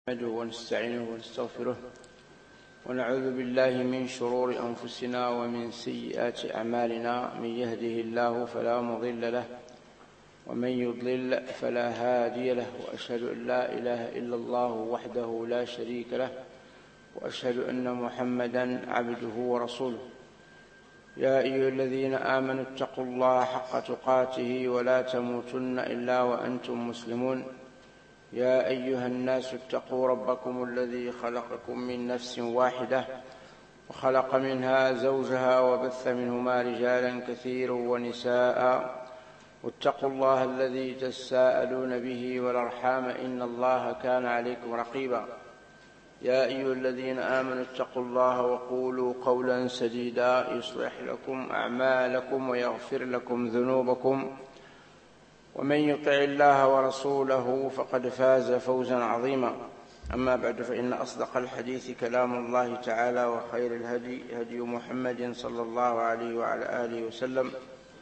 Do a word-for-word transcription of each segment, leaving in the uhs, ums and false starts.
نحمده ونستعينه ونستغفره ونعوذ بالله من شرور أنفسنا ومن سيئات أعمالنا. من يهده الله فلا مضل له ومن يضلل فلا هادي له، وأشهد أن لا إله إلا الله وحده لا شريك له، وأشهد أن محمدا عبده ورسوله. يا أيها الذين آمنوا اتقوا الله حق تقاته ولا تموتن إلا وأنتم مسلمون. يا أيها الناس اتقوا ربكم الذي خلقكم من نفس واحدة وخلق منها زوجها وبث منهما رجالا كثيرا ونساء، واتقوا الله الذي تساءلون به والأرحام إن الله كان عليكم رقيبا. يا أيها الذين آمنوا اتقوا الله وقولوا قولا سديدا يصلح لكم أعمالكم ويغفر لكم ذنوبكم، ومن يطع الله ورسوله فقد فاز فوزا عظيما. أما بعد، فإن أصدق الحديث كلام الله تعالى، وخير الهدي هدي محمد صلى الله عليه وعلى آله وسلم،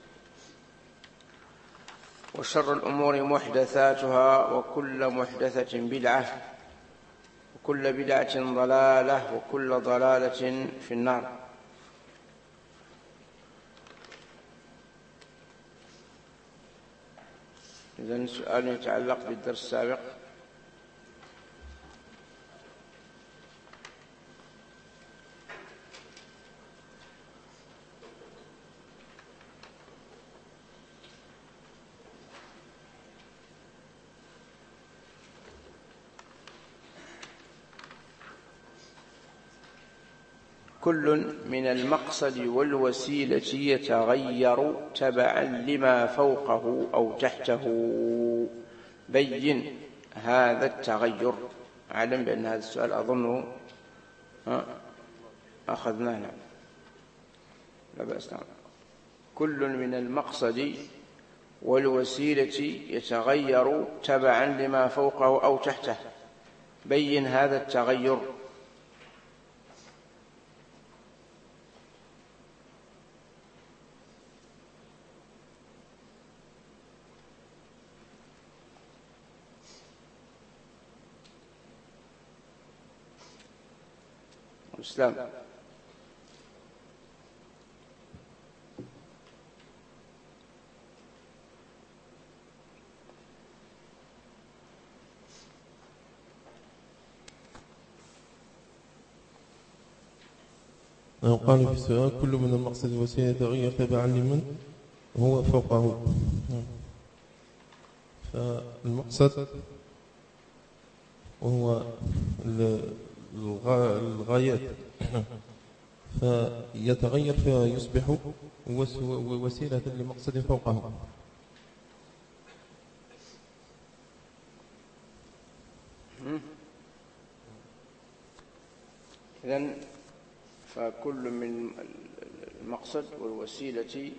وشر الأمور محدثاتها، وكل محدثة بدعة، وكل بدعة ضلالة، وكل ضلالة في النار. إذن سؤال يتعلق بالدرس السابق. كل من المقصد والوسيلة يتغير تبعا لما فوقه أو تحته، بين هذا التغير. أعلم بأن هذا السؤال أظنه أخذناه. نعم، لا بأس. نعم. كل من المقصد والوسيلة يتغير تبعا لما فوقه أو تحته، بين هذا التغير. الإسلام. قال في السؤال: كل من المقصد والوسيلة يتغير تبعا لمن هو فوقه. فالمقصد وهو الغايات، فيتغير فيصبح وسيلة لمقصد فوقه. إذن فكل من المقصد والوسيلة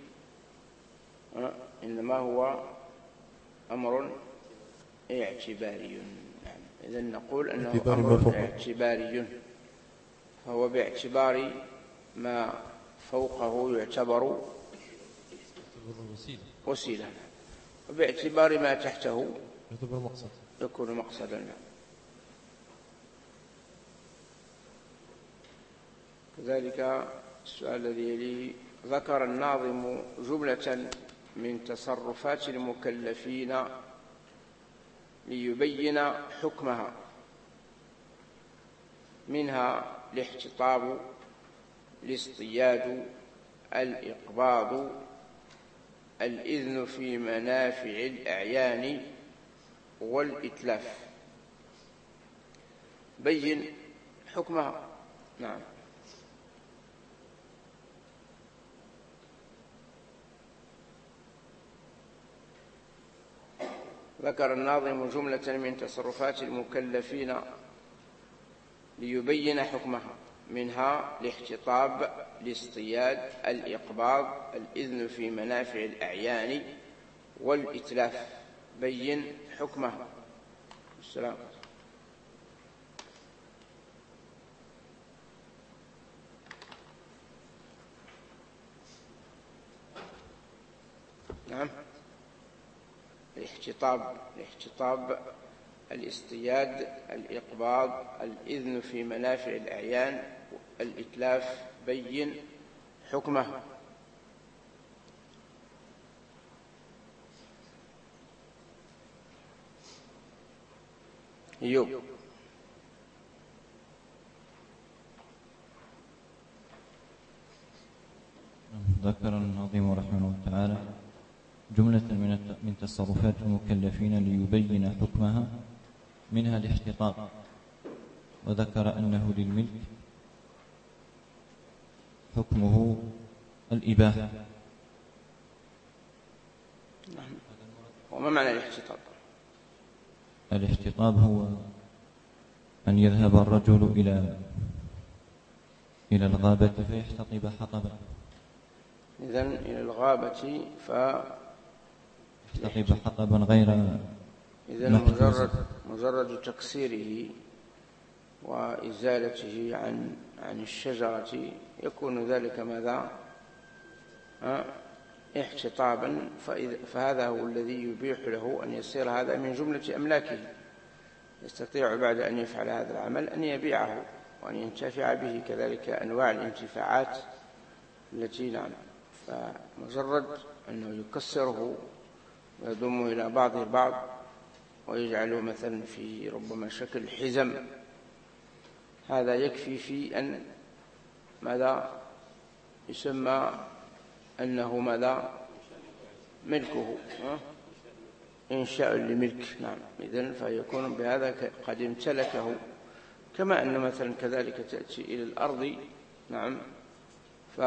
إنما هو أمر اعتباري. إذن نقول أنه أمر اعتباري، فهو باعتبار ما فوقه يعتبر وسيلة، وباعتبار ما تحته يكون مقصدا. كذلك السؤال الذي يليه: ذكر الناظم جملة من تصرفات المكلفين ليبين حكمها، منها الاحتطاب، الاصطياد، الإقباض، الإذن في منافع الأعيان، والإتلاف. بين حكمها. نعم. ذكر الناظم جملة من تصرفات المكلفين ليبين حكمها، منها الاحتطاب، الاصطياد، الإقباض، الإذن في منافع الأعيان، والإتلاف. بين حكمها. السلام. نعم. الاحتطاب الاحتطاب الاصطياد، الإقباض، الإذن في منافع الأعيان، الإتلاف. بين حكمه. أيوب. ذكر الناظم رحمه الله تعالى جملة من تصرفات المكلفين ليبين حكمها، منها الاحتطاب، وذكر أنه للملك حكمه الإباحة. وما معنى الاحتطاب؟ الاحتطاب هو أن يذهب الرجل إلى إلى الغابة فيحتطب حطبا. إذن إلى الغابة ف يحتطب حطبا غير إذن مجرد مجرد تكسيره وإزالته عن عن الشجرة يكون ذلك ماذا؟ احتطابا. فهذا هو الذي يبيح له أن يصير هذا من جملة أملاكه، يستطيع بعد أن يفعل هذا العمل أن يبيعه وأن ينتفع به. كذلك أنواع الانتفاعات التي نعم، فمجرد أنه يكسره ويضمه إلى بعضه البعض ويجعله مثلا في ربما شكل حزم، هذا يكفي في أن ماذا يسمى أنه ماذا ملكه، إنشاء لملك. نعم، إذن فيكون بهذا قد امتلكه. كما أن مثلا كذلك تأتي إلى الأرض نعم ف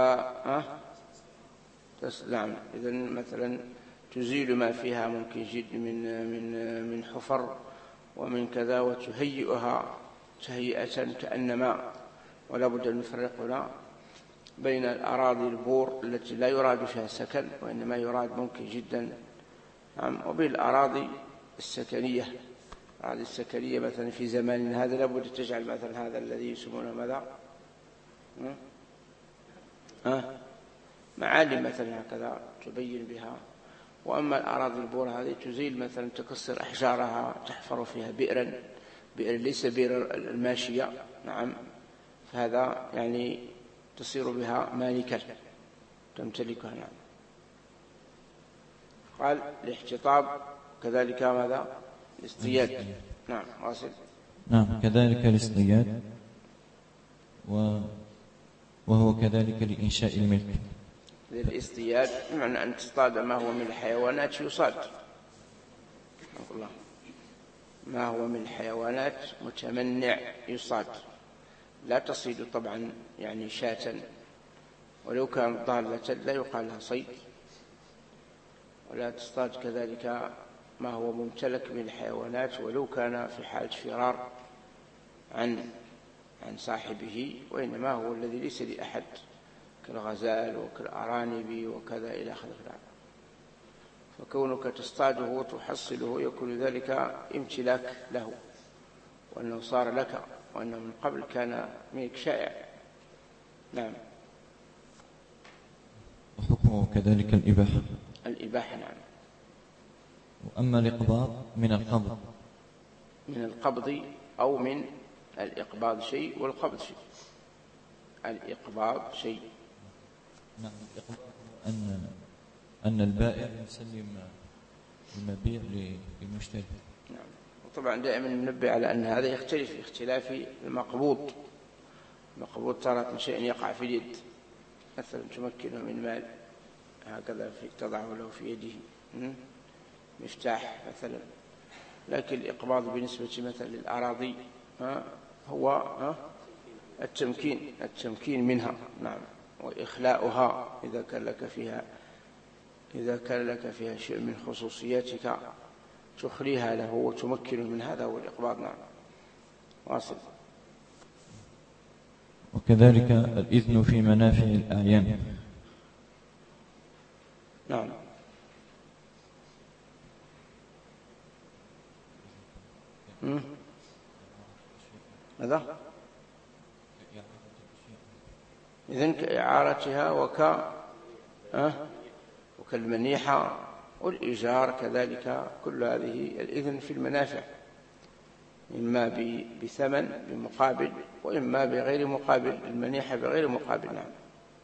نعم إذن مثلا تزيل ما فيها ممكن جد من من من حفر ومن كذا، وتهيئها تهيئة كأنما. ولا بد أن نفرق هنا بين الأراضي البور التي لا يراد فيها السكن وإنما يراد ممكن جدا نعم، وبين الأراضي السكنية. الأراضي السكنية مثلا في زمان هذا لا بد تجعل مثلا هذا الذي يسمونه ماذا ها معالم مثلا هكذا تبين بها. وأما الأراضي البور هذه تزيل مثلا تكسر أحجارها، تحفر فيها بئرا، بئر ليس بئر الماشية نعم، فهذا يعني تصير بها مالكا تمتلكها. نعم. قال الاحتطاب كذلك ماذا الاصطياد. نعم واصل. نعم كذلك الاصطياد، وهو كذلك لإنشاء الملك. الاصطياد بمعنى أن تصطاد ما هو من الحيوانات يصاد، الله ما هو من الحيوانات متمنع يصاد. لا تصيد طبعا يعني شاة ولو كان ضالة لا يقال لها صيد، ولا تصطاد كذلك ما هو ممتلك من الحيوانات ولو كان في حالة فرار عن عن صاحبه، وإنما هو الذي ليس لأحد كالغزال وكالأرانب وكذا إلى آخره. فكونك تصطاده وتحصله يكون ذلك امتلاك له، وأنه صار لك، وأنه من قبل كان ملك شائع. نعم. وحكمه كذلك الإباحة. الإباحة نعم. وأما الإقباض من القبض. من القبض أو من الإقباض شيء والقبض شيء. الإقباض شيء. نعم. الإقباض أن أن البائع يسلم المبيع للمشتري. نعم. وطبعا دائما ننبه على أن هذا يختلف في اختلاف المقبوض. المقبوض تارة من شيء يقع في اليد، مثلا تمكنه من مال هكذا في تضعه له في يده مفتاح مثلا. لكن الإقباض بالنسبة مثلا للأراضي هو التمكين التمكين منها. نعم. وإخلاؤها إذا كان لك فيها إذا كان لك فيها شيء من خصوصياتك تخليها له وتمكن من هذا هو الإقباض. نعم واصل. وكذلك الإذن في منافع الأعيان. نعم. ماذا؟ إذن كإعارتها وك أه؟ وكالمنيحة والإيجار كذلك، كل هذه الإذن في المنافع. إما بثمن بمقابل وإما بغير مقابل، المنيحة بغير مقابل. نعم.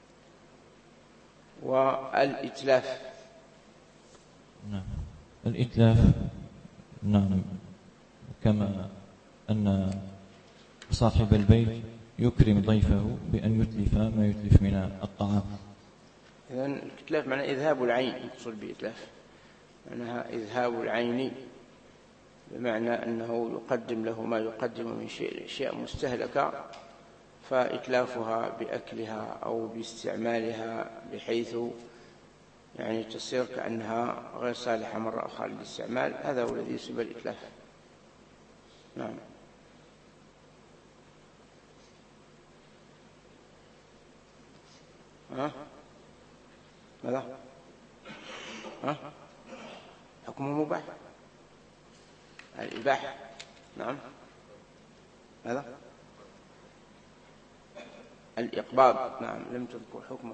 والإتلاف. نعم. الإتلاف نعم كما أن صاحب البيت يكرم ضيفه بأن يتلف ما يتلف من الطعام. إذن الإتلاف معنى إذهاب العين، يقصد بإتلاف معناها إذهاب العين، بمعنى أنه يقدم له ما يقدم من شيء أشياء مستهلكة، فإتلافها بأكلها أو باستعمالها بحيث يعني تصير كأنها غير صالحة مرة أخرى للاستعمال، هذا هو الذي يسمى الإتلاف. نعم. ها؟ ماذا؟ ها؟ حكمه مباح، الإباحة. نعم. ماذا؟ الإقباض. نعم، لم تذكر حكمه.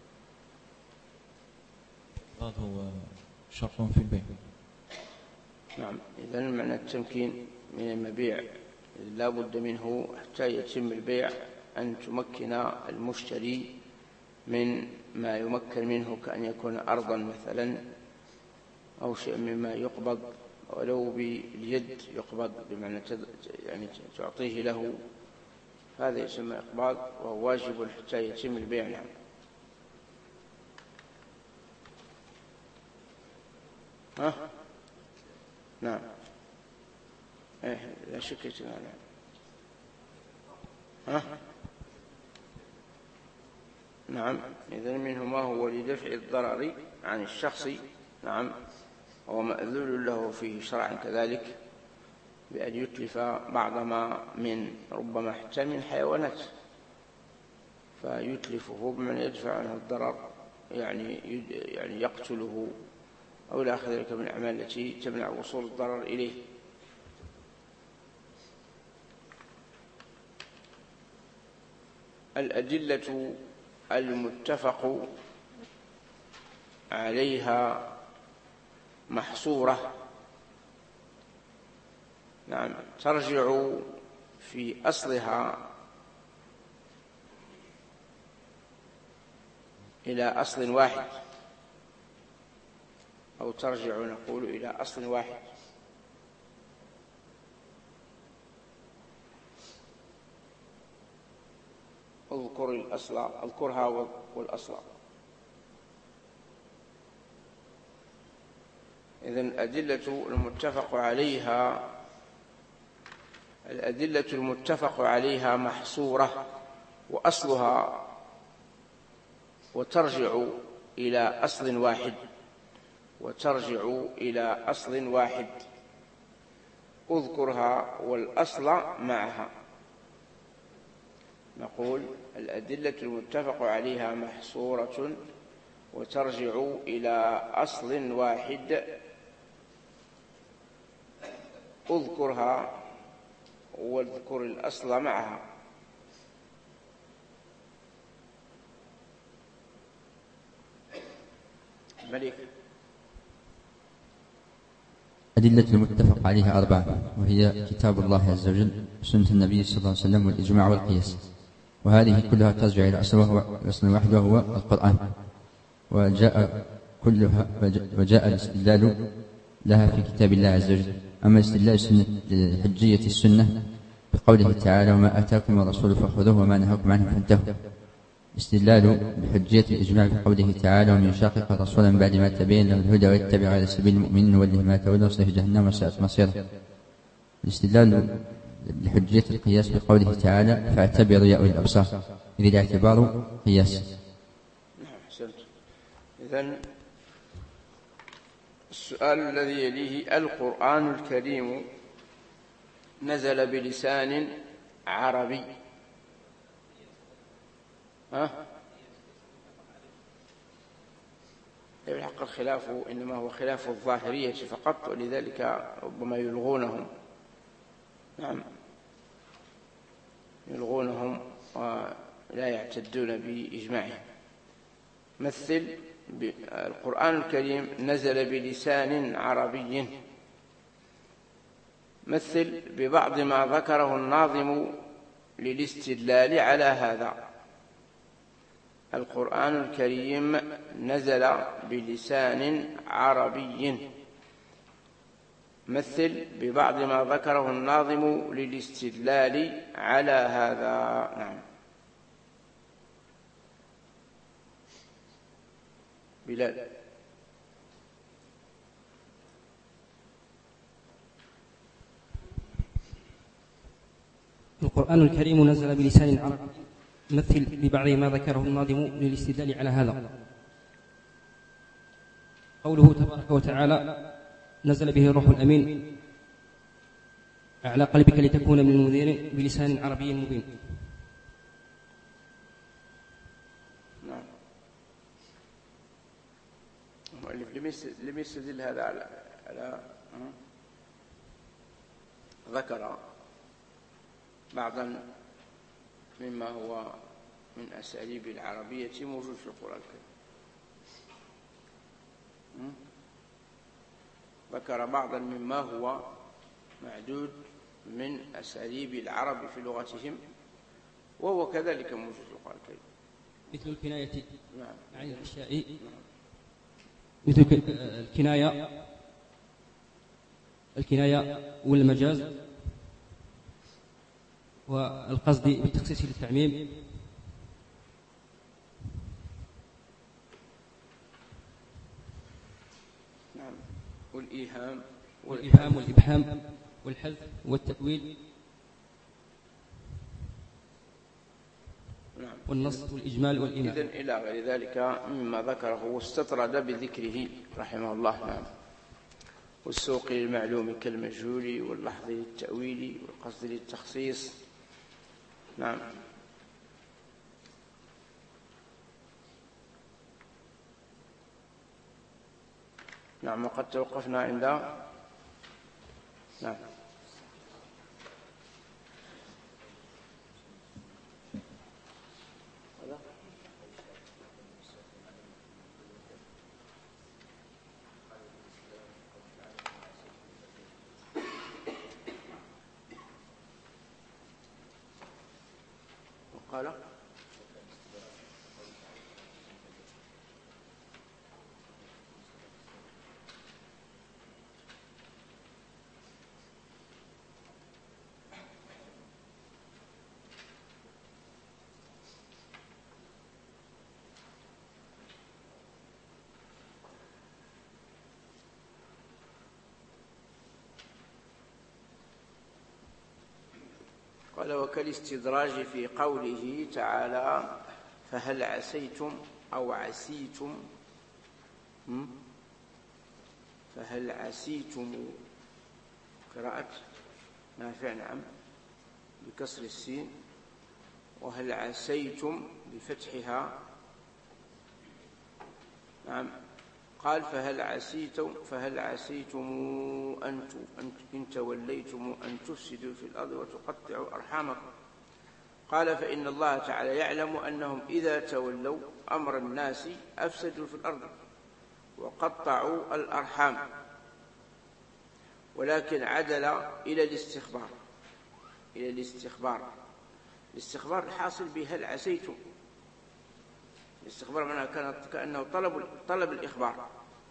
الإقباض هو شرط في البيع. نعم. إذن معنى التمكين من المبيع لا بد منه حتى يتم البيع، أن تمكن المشتري من ما يمكن منه، كأن يكون أرضا مثلا أو شيء مما يقبض ولو باليد يقبض، بمعنى يعني تعطيه له، هذا يسمى إقباض وهو واجب حتى يتم البيع. نعم. ها؟ نعم. إيه لا شك يتمنى. ها؟ نعم. إذن منه ما هو لدفع الضرر عن الشخص. نعم. هو مأذول له فيه شرعا كذلك، بأن يتلف بعض ما من ربما حتى من حيوانات، فيتلفه بمن يدفع عنه الضرر، يعني يعني يقتله أو إلى آخر ذلك من الأعمال التي تمنع وصول الضرر إليه. الأدلة المتفق عليها محصورة. نعم. ترجع في أصلها إلى أصل واحد، أو ترجع نقول إلى أصل واحد. اذكر الأصل، اذكرها والأصل. إذن الأدلة المتفق عليها الأدلة المتفق عليها محصورة وأصلها، وترجع إلى أصل واحد وترجع إلى أصل واحد اذكرها والأصل معها. نقول الأدلة المتفق عليها محصورة وترجع إلى أصل واحد اذكرها واذكر الأصل معها. مليك. أدلة المتفق عليها أربعة، وهي كتاب الله عز وجل، سنة النبي صلى الله عليه وسلم، والإجماع والقياس، وهذه كلها ترجع إلى أصل واحد وهو القرآن، وجاء كلها وجاء الاستدلال لها في كتاب الله عز وجل. أما استدلال سنة حجية السنة بقوله تعالى: وما آتاكم الرسول فخذوه وما نهاكم عنه فانتهوا. استدلال بحجية الإجماع بقوله تعالى: ومن يشاقق الرسول من بعد ما تبين له الهدى ويتبع غير سبيل المؤمنين نوله ما تولى ونصله جهنم وساءت مصيره. الاستدلال لحجية القياس بقوله تعالى: فاعتبروا يا أولي الأبصار، إذ الاعتبار قياس. إذن السؤال الذي يليه: القرآن الكريم نزل بلسان عربي، ها؟ الحق الخلاف إنما هو خلاف الظاهرية فقط، ولذلك ربما يلغونهم. نعم، يلغونهم ولا يعتدون بإجماعهم. مثل: القرآن الكريم نزل بلسان عربي، مثل ببعض ما ذكره الناظم للاستدلال على هذا. القرآن الكريم نزل بلسان عربي. مثل ببعض ما ذكره الناظم للاستدلال على هذا. نعم. بلال. القرآن الكريم نزل بلسان عربي. مثل ببعض ما ذكره الناظم للاستدلال على هذا. قوله تبارك وتعالى: نزل به الروح الأمين على قلبك لتكون من المنذرين بلسان عربي مبين. نعم. لم يستدل هذا على على ذكر بعضا مما هو من أساليب العربية موجود في القرآن الكريم. ذكر بعضا مما هو معدود من أساليب العرب في لغتهم، وهو كذلك موجود في القرآن الكريم، مثل الكناية نعم. عن الأشياء، مثل الكناية الكناية والمجاز والقصد بالتخصيص للتعميم. نعم. والإيهام والإيهام والإبهام والحذف والتأويل، نعم. والنص والإجمال والإيمان. إذن إلى غير ذلك مما ذكره واستطرد بذكره رحمه الله. نعم. والسوق للمعلوم كالمجهول، واللحظ للتأويل، والقصد للتخصيص. نعم. نعم. وقد توقفنا عند نعم وقال قال وكالاستدراج في قوله تعالى: فهل عسيتم أو عسيتم فهل عسيتم، قراءة نافع نعم بكسر السين، وهل عسيتم بفتحها. نعم. قال فهل عسيتم فهل عسيتم أنتم إن توليتم أن تفسدوا في الأرض وتقطعوا أرحامكم. قال فإن الله تعالى يعلم أنهم إذا تولوا أمر الناس أفسدوا في الأرض وقطعوا الأرحام، ولكن عدل إلى الاستخبار إلى الاستخبار الاستخبار الحاصل به هل عسيتم. الاستخبار معناه كانت كأنه طلب طلب الإخبار،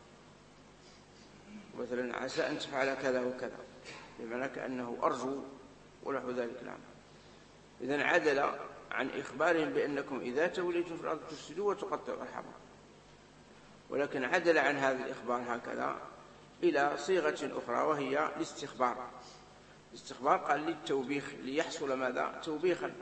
مثلا عسى أن تفعل كذا وكذا، بمعنى كأنه أرجو ونحو ذلك. نعم. إذن عدل عن إخبارهم بأنكم إذا توليتم في الأرض تفسدوا وتقطعوا أرحامكم، ولكن عدل عن هذا الإخبار هكذا إلى صيغة أخرى وهي الاستخبار. الاستخبار قال للتوبيخ، ليحصل ماذا؟ توبيخا،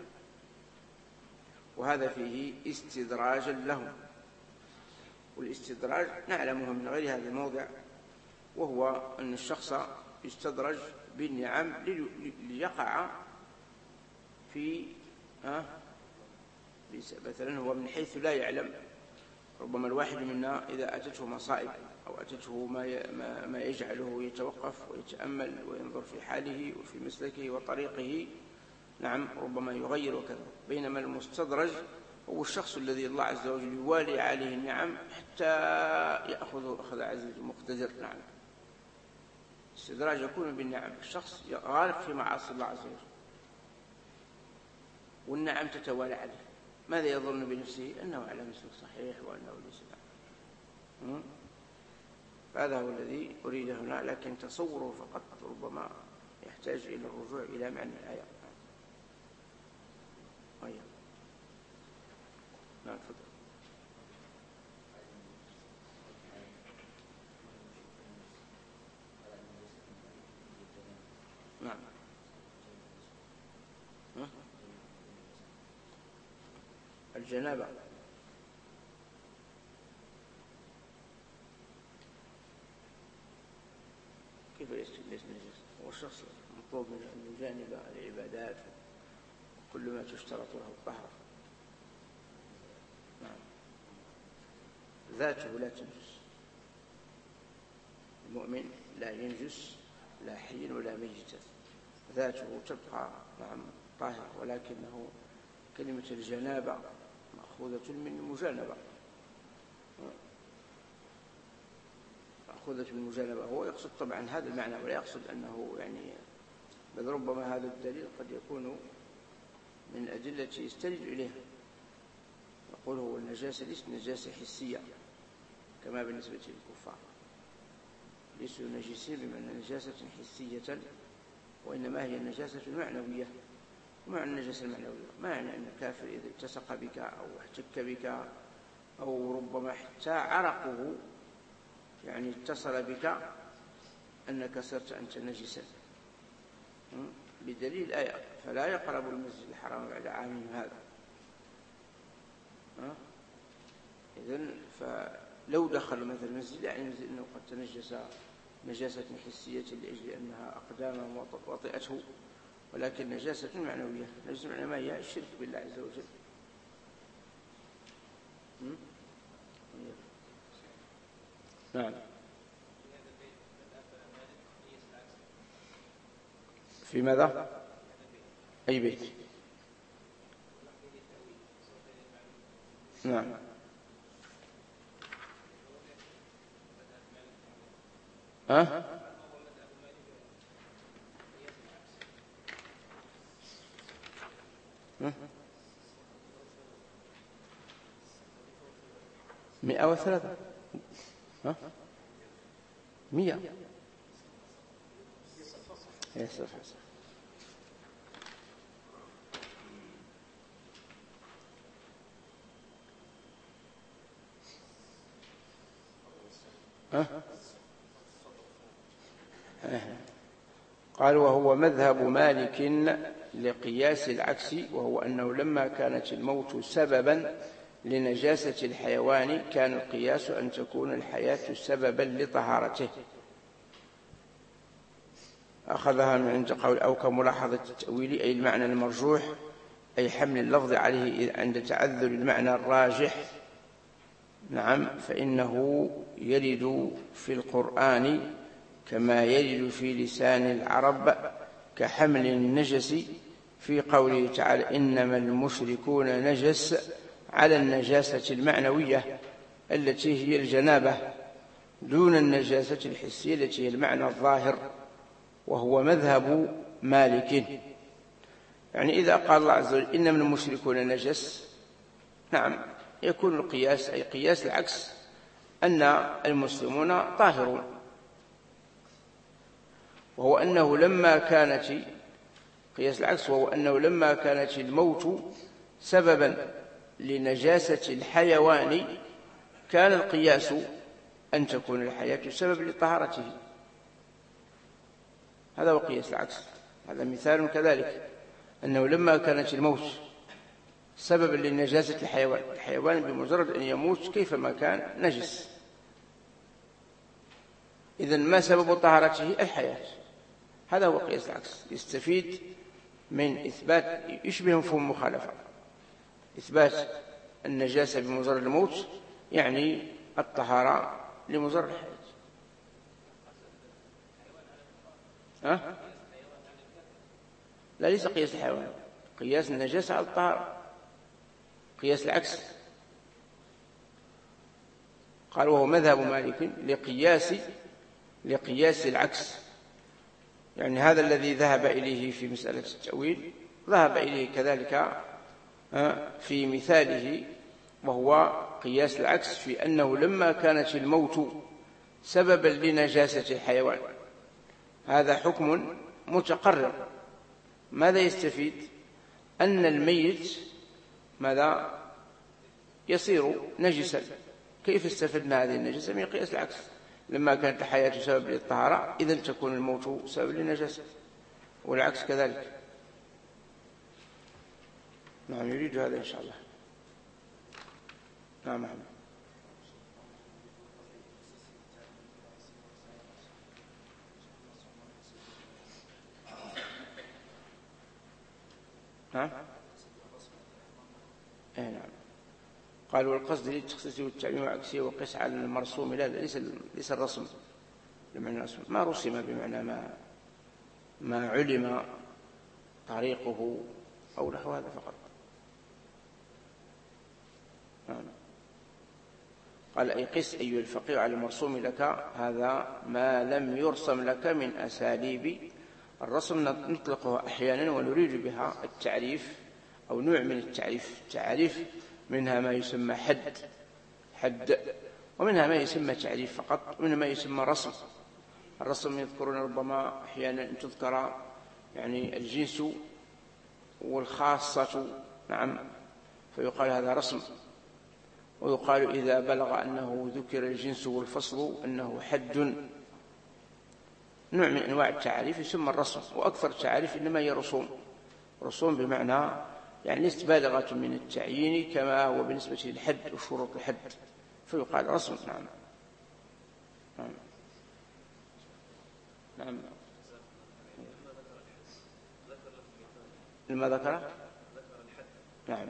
وهذا فيه استدراجا لهم. والاستدراج نعلمه من غير هذا الموضع، وهو أن الشخص يستدرج بالنعم ليقع في آه مثلا هو من حيث لا يعلم. ربما الواحد منا إذا أتته مصائب أو أتته ما, ما يجعله يتوقف ويتأمل وينظر في حاله وفي مسلكه وطريقه، نعم، ربما يغير وكذا. بينما المستدرج هو الشخص الذي الله عز وجل يوالي عليه النعم حتى يأخذ أخذ عزيز مقتدر. نعم. الاستدراج يكون بالنعم. الشخص غارق في معاصي الله عز وجل والنعم تتوالى عليه، ماذا يظن بنفسه؟ أنه على مسلك صحيح وأنه ليس نعم. هذا هو الذي أريد هنا، لكن تصوره فقط ربما يحتاج إلى الرجوع إلى معنى الآية. طيب. نعم تفضل. نعم. الجنابة كيف ليس نجس؟ هو الشخص مطلوب من جانب العبادات وكل ما تشترط له الطهارة. نعم. ذاته لا تنجس، المؤمن لا ينجس لا حيا ولا ميتا، ذاته تبقى نعم طاهرة، ولكنه كلمة الجنابة مأخوذة من المجانبة، مأخوذة من المجانبة. هو يقصد طبعا هذا المعنى ولا يقصد أنه يعني، بل ربما هذا الدليل قد يكون من أدلة يستند إليها. يقول هو النجاسة ليست نجاسة حسية كما بالنسبة للكفار، ليسوا نجسين بمعنى نجاسة حسية، وإنما هي النجاسة المعنوية. ومعنى النجاسة المعنوية معنى أن الكافر إذا التصق بك أو احتك بك أو ربما حتى عرقه يعني اتصل بك أنك صرت أنت نجسا بدليل الآية فلا يقرب المسجد الحرام بعد عامهم هذا. إذن فلو دخل مثل المسجد يعني أنه قد تنجس نجاسة حسية لأجل أنها أقدامه وطئته، ولكن نجاسة معنوية. نجاسة معنوية ما هي الشرك بالله عز وجل. نعم. في ماذا؟ أي بيت؟ نعم. ها؟ مئة وثلاثة. ها؟ مئة. يسر حسن. ها؟ قال وهو مذهب مالك لقياس العكس، وهو أنه لما كانت الموت سببا لنجاسة الحيوان كان القياس أن تكون الحياة سببا لطهارته. أخذها من عند قول أو كملاحظة التأويل أي المعنى المرجوح، أي حمل اللفظ عليه عند تعذر المعنى الراجح. نعم. فإنه يرد في القرآن كما يرد في لسان العرب كحمل النجس في قوله تعالى إنما المشركون نجس على النجاسة المعنوية التي هي الجنابة دون النجاسة الحسية التي هي المعنى الظاهر، وهو مذهب مالك. يعني إذا قال الله عز وجل إنما المشركون نجس، نعم يكون القياس أي قياس العكس أن المسلمون طاهرون، وهو أنه لما كانت قياس العكس وهو أنه لما كانت الموت سببا لنجاسة الحيوان كان القياس أن تكون الحياة سبب لطهارته. هذا هو قياس العكس. هذا مثال كذلك، أنه لما كانت الموت سببا لنجاسة الحيوان، الحيوان بمجرد أن يموت كيفما كان نجس، إذن ما سبب طهارته؟ الحياة. هذا هو قياس العكس، يستفيد من إثبات يشبه مفهوم المخالفة، إثبات النجاسة بمجرد الموت يعني الطهارة لمجرد الحياة. ها؟ لا، ليس قياس الحيوان، قياس النجاسة على الطهارة، قياس العكس. قال وهو مذهب مالك لقياس لقياس العكس، يعني هذا الذي ذهب إليه في مسألة التأويل ذهب إليه كذلك في مثاله، وهو قياس العكس في أنه لما كانت الموت سببا لنجاسة الحيوان، هذا حكم متقرر. ماذا يستفيد؟ أن الميت ماذا يصير نجسا. كيف استفدنا هذه النجاسة؟ من قياس العكس، لما كانت الحياة سبب للطهارة إذن تكون الموت سبب للنجاسة، والعكس كذلك. نعم، يريد هذا إن شاء الله. نعم نعم نعم اي نعم. قال والقصد للتخصيص والتعميم وعكسه وقس على المرسوم. لا ليس ليس الرسم بمعنى الرسم، ما رسم بمعنى ما ما علم طريقه أو نحو هذا فقط. نعم. قال أي قس أيها الفقيه على المرسوم لك، هذا ما لم يرسم لك من أساليب الرسم. نطلقها أحيانا ونريد بها التعريف أو نوع من التعريف. التعريف منها ما يسمى حد حد ومنها ما يسمى تعريف فقط، ومنها ما يسمى رسم. الرسم يذكرون ربما أحيانا أن تذكر يعني الجنس والخاصة، نعم، فيقال هذا رسم. ويقال إذا بلغ أنه ذكر الجنس والفصل أنه حد. نوع من أنواع التعريف يسمى الرسم، وأكثر التعريف إنما هي رسوم. رسوم بمعنى يعني ليست بالغة من التعيين كما هو بالنسبة للحد وشروط الحد، فيقال رسم. نعم نعم نعم. لما ذكر نعم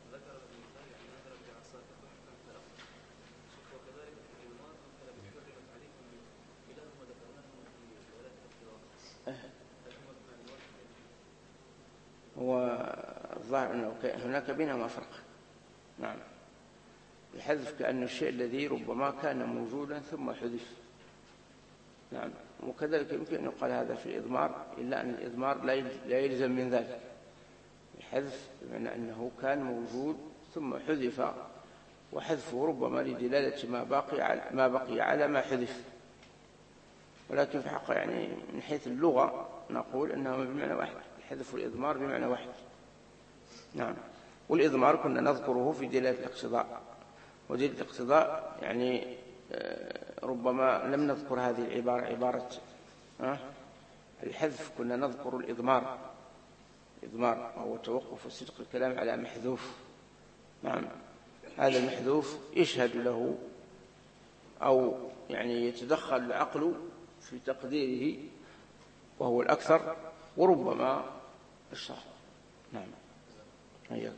والظاهر أنه هناك بينهما فرق. نعم. الحذف كأن الشيء الذي ربما كان موجودا ثم حذف. نعم. وكذلك يمكن أن يقال هذا في الإضمار، إلا أن الإضمار لا يلزم من ذلك. الحذف بمعنى أنه كان موجود ثم حذف، وحذفه ربما لدلالة ما بقي على ما بقي على ما حذف. ولكن في حق يعني من حيث اللغة نقول أنهما بمعنى واحد، الحذف والإضمار بمعنى واحد. نعم. والإضمار كنا نذكره في دلالة الاقتضاء، ودلالة الاقتضاء يعني ربما لم نذكر هذه العبارة، عبارة الحذف كنا نذكر الإضمار. الإضمار وهو توقف صدق الكلام على محذوف. نعم. هذا المحذوف يشهد له أو يعني يتدخل العقل في تقديره وهو الأكثر، وربما الشرع. نعم. هيك.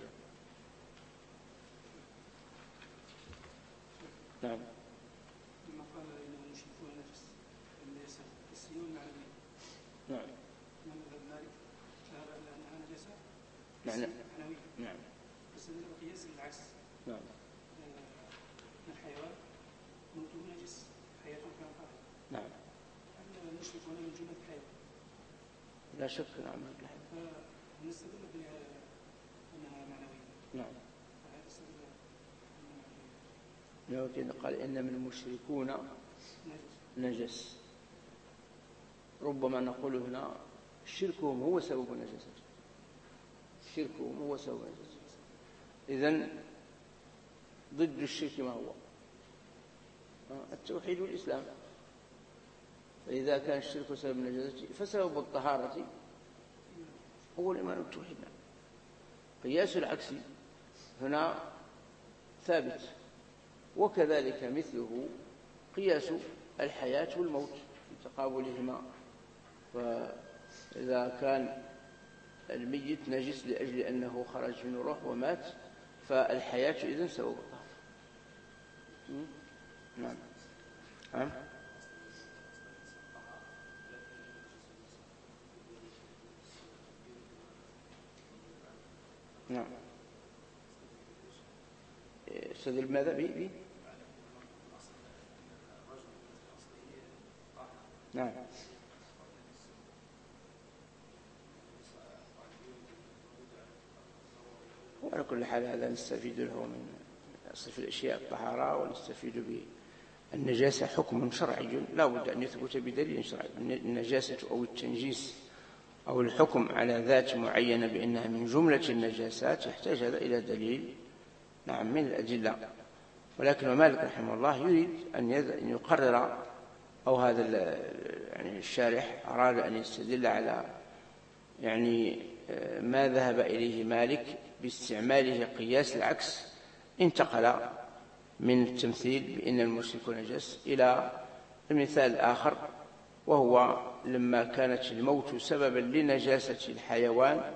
نعم. لما قال إنه المشركون نجس ليس حسيون معنوي. نعم. من ذلك ذهب إلى أنها نجسة معنى. معنوية. نعم. بس القياس العكس. نعم. الحيوان موته نجس، حياته كان طاهرة. نعم. المشركون من جملة الحيوان. لا شك. نعم. فنستدل بأنها معنوية. نعم. فهذا استدل لكن قال إن من المشركون نجس. ربما نقول هنا شركهم هو سبب النجاسة. شركهم هو سبب النجاسة. إذن ضد الشرك ما هو؟ التوحيد والإسلام. فإذا كان الشرك سبب النجاسة فسبب الطهارة هو الإيمان والتوحيد. قياس العكس هنا ثابت، وكذلك مثله قياس الحياة والموت في تقابلهما. فإذا كان الميت نجس لأجل أنه خرج من روح ومات، فالحياة إذن سبب الطهارة. نعم. نعم. نعم. استدل ماذا بي بي نعم. كل حال هذا نستفيد له من صفة الأشياء الطهارة، ونستفيد بالنجاسة حكم شرعي لا بد أن يثبت بدليل شرعي. النجاسة أو التنجيس أو الحكم على ذات معينة بأنها من جملة النجاسات يحتاج هذا إلى دليل نعم من الأدلة. ولكن مالك رحمه الله يريد أن يقرر، أو هذا يعني الشارح أراد أن يستدل على يعني ما ذهب إليه مالك باستعماله قياس العكس، انتقل من التمثيل بأن المشرك نجس إلى المثال الآخر، وهو لما كانت الموت سببا لنجاسة الحيوان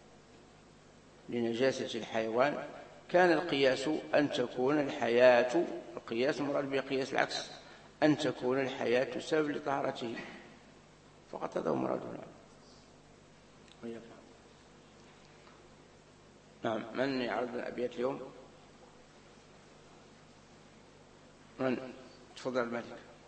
لنجاسة الحيوان كان القياس أن تكون الحياة، القياس مراد بقياس العكس، أن تكون الحياة سبب لطهارته فقط، هذا هو مرادنا. نعم، من يعرض الأبيات اليوم؟ من؟ تفضل المالك.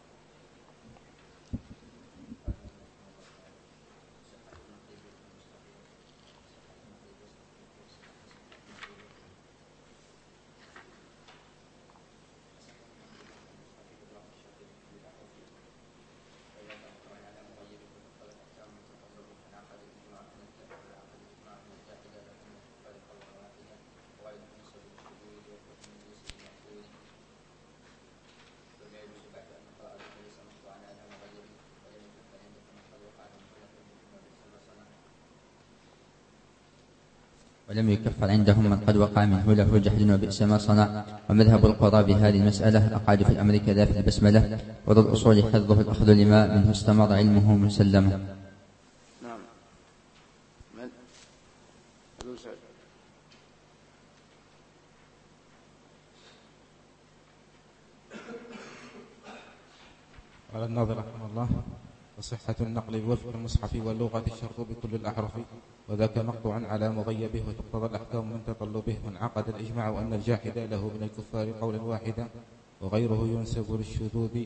ولم يكفر عندهم من قد وقع منه له جحد وبئس ما صنع. ومذهب القضاء بهذه المسألة أقعد في الأمر كذا في البسملة، وذو الأصول حفظه الأخذ لما منه استمر علمه مسلما. نعم. من؟ قال الناظر رحمه الله: وصحة النقل بوفق المصحف واللغة الشرط بكل الأحرف، وذاك مقطوعا على مغيبه وتقتضى الأحكام من تطلبه. وانعقد الإجماع أن الجاحد له من الكفار قولا واحدا، وغيره ينسب للشذوذ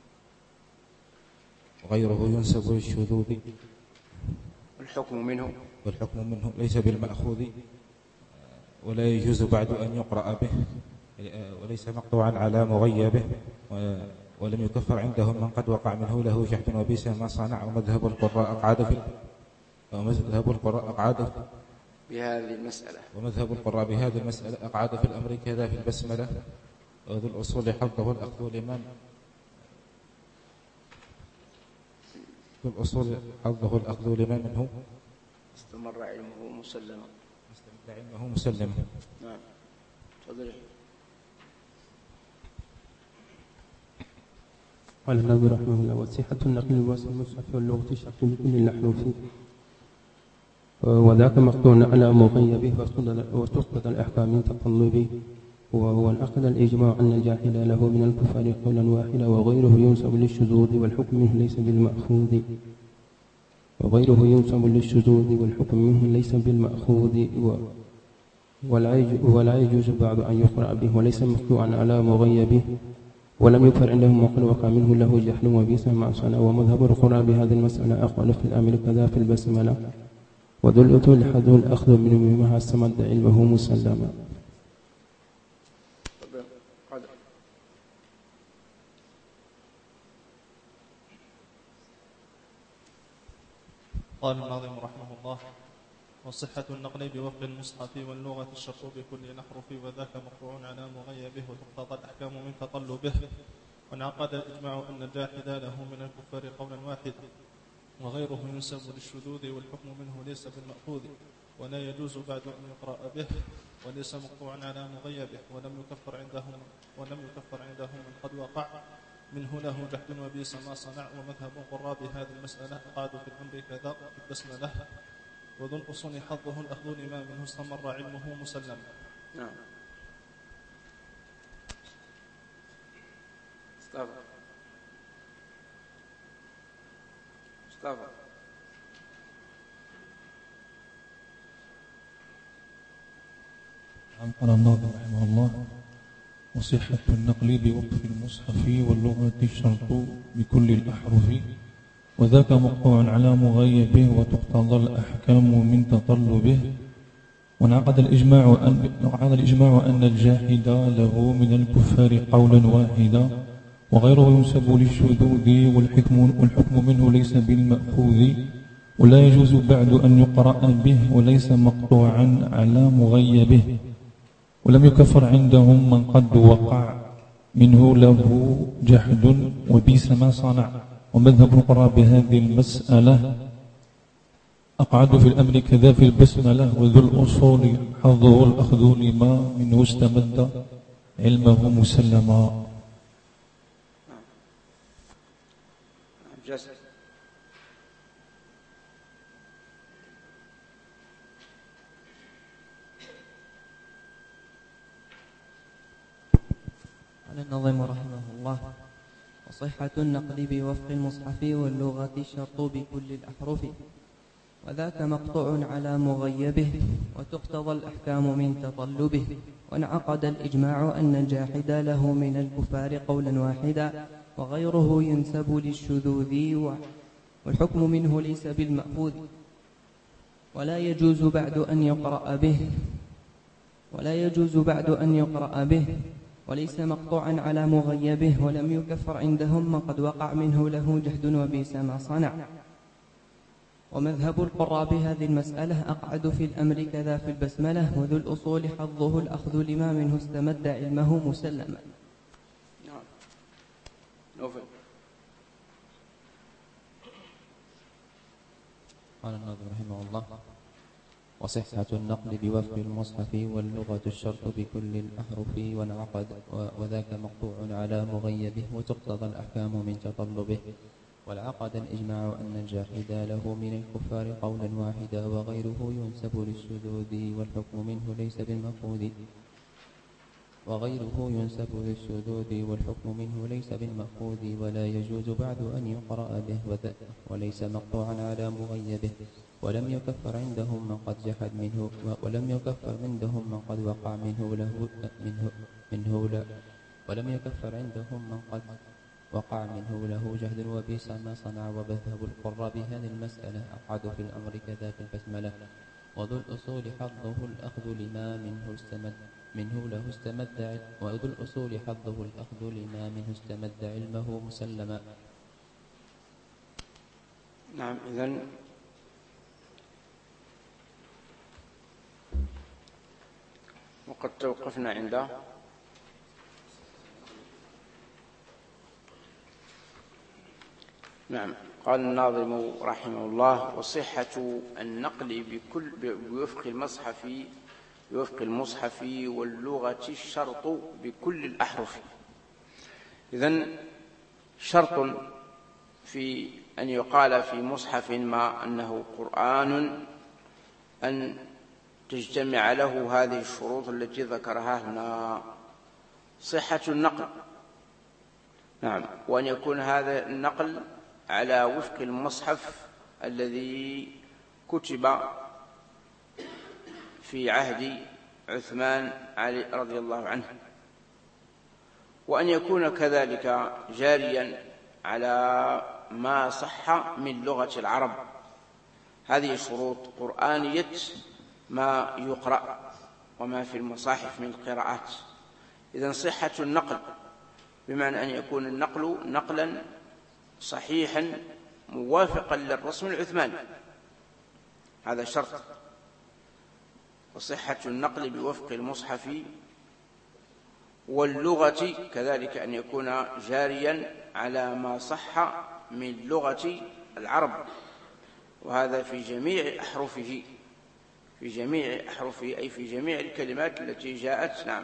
وغيره ينسب للشذوذ والحكم منه والحكم منه ليس بالمأخوذ، ولا يجوز بعد أن يقرأ به، وليس مقطوعا على مغيبه. ولم يكفر عندهم من قد وقع منه له جحد وبئس ما صنع. ومذهب القراء أقعد في ومذهب القراء أقعد بهذه المسألة ومذهب القراء بهذه المسألة أقعد في الأمر كذا في البسملة. وذو الأصول حظه الأخذ لمن ذو الأصول حظه الأخذ لمن منه استمر علمه مسلما استمر علمه مسلما. نعم، تفضل. قال النووي رحمه الله: وصحة النقل بواسطة المصحف واللغة الشرط بكل النحو فيه، وذاك مقطوع على مغيبه وتقتضى الأحكام من تطلبه. وهو انعقد الإجماع أن الجاحد له من الكفار قولا واحدا، وغيره ينسب للشذوذ والحكم منه ليس بالمأخوذ وغيره ينسب للشذوذ والحكم منه ليس بالمأخوذ ولا يجوز بعد أن يقرأ به، وليس مقطوعا على مغيبه. ولم يكفر عندهم وقد وقع منه له جحد وبئس ما صنع. ومذهب القراء بهذه المسألة أقوال في الأمر كذا في البسملة، وذو الأصول حظه الأخذ منه بما استمد علمه مسلما. قال الناظم رحمه الله: وصحة النقل بوفق المصحف واللغة الشرط بكل نحرف، وذاك مقطوع على مغيبه وتقتضى الأحكام من تطلبه. وانعقد الإجماع أن الجاحد له من الكفار قولا واحدا، وغيره ينسب للشذوذ والحكم منه ليس بالمأخوذ، ولا يجوز بعد أن يقرأ به، وليس مقطوعا على مغيبه. ولم يكفر عندهم ولم يكفر عندهم من قد وقع منه له جحد وبئس ما صنع. ومذهب القراء بهذه المسألة أقعد في الأمر كذا في البسملة، وذو الأصول حظه الأخذ لما منه استمر علمه مسلما. نعم. مصطفى مصطفى قال الناظم رحمه الله: وصحة النقل بوقف المصحف واللغة الشرط بكل الأحرف، وذاك مقطوع على مغيبه وتقتضى الأحكام من تطلبه. وانعقد الإجماع أن, انعقد الإجماع أن الجاحد له من الكفار قولا واحدا وغيره ينسب للشذوذ والحكم, والحكم منه ليس بالمأخوذ ولا يجوز بعد أن يقرأ به وليس مقطوعا على مغيبه ولم يكفر عندهم من قد وقع منه له جحد وبئس ما صنع. ومذهب القراء بهذه المسألة أقعد في الأمر كذا في البسملة وذو الأصول حظه الأخذ لما منه استمد علمه مسلما. قال النظم رحمه الله: وصحة النقل بوفق المصحف واللغة الشرط بكل الأحرف وذاك مقطوع على مغيبه وتقتضى الأحكام من تطلبه وانعقد الإجماع أن الجاحد له من الكفار قولا واحدا وغيره ينسب للشذوذ والحكم منه ليس بالمأخوذ ولا يجوز بعد أن يقرأ به ولا يجوز بعد أن يقرأ به وليس مقطوعا على مغيبه ولم يكفر عندهم من قد وقع منه له جهد وبئس ما صنع. ومذهب القراء بهذه المسألة أقعد في الأمر كذا في البسملة وذو الأصول حظه الأخذ لما منه استمد علمه مسلما. قال الناظم رحمه الله: وصحة النقل بوفق المصحف واللغة الشرط بكل الأحرف وانعقد وذاك مقطوع على مغيبه وتقتضى الأحكام من تطلبه والعقد الإجماع أن الجاحد له من الكفار قولا واحدا وغيره ينسب للشذوذ والحكم منه ليس بالمأخوذ وغيره ينسب للشذوذ والحكم منه ليس بالمأخوذ ولا يجوز بعد أن يقرأ به وليس مقطوعا على مغيبه ولم يكفر عندهم من قد جحد منه ولم يكفر عندهم من قد وقع منه له منه منه لا ولم يكفر عندهم من قد وقع منه له جهد وبئس ما صنع. ومذهب القراء بهذه المسألة أقعد في الأمر كذا في البسملة وذو الأصول حظه الأخذ لما منه استمد منه له استمد وذو الأصول حظه الأخذ لما منه استمد علمه مسلما. نعم. إذن وقد توقفنا عنده نعم. قال الناظم رحمه الله: وصحة النقل بكل بوفق المصحف بوفق المصحف واللغة الشرط بكل الأحرف. إذن شرط في أن يقال في مصحف ما أنه قرآن أن تجتمع له هذه الشروط التي ذكرها هنا: صحة النقل، نعم، وأن يكون هذا النقل على وفق المصحف الذي كتب في عهد عثمان علي رضي الله عنه، وأن يكون كذلك جاريا على ما صح من لغة العرب. هذه شروط قرآنية ما يقرأ وما في المصاحف من القراءات. إذن صحة النقل بمعنى أن يكون النقل نقلا صحيحا موافقا للرسم العثماني، هذا شرط. وصحة النقل بوفق المصحف واللغة كذلك أن يكون جاريا على ما صح من لغة العرب، وهذا في جميع أحرفه في جميع أحرفه أي في جميع الكلمات التي جاءت. نعم.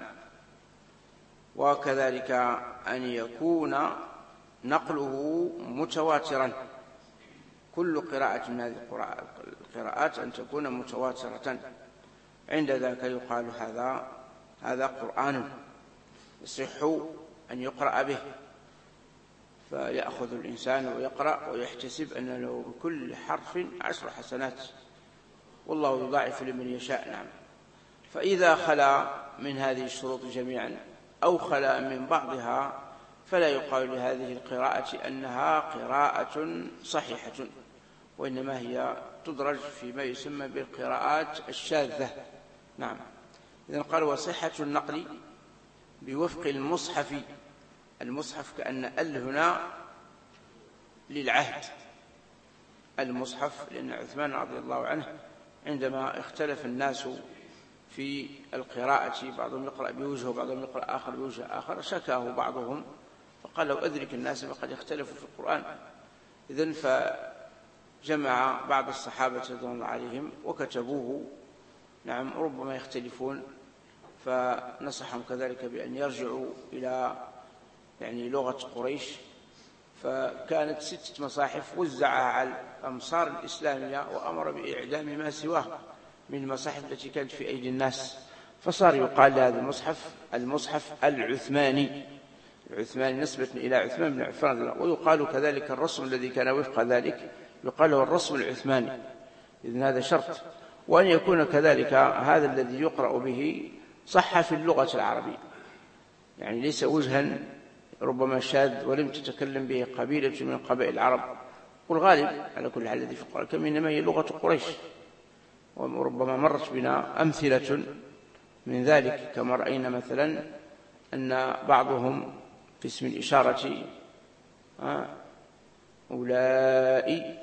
وكذلك أن يكون نقله متواترا، كل قراءة من هذه القراءات أن تكون متواترة، عند ذلك يقال هذا هذا قرآن يصح أن يقرأ به، فيأخذ الإنسان ويقرأ ويحتسب أن له بكل حرف عشر حسنات، والله يضاعف لمن يشاء. نعم. فإذا خلا من هذه الشروط جميعا أو خلا من بعضها فلا يقال لهذه القراءة أنها قراءة صحيحة، وإنما هي تدرج فيما يسمى بالقراءات الشاذة، نعم. إذن قال وصحة النقل بوفق المصحف. المصحف كأن ال هنا للعهد، المصحف، لأن عثمان رضي الله عنه عندما اختلف الناس في القراءة، بعضهم يقرأ بوجه وبعضهم يقرأ آخر بوجه آخر، شكاه بعضهم فقال لو أدرك الناس فقد اختلفوا في القرآن. إذن فجمع بعض الصحابة رضوان الله عليهم وكتبوه. نعم، ربما يختلفون، فنصحهم كذلك بأن يرجعوا إلى يعني لغة قريش. فكانت ستة مصاحف وزعها على الأمصار الإسلامية وأمر بإعدام ما سواه من المصاحف التي كانت في أيدي الناس، فصار يقال لهذا المصحف المصحف العثماني، العثماني نسبة إلى عثمان بن عفان. ويقال كذلك الرسم الذي كان وفق ذلك يقال له الرسم العثماني. إذن هذا شرط، وأن يكون كذلك هذا الذي يقرأ به صح في اللغة العربية، يعني ليس وجها ربما شاذ ولم تتكلم به قبيلة من قبائل العرب. والغالب على كل حال الذي في القرآن الكريم إنما هي لغة قريش، وربما مرت بنا أمثلة من ذلك، كما رأينا مثلا أن بعضهم في اسم الإشارة أولئك،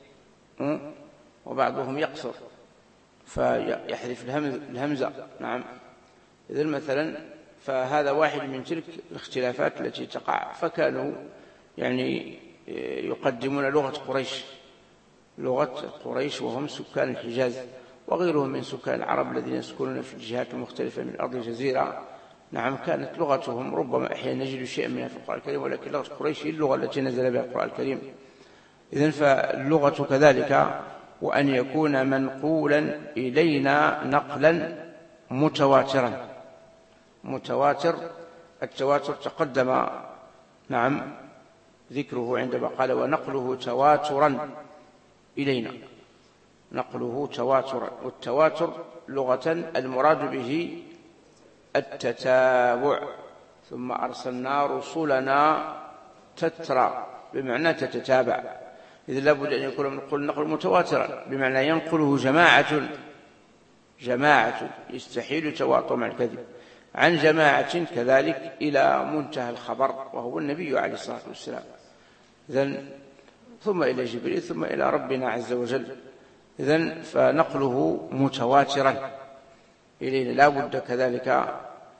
وبعضهم يقصر فيحذف الهمزة. نعم. إذن مثلا فهذا واحد من تلك الاختلافات التي تقع. فكانوا يعني يقدمون لغة قريش، لغة قريش وهم سكان الحجاز وغيرهم من سكان العرب الذين يسكنون في الجهات المختلفة من أرض الجزيرة. نعم، كانت لغتهم ربما أحيانا نجد شيئا منها في القرآن الكريم، ولكن لغة قريش هي اللغة التي نزل بها القرآن الكريم. إذن فاللغة كذلك، وأن يكون منقولا إلينا نقلا متواترا. متواتر، التواتر تقدم نعم ذكره عندما قال ونقله تواترا إلينا، نقله تواترا. والتواتر لغة المراد به التتابع. ثم أرسلنا رسلنا تترى بمعنى تتتابع. إذن لابد أن يكون نقول نقل متواترا بمعنى ينقله جماعة، جماعة يستحيل تواطؤ مع الكذب، عن جماعة كذلك إلى منتهى الخبر وهو النبي عليه الصلاة والسلام. إذن ثم إلى جبريل ثم إلى ربنا عز وجل. إذن فنقله متواترا إلينا لا بد كذلك.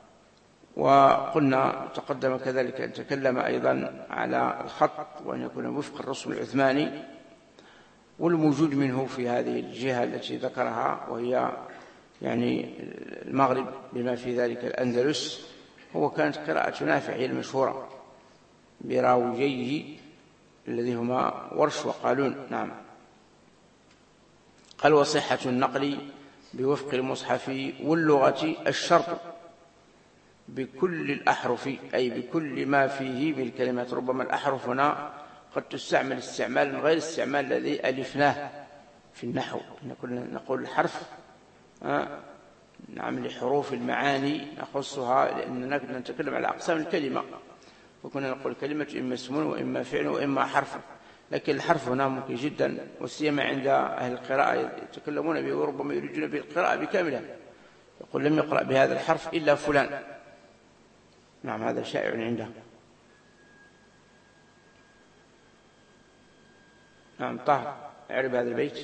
وقلنا تقدم كذلك أن تكلم أيضا على الخط وأن يكون وفق الرسم العثماني، والموجود منه في هذه الجهة التي ذكرها وهي يعني المغرب بما في ذلك الأندلس. هو كانت قراءة نافع هي المشهورة براوييه الذي هما ورش وقالون. نعم. قال وصحة النقل بوفق المصحف واللغة الشرط بكل الأحرف، أي بكل ما فيه من الكلمات. ربما الأحرف هنا قد تستعمل استعمال غير استعمال الذي ألفناه في النحو. نقول الحرف آه نعم لحروف المعاني نخصها لأننا نتكلم على أقسام الكلمة، وكنا نقول كلمة إما اسم وإما فعل وإما حرف. لكن الحرف هنا ممكن جدا، وسيما عند أهل القراءة يتكلمون به وربما يريدون به القراءة بكاملها، يقول لم يقرأ بهذا الحرف إلا فلان. نعم، هذا شائع عنده. نعم. طه اعرب هذا البيت.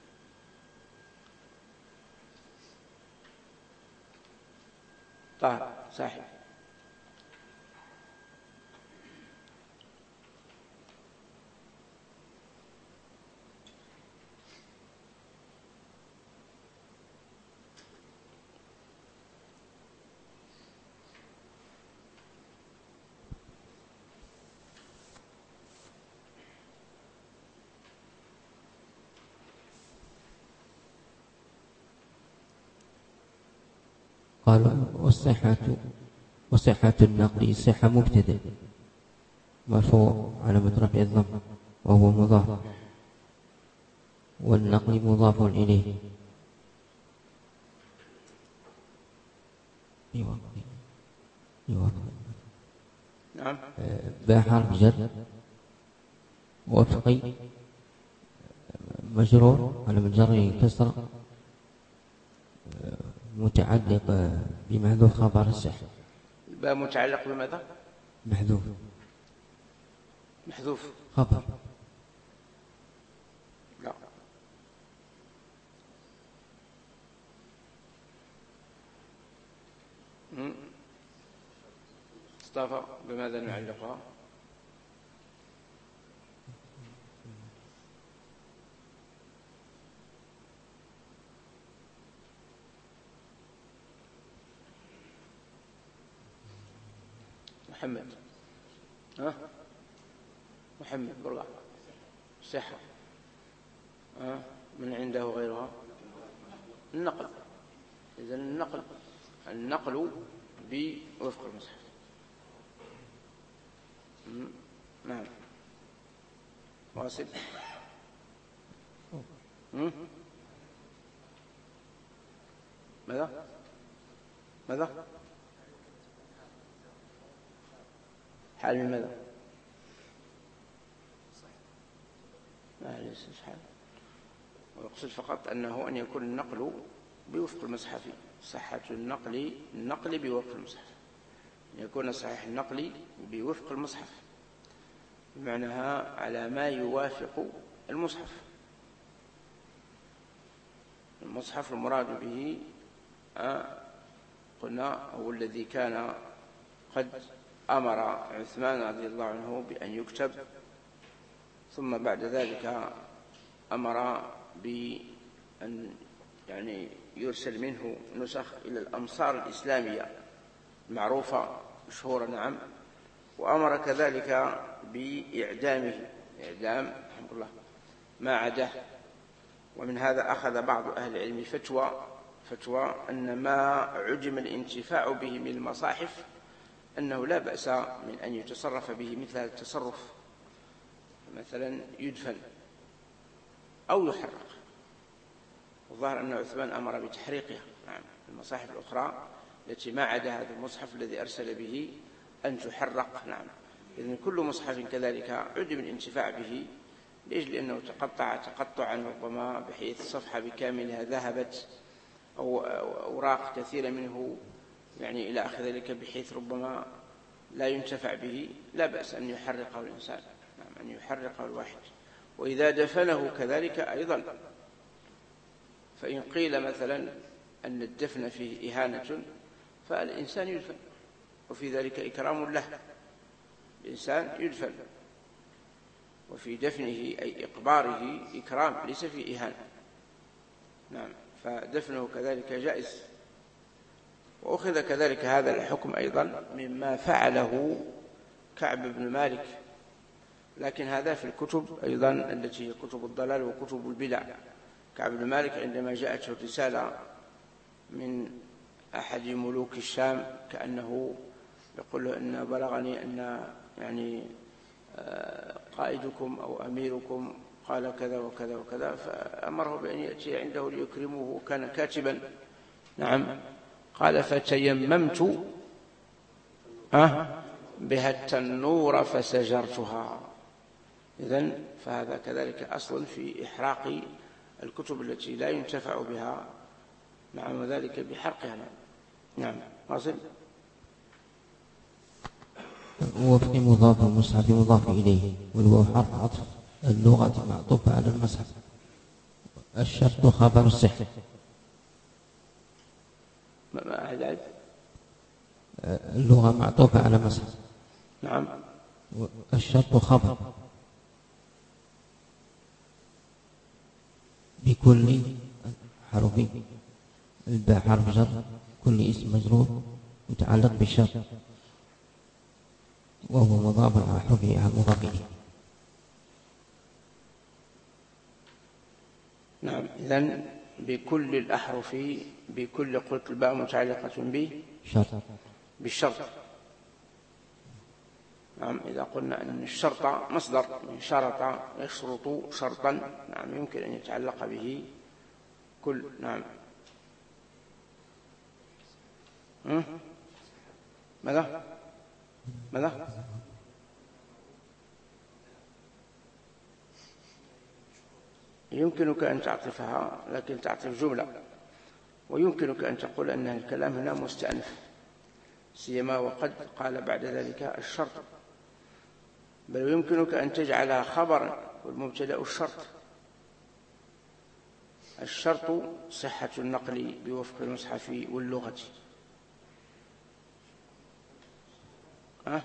طه صاحب. قال والصحة وصحة النقل صحة مبتدأ مرفوع على رفع الضم وهو مضاف، والنقل مضاف إليه. نعم. باء حرف جر، وفقي مجرور على من جره كسر، متعلق بمحذوف خبر الصحة. الباء متعلق بماذا؟ محذوف محذوف خبر. لا، مصطفى بماذا نعلقها؟ محمد، ها محمد برقع صحة، ها من عنده غيرها النقل. إذن النقل النقل بوفق المصحف. نعم واصل. ماذا ماذا حال من ماذا؟ ما ليس حال، ويقصد فقط أنه أن يكون النقل بوفق المصحف. صحة النقل النقل بوفق المصحف، أن يكون صحيح النقل بوفق المصحف، بمعناها على ما يوافق المصحف. المصحف المراد به آه قلنا هو الذي كان قد أمر عثمان رضي الله عنه بأن يكتب، ثم بعد ذلك أمر بأن يعني يرسل منه نسخ إلى الأمصار الإسلامية المعروفة مشهورة. نعم. وأمر كذلك بإعدامه، إعدام الحمد لله ما عداه. ومن هذا أخذ بعض أهل العلم فتوى فتوى أن ما عدم الانتفاع به من المصاحف أنه لا بأس من أن يتصرف به مثل هذا التصرف، مثلا يدفن أو يحرق. الظاهر أن عثمان أمر بتحريقها. نعم. المصاحف الأخرى التي ما عدا هذا المصحف الذي أرسل به أن تحرق. نعم. إذن كل مصحف كذلك عدم الانتفاع به لأجل أنه تقطع تقطعا ربما بحيث الصفحة بكاملها ذهبت، أو أوراق كثيرة منه يعني إلى آخر ذلك، بحيث ربما لا ينتفع به. لا بأس أن يحرقه الإنسان. نعم. أن يحرقه الواحد. وإذا دفنه كذلك أيضا، فإن قيل مثلا أن الدفن فيه إهانة فالإنسان يدفن، وفي ذلك إكرام له. الإنسان يدفن، وفي دفنه أي إقباره إكرام ليس فيه إهانة. نعم. فدفنه كذلك جائز. وأخذ كذلك هذا الحكم أيضا مما فعله كعب بن مالك، لكن هذا في الكتب أيضا التي هي كتب الضلال وكتب البدع. كعب بن مالك عندما جاءته الرسالة من أحد ملوك الشام كأنه يقول له إن بلغني أن يعني قائدكم أو أميركم قال كذا وكذا وكذا، فأمره بأن يأتي عنده ليكرمه، وكان كاتبا. نعم. قال فتيممت أه بها التنور فسجرتها. إذن فهذا كذلك أصل في إحراق الكتب التي لا ينتفع بها. نعم. وذلك بحرقها. نعم. واصل. وفق مضاف المصحف مضاف إليه، والواو حرف عطف اللغة معطوفة على المصحف. الشرط خبر الصحة. ما أحد اللغة معطوفة على المصحف. نعم. الشرط خبر بكل حرف. الباء حرف جر، كل اسم مجرور متعلق بالشرط، وهو مضاف على حرفه على مضاف إليه. نعم. إذن بكل الأحرف، بكل قلت الباء متعلقة به شرط بالشرط. نعم. إذا قلنا أن الشرط مصدر من شرط يشرط شرطا، نعم، يمكن أن يتعلق به كل. نعم. ماذا ماذا يمكنك أن تعطفها، لكن تعطف جملة، ويمكنك أن تقول أن الكلام هنا مستأنف، سيما وقد قال بعد ذلك الشرط، بل يمكنك أن تجعلها خبرا والمبتدأ الشرط. الشرط صحة النقل بوفق المصحف واللغة. أه؟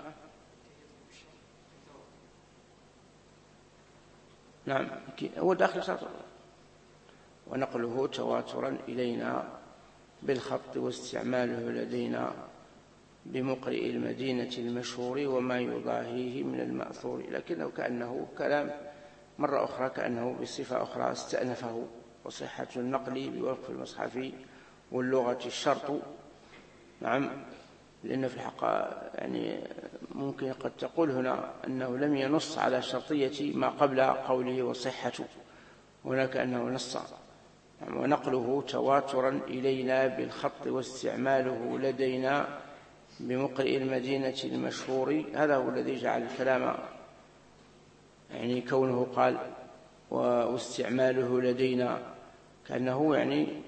نعم هو داخل شرط، ونقله تواترا إلينا بالخط واستعماله لدينا بمقرئ المدينة المشهور وما يضاهيه من المأثور، لكنه كأنه كلام مرة أخرى كأنه بصفة أخرى استأنفه. وصحة النقل بوفق المصحف واللغة الشرط. نعم، لأن في الحقيقة يعني ممكن قد تقول هنا أنه لم ينص على شرطية ما قبل قوله وصحة، هناك أنه نص. ونقله تواترا إلينا بالخط واستعماله لدينا بمقرئ المدينة المشهور، هذا هو الذي جعل الكلام يعني كونه قال واستعماله لدينا كأنه يعني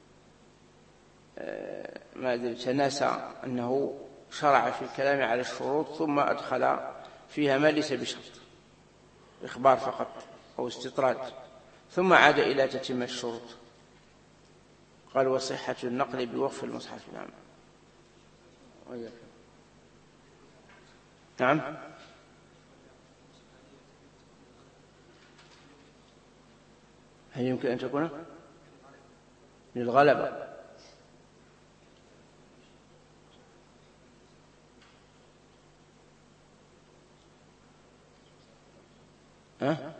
ما أدري تناسى أنه شرع في الكلام على الشروط ثم أدخل فيها ما ليس بشرط، إخبار فقط أو استطراد، ثم عاد إلى تتمة الشروط. قال وصحة النقل بوقف المصحف. نعم نعم هل يمكن أن تكون للغلبة؟ ها؟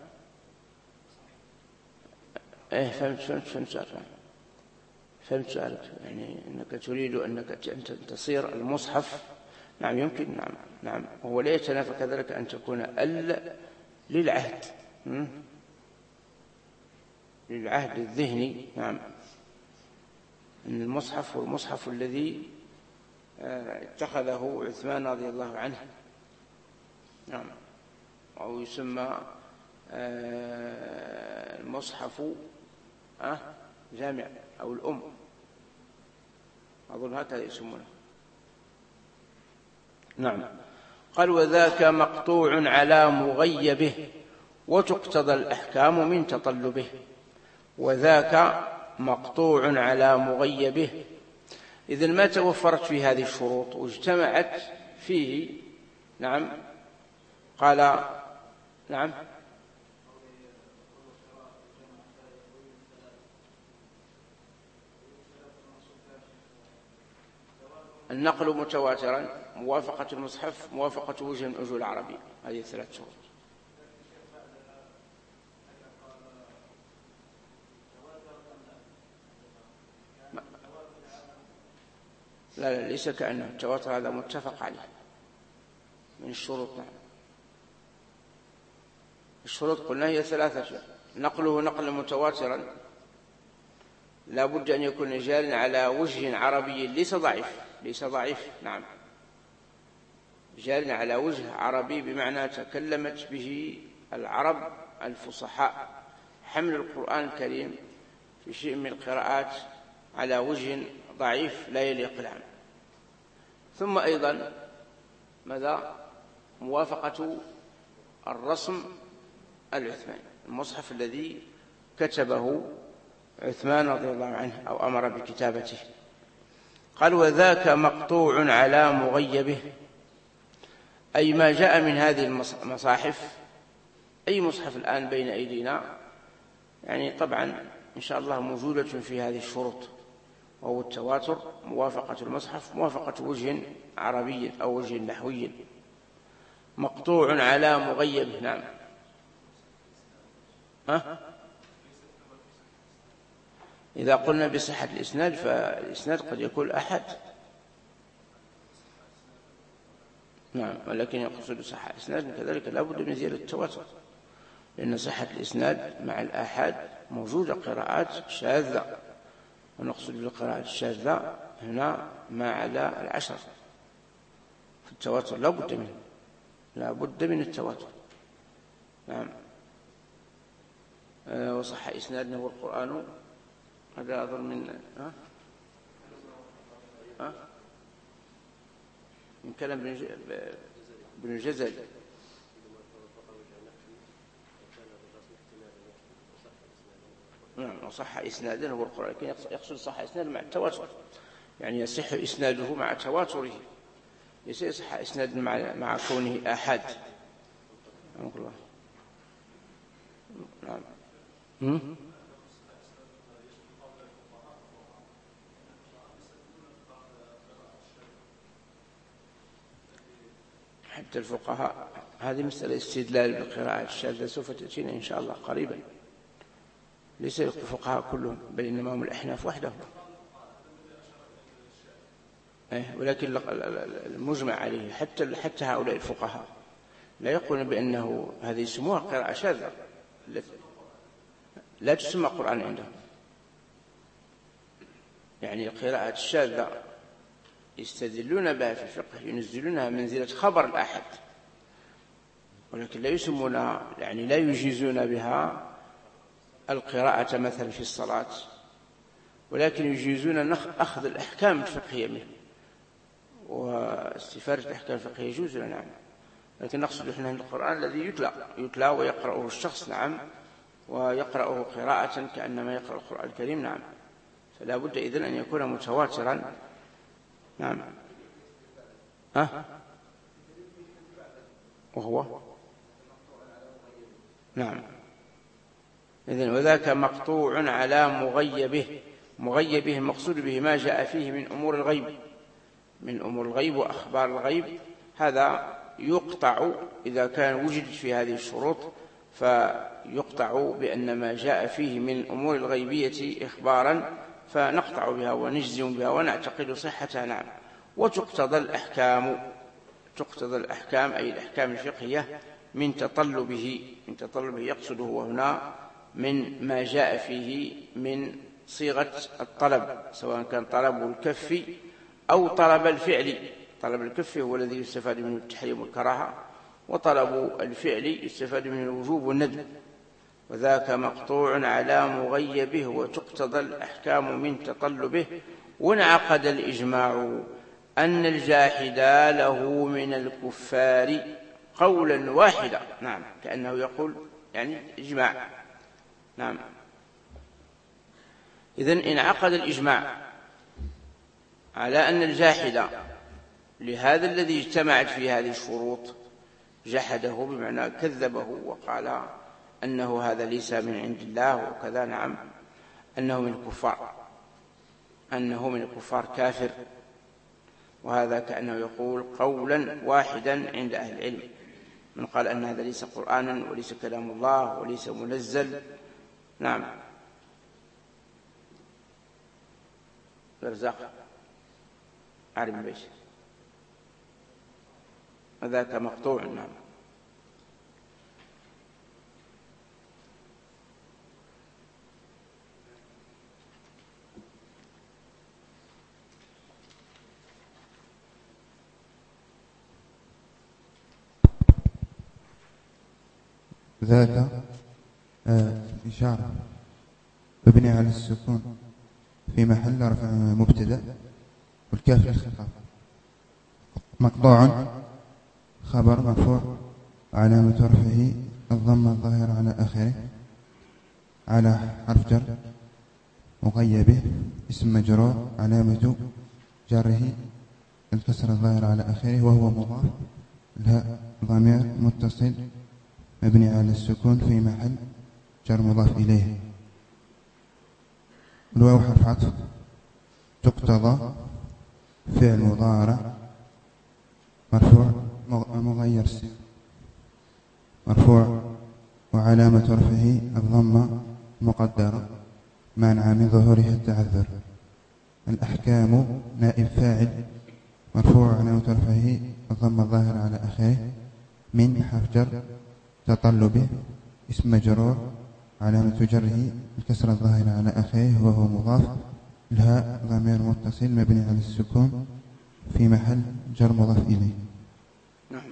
إيه فهمت فهمت فهمت سؤالك فهمت سؤالك يعني أنك تريد أنك تصير المصحف. نعم يمكن. نعم نعم هو لا يتنافى كذلك أن تكون ال للعهد للعهد الذهني. نعم أن المصحف هو المصحف الذي اتخذه عثمان رضي الله عنه. نعم أو يسمى المصحف جامع أو الأم، أظن هكذا يسمونه. نعم قال وذاك مقطوع على مغيبه وتقتضى الأحكام من تطلبه. وذاك مقطوع على مغيبه، إذن ما توفرت في هذه الشروط واجتمعت فيه. نعم قال نعم النقل متواترا، موافقة المصحف، موافقة وجه من وجوه العربية، هذه ثلاث شروط. لا لا ليس كأنه التواتر هذا متفق عليه من الشروط. نعم الشروط قلنا هي ثلاثة. نقله نقلا متواترا لا بد أن يكون جارا على وجه عربي ليس ضعيف ليس ضعيف نعم جارا على وجه عربي بمعنى تكلمت به العرب الفصحاء. حمل القرآن الكريم في شيء من القراءات على وجه ضعيف لا يليق العام. ثم أيضا ماذا؟ موافقة الرسم العثماني، المصحف الذي كتبه عثمان رضي الله عنه أو أمر بكتابته. قال وذاك مقطوع على مغيبه، أي ما جاء من هذه المصاحف. أي مصحف الآن بين أيدينا يعني طبعا إن شاء الله موجودة في هذه الشروط، وهو التواتر، موافقة المصحف، موافقة وجه عربي أو وجه نحوي. مقطوع على مغيبه. نعم ها؟ إذا قلنا بصحة الإسناد فالإسناد قد يكون أحد. نعم ولكن يقصد صحة الإسناد كذلك لا بد من زيادة التواتر، لأن صحة الإسناد مع الآحاد موجودة قراءات شاذة، ونقصد بالقراءات الشاذة هنا ما على العشر. في التواتر لا بد منه لا بد من التواتر. نعم أه وصح إسنادنا والقرآن هذا أظن من ها ها؟ من كلام ابن الجزري. نعم صح إسنادا هو القرآن، لكن يقصد صح إسنادا مع التواتر، يعني يصح إسناده مع تواتره، ليس يصح إسنادا مع مع كونه آحاد. الله. نعم. هم؟ حتى الفقهاء هذه مسألة استدلال بالقراءة الشاذة سوف تأتينا إن شاء الله قريبا. ليس الفقهاء كلهم، بل إنما هم الأحناف وحدهم، ولكن المجمع عليه حتى حتى هؤلاء الفقهاء لا يقولون بأنه هذه يسموها قراءة شاذة، لا تسمى قرآن عندهم. يعني القراءة الشاذة يستدلون بها في الفقه، ينزلونها منزلة خبر الأحد، ولكن لا يسمونها، يعني لا يجيزون بها القراءة مثلا في الصلاة، ولكن يجيزون أخذ الأحكام الفقهية منه، واستفادة الأحكام الفقهية يجوز. نعم، لكن نقصد إحنا القرآن الذي يتلى يتلى ويقرأه الشخص. نعم، ويقرأه قراءة كأنما يقرأ القرآن الكريم. نعم، فلا بد إذن أن يكون متواترا. نعم. ها؟ وهو نعم. إذن وذاك مقطوع على مغيبه. مغيبه المقصود به ما جاء فيه من أمور الغيب، من أمور الغيب وأخبار الغيب. هذا يقطع إذا كان وجد في هذه الشروط، فيقطع بأن ما جاء فيه من أمور الغيبية إخبارا فنقطع بها ونجزم بها ونعتقد صحتها. نعم. وتقتضى الأحكام، تقتضى الأحكام أي الأحكام الفقهية من تطلبه، من تطلبه يقصده هنا من ما جاء فيه من صيغة الطلب، سواء كان طلب الكف أو طلب الفعل. طلب الكف هو الذي يستفاد منه التحريم والكراهة، وطلب الفعل يستفاد منه الوجوب والندب. وذاك مقطوع على مغيبه وتقتضى الأحكام من تطلبه. وانعقد الإجماع أن الجاحد له من الكفار قولا واحدا. نعم، كأنه يقول يعني إجماع. نعم. إذن انعقد الإجماع على أن الجاحد لهذا الذي اجتمعت فيه هذه الشروط جحده، بمعنى كذبه وقال أنه هذا ليس من عند الله وكذا. نعم، أنه من الكفار، أنه من الكفار كافر. وهذا كأنه يقول قولا واحدا عند أهل العلم، من قال أن هذا ليس قرآنا وليس كلام الله وليس منزل. نعم. الرزاق عارف بيش وذاك مقطوع. نعم. ذاك آه إشارة مبني على السكون في محل رفع مبتدأ، والكاف للخطاب. مقطوع خبر مرفوع علامة رفعه الضمة الظاهرة على آخره، على حرف جر. مغيبه اسم مجرور علامة جره الكسر الظاهرة على آخره وهو مضاف. الهاء ضمير متصل مبني على السكون في محل جر مضاف إليه. الواو حرف عطف. تقتضى فعل مضارع مرفوع مغير مرفوع وعلامة رفعه الضمة مقدرة مانعة من ظهورها التعذر. الأحكام نائب فاعل مرفوع علامة رفعه الضمة الظاهرة على آخره. من حرف جر تطلبه اسم مجرور علامة جره الكسر الظاهرة على آخره وهو مضاف. الهاء ضمير متصل مبني على السكون في محل جر مضاف إليه. نعم.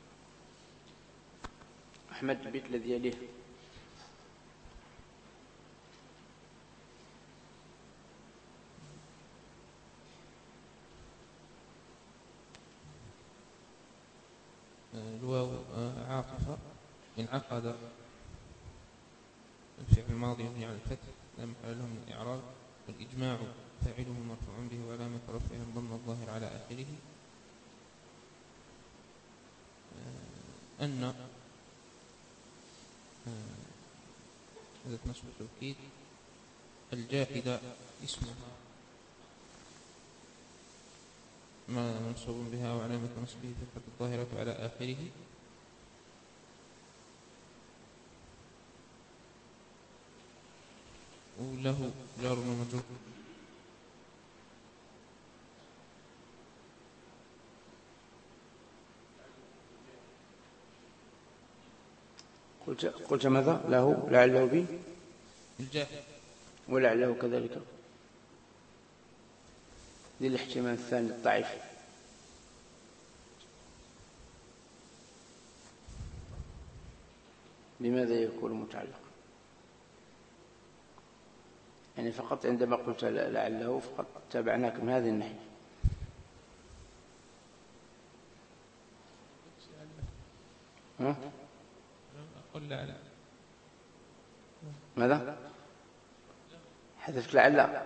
أحمد البيت الذي يليه. انعقد الفعل الماضي مبني على الفتح لا محل له من الإعراب، والإجماع فاعله مرفوع به وعلامة رفعه الضم الظاهر على آخره. أن هذا نصب التوكيد. الجاحدة اسمها ما منصوب بها وعلامة نصبه الفتحة الظاهرة على آخره. وله جار ومجرور. قلت قلت ماذا؟ له لعله به الجاحد ولعله كذلك. ذي الاحتمال الثاني الضعيف. لماذا يكون متعلق؟ يعني فقط عندما قلت لعله فقط تابعناك من هذه الناحية. ها؟ قل لعل. ماذا؟ حذفت لعل.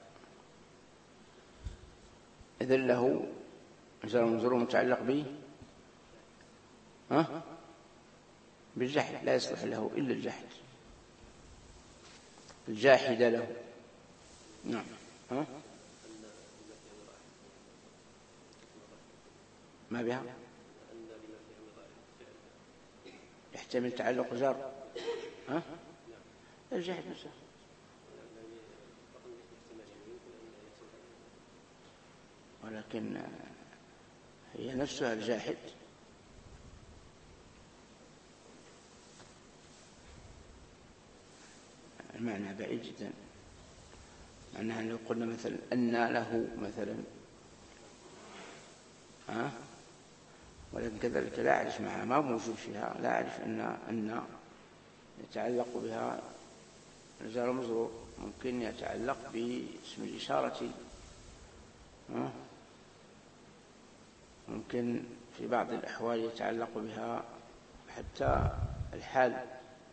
إذن له جار ومجرور متعلق به ها؟ بالجحد، لا يصلح له إلا الجحد. الجاحد له. نعم. ها؟ ما بها؟ يحتمل تعلق جار. ها؟ الجاحد نفسه. ولكن هي نفسها الجاحد. المعنى بعيد جدا. معناها لو قلنا مثلا أن له مثلا ها، ولكن كذلك لا أعرف معها، ما موجود فيها، لا أعرف أن أن يتعلق بها الجار والمجرور. ممكن يتعلق باسم الإشارة ها، ممكن في بعض الأحوال يتعلق بها حتى الحال،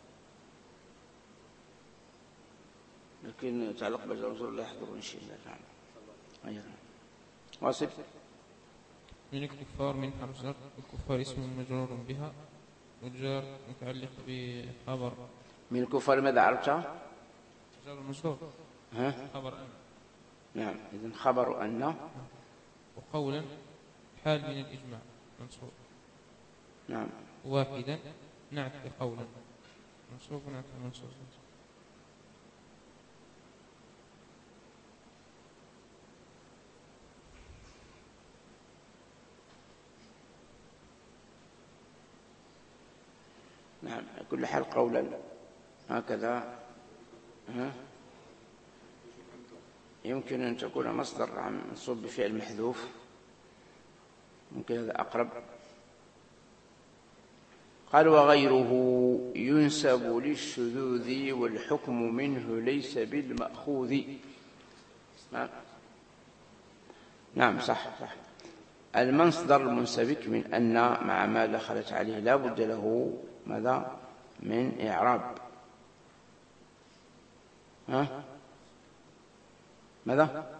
لكن يتعلق بالجار والمجرور لا يحضر إن شاء الله تعالى. أيضا واصل. من الكفار من حرف جر، الكفار اسم مجرور بها والجار متعلق بخبر. من الكفار ماذا عرفتها؟ جار المجرور. ها؟ خبر أن. نعم، إذن خبر أن. وقولا حال من الإجماع منصوب. نعم. واحدا نعت بقولا منصوب نعت منصوب. نعم، كل حال قولا هكذا ها، يمكن أن تكون مصدر عن منصوب بفعل محذوف، ممكن هذا أقرب. قال وغيره ينسب للشذوذ والحكم منه ليس بالمأخوذ. نعم صح صح. المصدر المنسبك من أن مع ما دخلت عليه لا بد له ماذا؟ من إعراب. ها؟ ماذا؟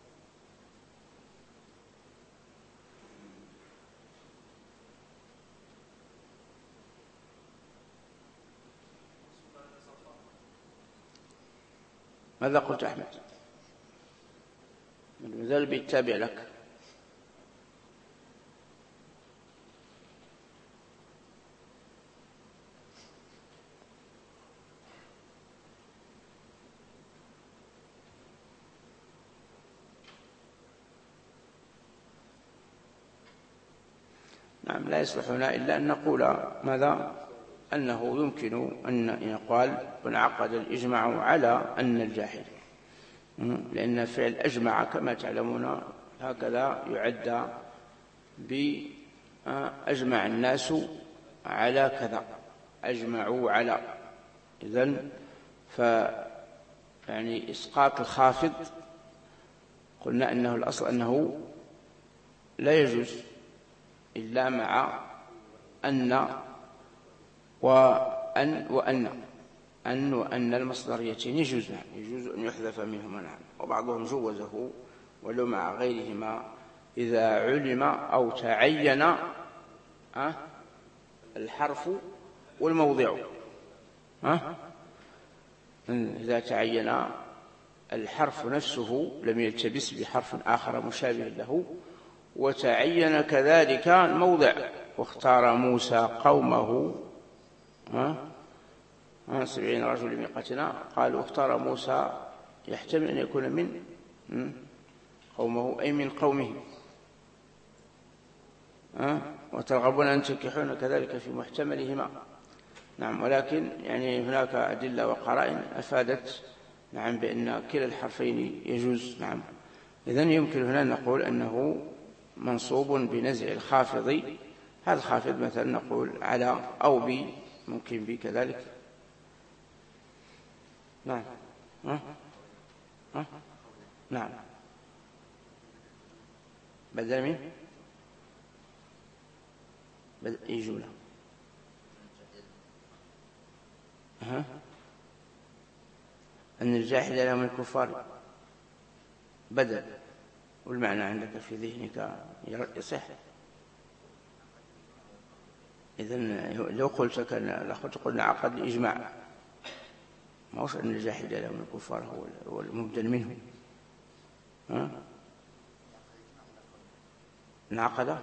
ماذا قلت أحمد؟ المثال بيتابع لك. نعم، لا يصلح هنا إلا أن نقول ماذا؟ أنه يمكن أن يقال ونعقد الإجماع على أن الجاحد، لأن فعل أجمع كما تعلمون هكذا يعد بأجمع الناس على كذا، أجمعوا على. إذن ف يعني إسقاط الخافض قلنا أنه الأصل أنه لا يجوز إلا مع أن وأن وأن أن وأن المصدريتين يجوز يجوز أن يحذف منهما نعم، وبعضهم جوزه ولو مع غيرهما إذا علم أو تعين الحرف والموضع. إذا تعين الحرف نفسه لم يلتبس بحرف آخر مشابه له، وتعين كذلك الموضع. واختار موسى قومه سبعين رجل لميقاتنا، قالوا اختار موسى يحتمل أن يكون من قومه أي من قومه. وترغبون أن تنكحون كذلك في محتملهما نعم، ولكن يعني هناك أدلة وقرائن أفادت نعم بأن كلا الحرفين يجوز نعم. إذن يمكن هنا نقول أنه منصوب بنزع الخافض، هذا الخافض مثلا نقول على أو بي، ممكن بي كذلك نعم. ها؟ ها؟ نعم بدل من بدل يجونا ها أن الجاحد لهم الكفار بدل، والمعنى عندك في ذهنك يصح. إذن لو قلت كان لقد قلنا عقد الإجماع، ما هوش أن الجاحد لهم الكفار هو المبدل منه. ها انعقد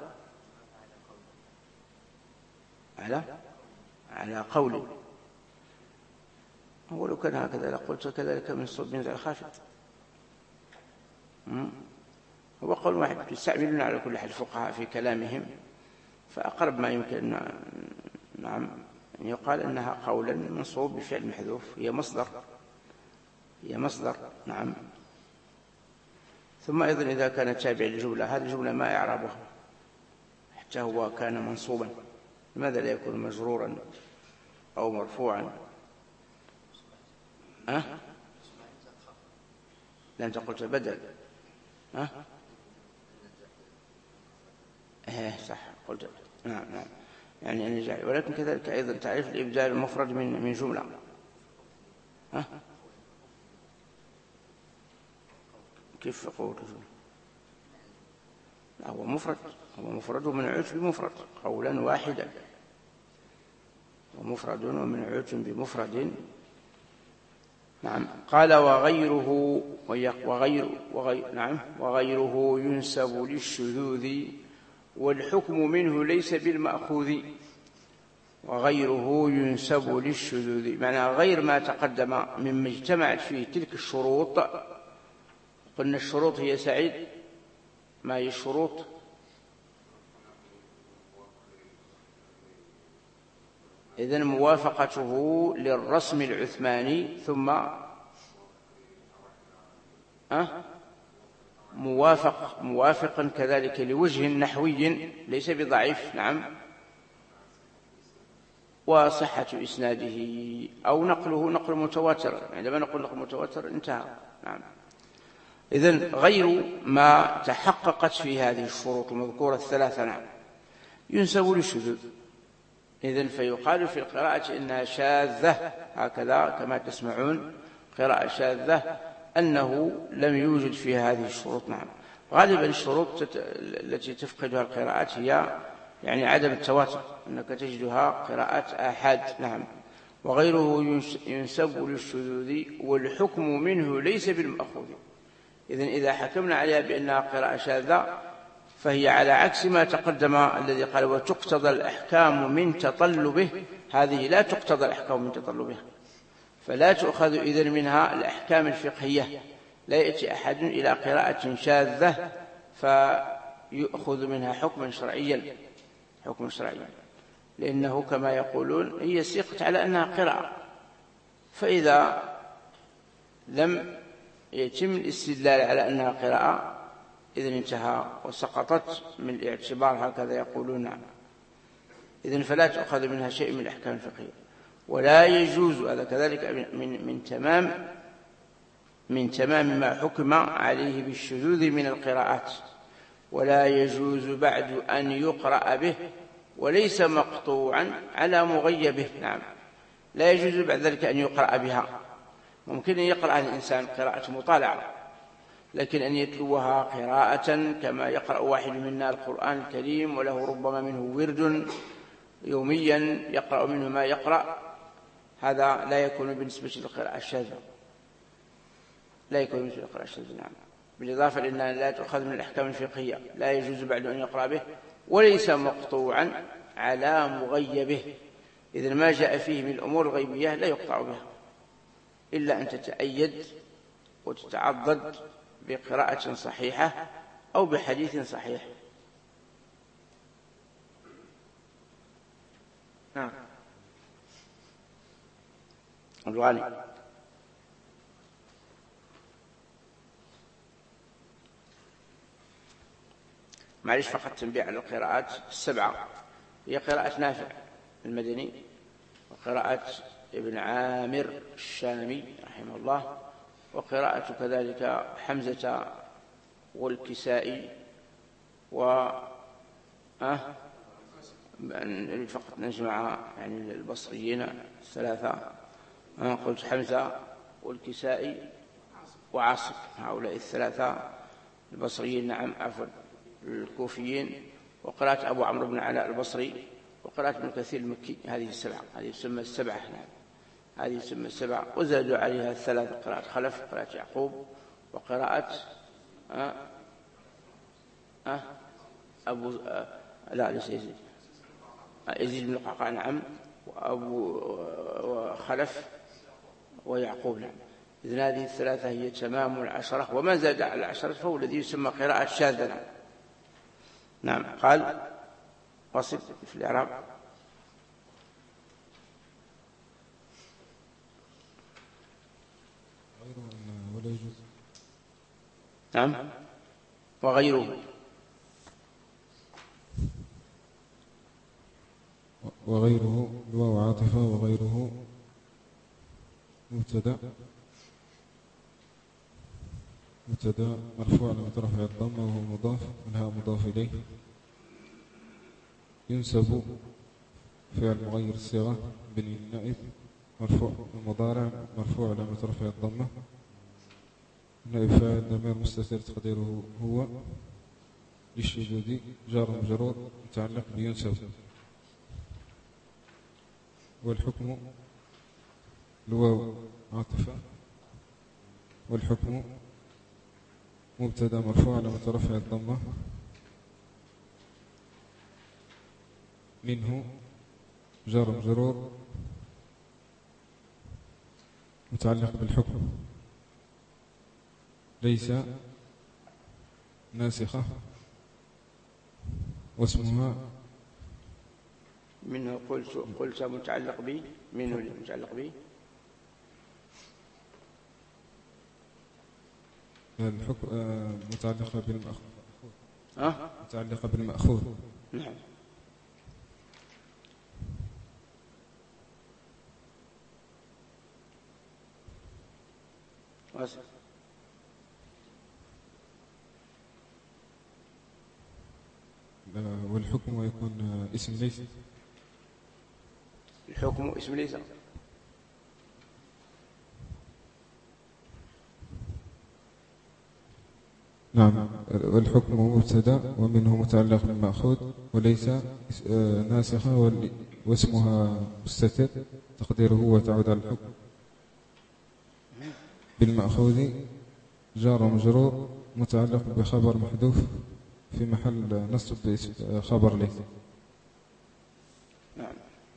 على على قوله، ولو كان هكذا لقلت كذلك من صوب بن ذي الخافض. هو قول واحد يستعملون على كل حال الفقهاء في كلامهم، فأقرب ما يمكن نعم أن يقال أنها قولا منصوب بفعل محذوف، هي مصدر هي مصدر نعم. ثم أيضا إذا كانت تابع للجملة، هذه الجملة ما إعرابها حتى هو كان منصوبا، لماذا لا يكون مجرورا أو مرفوعا؟ أه؟ لأنت قلت بدل. أه؟ إيه صح قلت نعم نعم يعني أن جاء، ولكن كذلك أيضا تعريف الإبدال المفرد من من جملة. أه؟ كيف قول جملة؟ لا هو مفرد، هو مفرد ومنعوت بمفرد قولا واحدا، ومفرد ومنعوت بمفرد نعم. قال وغيره وغير وغير نعم وغيره ينسب للشذوذ والحكم منه ليس بالمأخوذ. وغيره ينسب للشذوذ معنى غير ما تقدم مما اجتمعت فيه تلك الشروط. قلنا الشروط هي سعيد، ما هي الشروط؟ إذن موافقته للرسم العثماني، ثم أه؟ موافق موافقا كذلك لوجه نحوي ليس بضعيف نعم، وصحة إسناده أو نقله نقل متواتر. عندما نقول نقل متواتر انتهى نعم. إذن غير ما تحققت في هذه الشروط المذكورة الثلاثة نعم ينسب للشذوذ. إذن فيقال في القراءة إنها شاذة، هكذا كما تسمعون قراءة شاذة، أنه لم يوجد في هذه الشروط نعم. غالبا الشروط التي تفقدها القراءات هي يعني عدم التواتر، أنك تجدها قراءات آحاد نعم. وغيره ينسب للشذوذ والحكم منه ليس بالمأخوذ. إذن إذا حكمنا عليها بأنها قراءة شاذة فهي على عكس ما تقدم الذي قال وتقتضى الأحكام من تطلبه، هذه لا تقتضى الأحكام من تطلبه، فلا تؤخذ إذن منها الأحكام الفقهية. لا يأتي أحد إلى قراءة شاذة فيؤخذ منها حكما شرعيا حكما شرعيا لأنه كما يقولون هي سيقت على أنها قراءة، فإذا لم يتم الاستدلال على أنها قراءة إذن انتهى وسقطت من الاعتبار، هكذا يقولون. إذن فلا تأخذ منها شيء من الأحكام الفقهية. ولا يجوز هذا كذلك من من تمام من تمام ما حكم عليه بالشذوذ من القراءات. ولا يجوز بعد أن يقرأ به وليس مقطوعا على مغيبه. نعم، لا يجوز بعد ذلك أن يقرأ بها. ممكن أن يقرأ الإنسان قراءة مطالعة، لكن أن يتلوها قراءة كما يقرأ واحد منا القرآن الكريم وله ربما منه ورد يوميا يقرأ منه ما يقرأ، هذا لا يكون بالنسبة للقراءة الشاذة، لا يكون بالنسبة للقراءة الشاذة. نعم، بالإضافة لأنها لا تؤخذ من الأحكام الفقهية، لا يجوز بعد أن يقرأ به، وليس مقطوعا على مغيبه. إذن ما جاء فيه من الأمور الغيبية لا يقطع بها إلا أن تتأيد وتتعضد بقراءة صحيحة أو بحديث صحيح. نعم. الغالي معلش فقط تنبيه على القراءات السبعة، هي قراءة نافع المدني، وقراءة ابن عامر الشامي رحمه الله، وقراءة كذلك حمزة والكسائي، و أه فقط نجمع يعني البصريين الثلاثة، أه قلت حمزة والكسائي وعاصم، هؤلاء الثلاثة البصريين. نعم عفوا الكوفيين، وقراءة أبو عمرو بن علاء البصري، وقراءة ابن كثير المكي. هذه السبعة، هذه تسمى السبعة. نعم، هذه تسمى السبعة، وزادوا عليها الثلاث: قراءة خلف، قراءة يعقوب، وقراءة أه أه أبو أه لا ليس يزيد يزيد بن القعقاع. نعم، وأبو وخلف ويعقوب. نعم، إذن هذه الثلاثة هي تمام العشرة، وما زاد على العشرة فهو الذي يسمى قراءة شاذة. نعم. نعم. قال وصل في الإعراب. ولا يجوز. نعم، وغيره. وغيره الواو عاطفة، وغيره مبتدأ مبتدأ مرفوع لما ترفع الضمة وهو مضاف، منها مضاف إليه. ينسب فعل مغير الصيغة بني النائب مرفوع، المضارع مرفوع لما ترفع الضمة، نائب فاعل ضمير مستتر تقديره هو، للشذوذ جار مجرور متعلق بينسب. والحكم الواو عاطفة، والحكم مبتدا مرفوع لما ترفع الضمة، منه جار مجرور متعلق بالحكم، ليس ناسخة، واسمها منه قلت قلت متعلق به، منه متعلق به الحكم متعلقة بالمأخوذ. أه؟ متعلقة بالمأخوذ. نعم. وصل. والحكم يكون اسم ليس. الحكم اسم ليس. نعم، والحكم مبتدا ومنه متعلق بالمأخوذ، وليس ناسخة، واسمها مستتر تقديره وتعود على الحكم بالمأخوذ، جار ومجرور متعلق بخبر محذوف في محل نصب خبر ليس. نعم.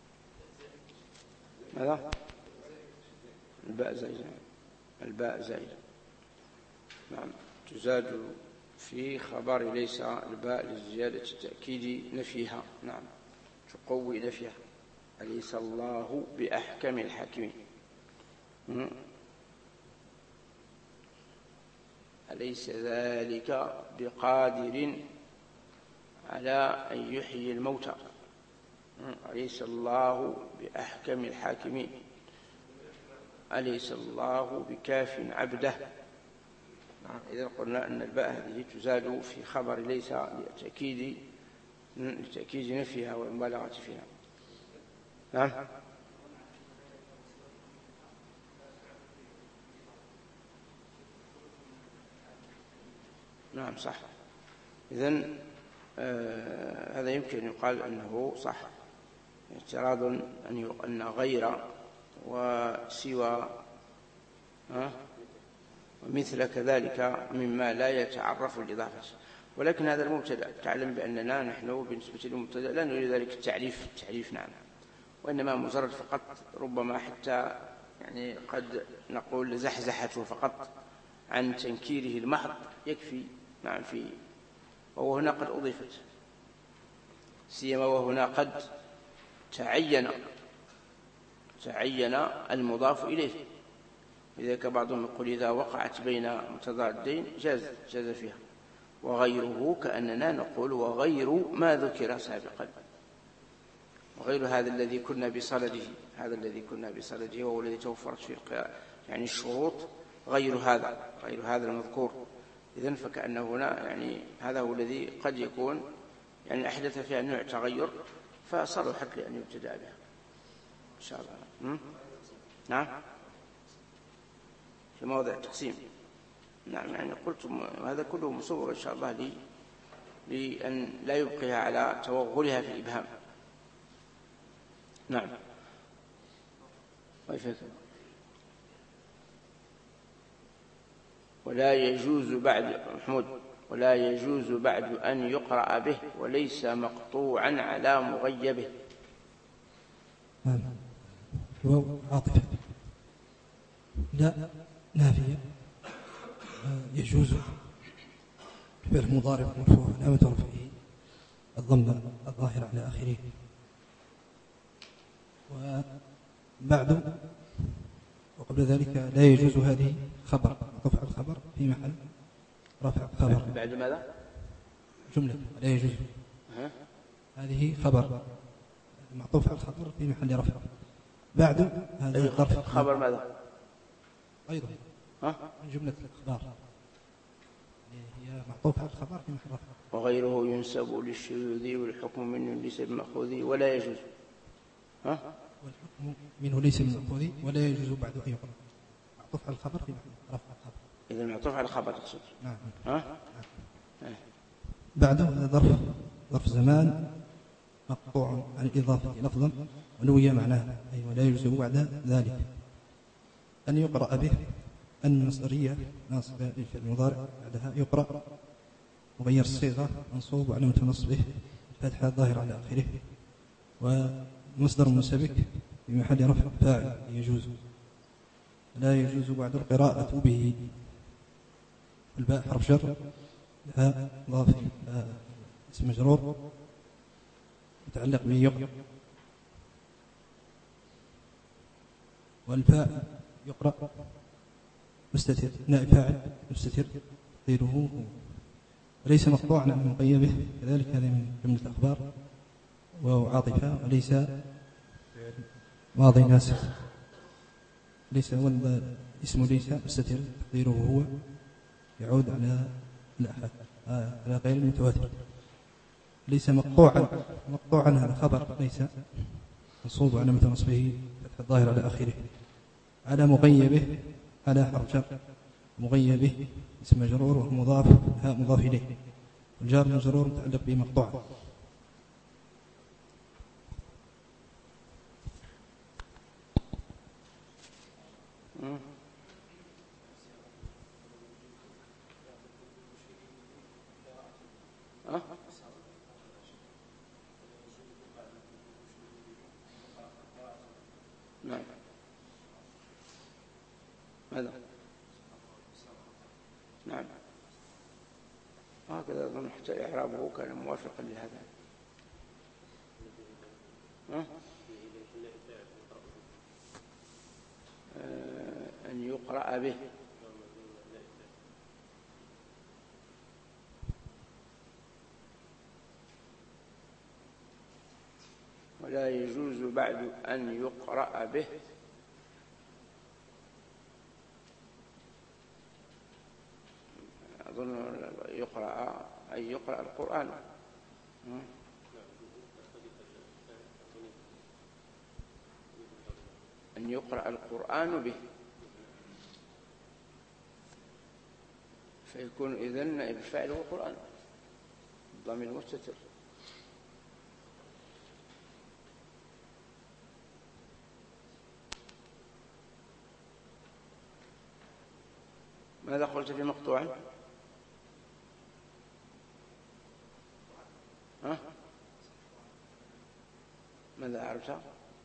ماذا؟ الباء زائدة. الباء زائدة. نعم، تزاد في خبر ليس الباء لزيادة تأكيد نفيها. نعم، تقوي نفيها. أليس الله بأحكم الحاكمين. أليس ذلك بقادر على أن يحيي الموتى. أليس الله بأحكم الحاكمين. أليس الله بكاف عبده. إذا قلنا أن الباء هذه تزاد في خبر ليس لتأكيد لتأكيد نفيها والمبالغة فيها. نعم. نعم صح. إذن آه هذا يمكن يقال أنه صح، اعتراض أن أن غير وسوى آه ومثل كذلك مما لا يتعرف الإضافة. ولكن هذا المبتدأ، تعلم بأننا نحن بالنسبة للمبتدأ لا نريد ذلك التعريف التعريف نعم، وإنما مجرد فقط ربما حتى يعني قد نقول زحزحته فقط عن تنكيره المحض يكفي. نعم في وهو هنا قد أضيفت سيما وهنا قد تعين تعين المضاف إليه، لذلك بعضهم يقول إذا وقعت بين متضادين جاز جاز فيها. وغيره كأننا نقول وغير ما ذكر سابقا، وغير هذا الذي كنا بصدده، هذا الذي كنا بصدده وهو الذي توفرت فيه يعني الشروط، غير هذا غير هذا المذكور. إذن فكأنه هنا يعني هذا هو الذي قد يكون يعني أحدث فيها نوع تغير فصلحت لأن يبتدأ بها إن شاء الله. م? نعم في موضع التقسيم. نعم يعني قلت هذا كله مصور إن شاء الله لي لأن لا يبقيها على توغلها في الإبهام. نعم. ولا يجوز بعد محمود ولا يجوز بعد أن يقرأ به وليس مقطوعا على مغيبه. نعم. الواو عاطفة لا نافية يجوز فعل مضارع مرفوع علامة رفعه الضمة الظاهرة على آخره. وبعد وقبل ذلك لا يجوز هذه خبر رفع الخبر في محل رفع خبر. بعد ماذا؟ جملة لا يجوز أه؟ هذه خبر معطوف على الخبر في محل رفع. بعد هذا الظرف خبر ماذا؟ أيضا ها؟ جملة الأخبار هي معطوف على الخبر في محل رفع. وغيره ينسب للشذوذ والحكم منه ليس بمأخوذ ولا يجوز. ها؟ والحكم منه ليس بمأخوذ ولا يجوز بعد أن يقرأ. معطوف على الخبر في محل رفع الخبر. إذا معطوف على الخبر تقصد. نعم. ها؟ نعم. بعده هذا ظرف ظرف زمان مقطوع عن الإضافة لفظا ونوي معناه أي ولا يجوز بعد ذلك أن يقرأ به أن مصدرية ناصبة للفعل المضارع بعدها يقرأ مغير الصيغة منصوب وعلامة نصبه الفتحة الظاهرة على آخره. ومصدر منسبك في محل رفع فاعل يجوز. لا يجوز بعد القراءة به. الباء حرف جر لها ضاف اسم مجرور متعلق بيقرأ. والفاء يقرأ مستتر نائب فاعل مستتر تقديره وليس مقطوعا عن مغيبه كذلك هذا من جملة الأخبار وعاطفة وليس ماضي ناسخ. ليس اسم ليس مستتر تقديره هو يعود على الأحد على غير المتواتر. ليس مقطوعا مقطوعا هذا خبر ليس منصوب علامة نصبه فتح الظاهر على آخره. على مغيبه على حرف جر مغيبه اسم مجرور وهو مضاف ها مضاف إليه والجار مجرور متعلق به مقطوع. أه؟ نعم. ماذا؟ نعم. هكذا أظن حتى إعرابه كان موافقا لهذا. أه؟ أه أن يقرأ به. ولا يجوز بعد أن يقرأ به. أظن يقرأ أي يقرأ القرآن أن يقرأ القرآن به، فيكون إذن نائب الفاعل هو القرآن الضمير المستتر. ماذا قلت في مقطوع؟ ها؟ ماذا عرفت؟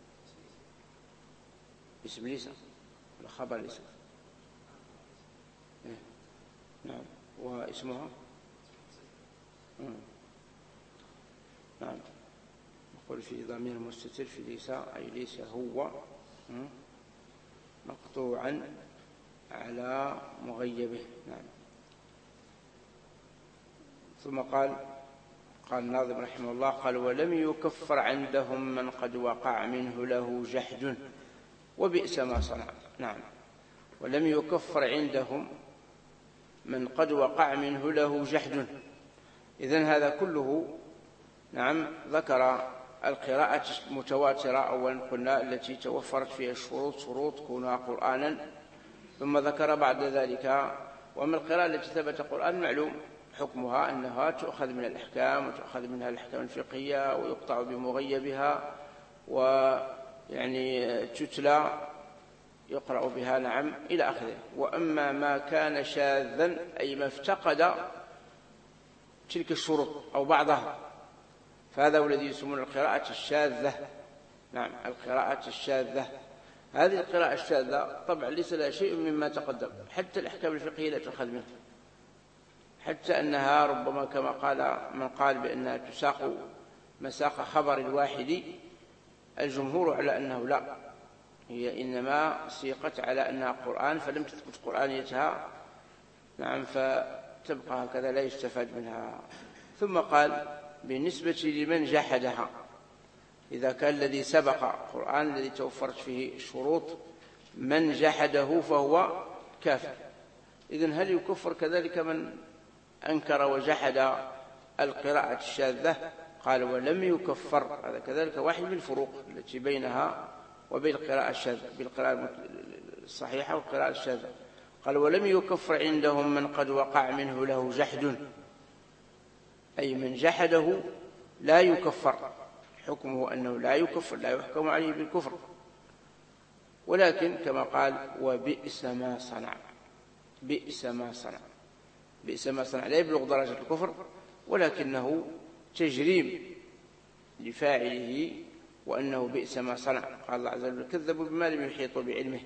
اسم ليس ولا خبر ليس؟ إيه؟ نعم. واسمها؟ مم. نعم. نقول في ضمير مستتر في ليس أي ليس هو مم. مقطوعا على مغيبه. نعم. ثم قال قال الناظم رحمه الله قال ولم يكفر عندهم من قد وقع منه له جحد وبئس ما صنع. نعم. ولم يكفر عندهم من قد وقع منه له جحد. إذن هذا كله نعم ذكر القراءة المتواترة أولا قلنا التي توفرت فيها الشروط شروط كونها قرآنا، ثم ذكر بعد ذلك ومن القراءة التي ثبت قرآن معلوم حكمها أنها تؤخذ من الأحكام وتؤخذ منها الأحكام الفقهية ويقطع بمغيبها ويعني تتلى يقرأ بها نعم إلى آخره. وأما ما كان شاذا أي ما افتقد تلك الشروط أو بعضها فهذا هو الذي يسمون القراءة الشاذة. نعم القراءة الشاذة. هذه القراءة الشاذة طبعا ليس لها شيء مما تقدم، حتى الأحكام الفقهية لا تؤخذ منها، حتى أنها ربما كما قال من قال بأنها تساق مساق خبر الواحد، الجمهور على أنه لا، هي إنما سيقت على أنها قرآن فلم تثبت قرآنيتها نعم فتبقى هكذا لا يستفاد منها. ثم قال بالنسبة لمن جحدها إذا كان الذي سبق القرآن الذي توفرت فيه الشروط من جحده فهو كافر. إذن هل يكفر كذلك من أنكر وجحد القراءة الشاذة؟ قال ولم يكفر. هذا كذلك واحد من الفروق التي بينها وبين القراءة الشاذة، بالقراءة الصحيحة والقراءة الشاذة. قال ولم يكفر عندهم من قد وقع منه له جحد، أي من جحده لا يكفر، حكمه أنه لا يكفر لا يحكم عليه بالكفر، ولكن كما قال وبئس ما صنع. بئس ما صنع، بئس ما صنع لا يبلغ درجة الكفر ولكنه تجريم لفاعله وأنه بئس ما صنع. قال الله عز وجل كذبوا بما لم يحيطوا بعلمه.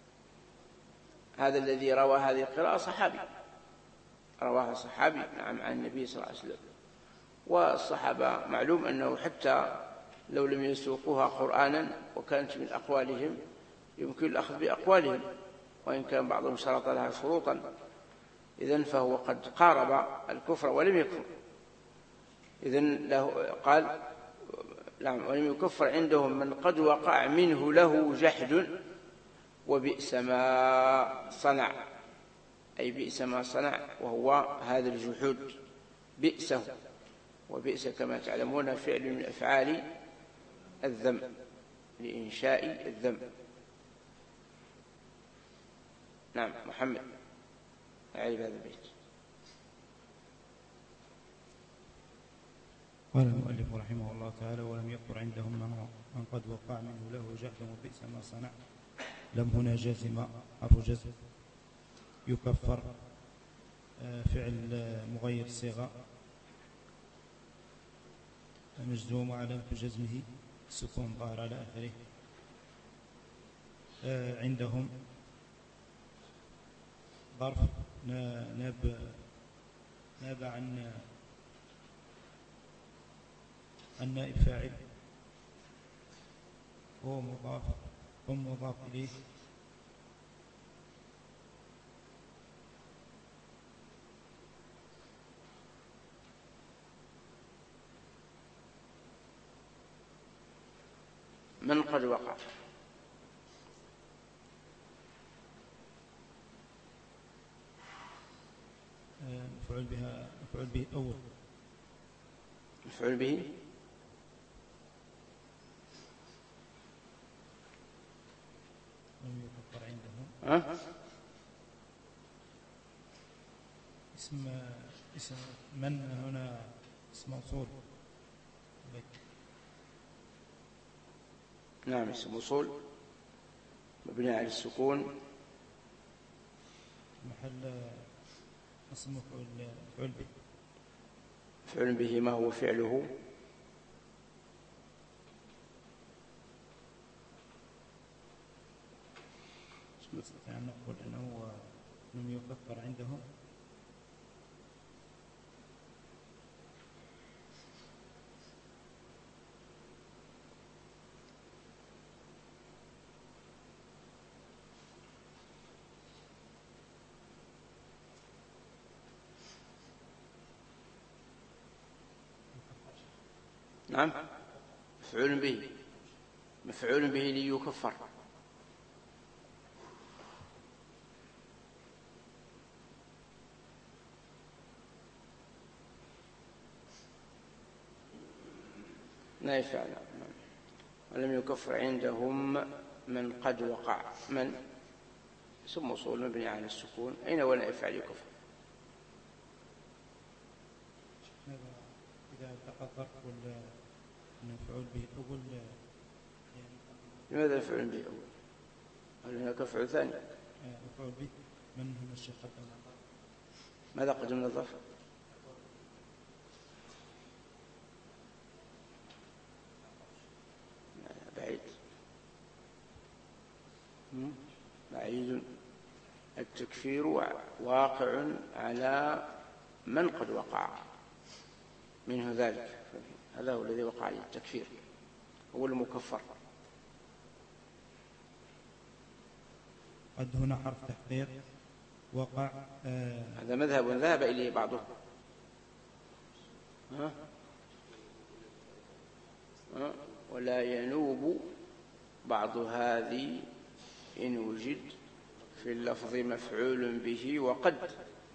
هذا الذي روى هذه القراءة صحابي، رواها صحابي نعم عن النبي صلى الله عليه وسلم. والصحابة معلوم أنه حتى لو لم يسوقوها قرآنا وكانت من أقوالهم يمكن الأخذ بأقوالهم وإن كان بعضهم شرط لها شروطا، إذن فهو قد قارب الكفر ولم يكفر. إذن له قال نعم ولم يكفر عندهم من قد وقع منه له جحد وبئس ما صنع، أي بئس ما صنع وهو هذا الجحود بئسه. وبئس كما تعلمون فعل من أفعال الذم لإنشاء الذم. نعم محمد أعرف هذا البيت. قال المؤلف رحمه الله تعالى ولم يكفر عندهم من قد وقع منه له جهد وبئس ما صنع. لم هنا جازم حرف جزم يكفر فعل مغير الصيغة مجزوم علامة جزمه السكون ظاهر على آخره. عندهم ظرف ناب ناب عن النائب فاعل هو مضاف ثم مضاف إليه من قد وقع. مفعول بها مفعول به الأول مفعول به ها؟ اسم اسم من هنا اسم موصول. نعم اسم موصول مبني على السكون محل اسم مفعول مفعول به. مفعول به ما هو فعله؟ نستطيع أن نقول أنه لم يكفر عندهم نعم مفعول به مفعول به ليكفر. لا يفعل. ولم يكفر عندهم من قد وقع. من اسم موصول مبني على السكون أين ولا يفعل يكفر؟ إذا التقى الظرف والمفعول به الأول لماذا الفعل به أول؟ هل هناك فعل ثاني؟ مفعول به من هم الشيخ قدم؟ ماذا قدمنا الظرف؟ بعيد بعيد. التكفير واقع على من قد وقع منه ذلك، هذا هو الذي وقع عليه التكفير، هو المكفر. قد هنا حرف تحقيق وقع. آه هذا مذهب ذهب إليه بعضهم. ها؟ ها؟ ولا ينوب بعض هذه إن وجد في اللفظ مفعول به وقد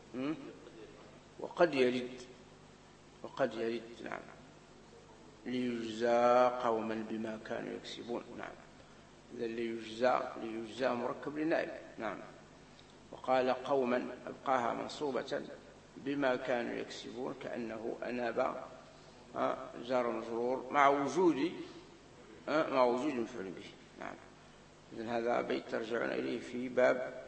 وقد يرد وقد يرد. نعم ليجزى قوما بما كانوا يكسبون. نعم إذا ليجزى ليجزى مركب للنائب. نعم وقال قوما أبقاها منصوبة بما كانوا يكسبون كأنه أناب جار مجرور مع وجود مع وجود مفعول به. نعم إذن هذا بيت ترجعون إليه في باب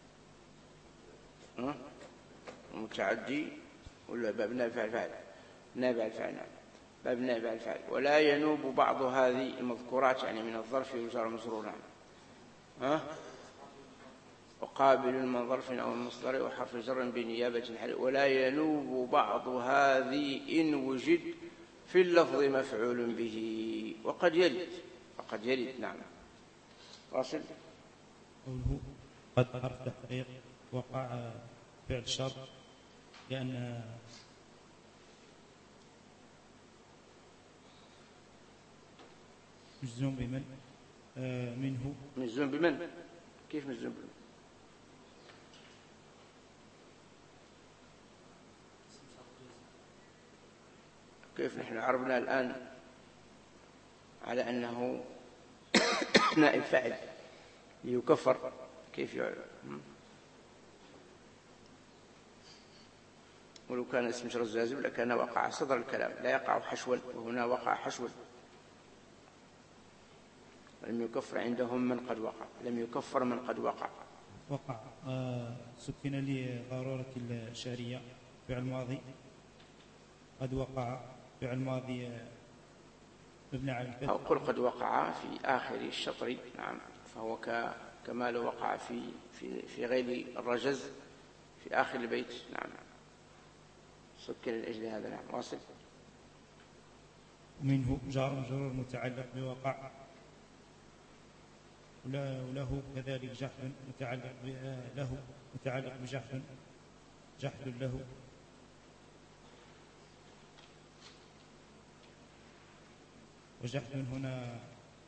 المتعدي ولا باب نافع الفعل؟ نافع الفعل. نعم باب نافع الفعل. ولا ينوب بعض هذه المذكورات يعني من الظرف والجار مجرور. نعم ها وقابل من ظرف أو المصدر وحرف جر بنيابة حل. ولا ينوب بعض هذه إن وجد في اللفظ مفعول به وقد يرد وقد يرد. نعم واصل. قوله قد حرف تحقيق وقع فعل شرط لأن مجزوم بمن آه منه. مجزوم بمن؟ كيف مجزوم بمن؟ كيف نحن عربنا الآن على أنه نائب فاعل ليكفر؟ كيف يعرف؟ ولو كان اسم شرط جازم لكان وقع صدر الكلام، لا يقع حشوا، وهنا وقع حشوا. لم يكفر عندهم من قد وقع، لم يكفر من قد وقع. وقع آه سكن لي ضرورة الشعرية فعل ماضي قد وقع فعل ماضي مبني على الفتح. أو قل قد وقع في آخر الشطر. نعم فهو كما لو وقع في في في غير الرجز في آخر البيت. نعم سكن لأجل هذا. نعم واصل. منه جار مجرور متعلق بوقع وله كذلك جحد متعلق له متعلق بجحد جحد له. وجحد هنا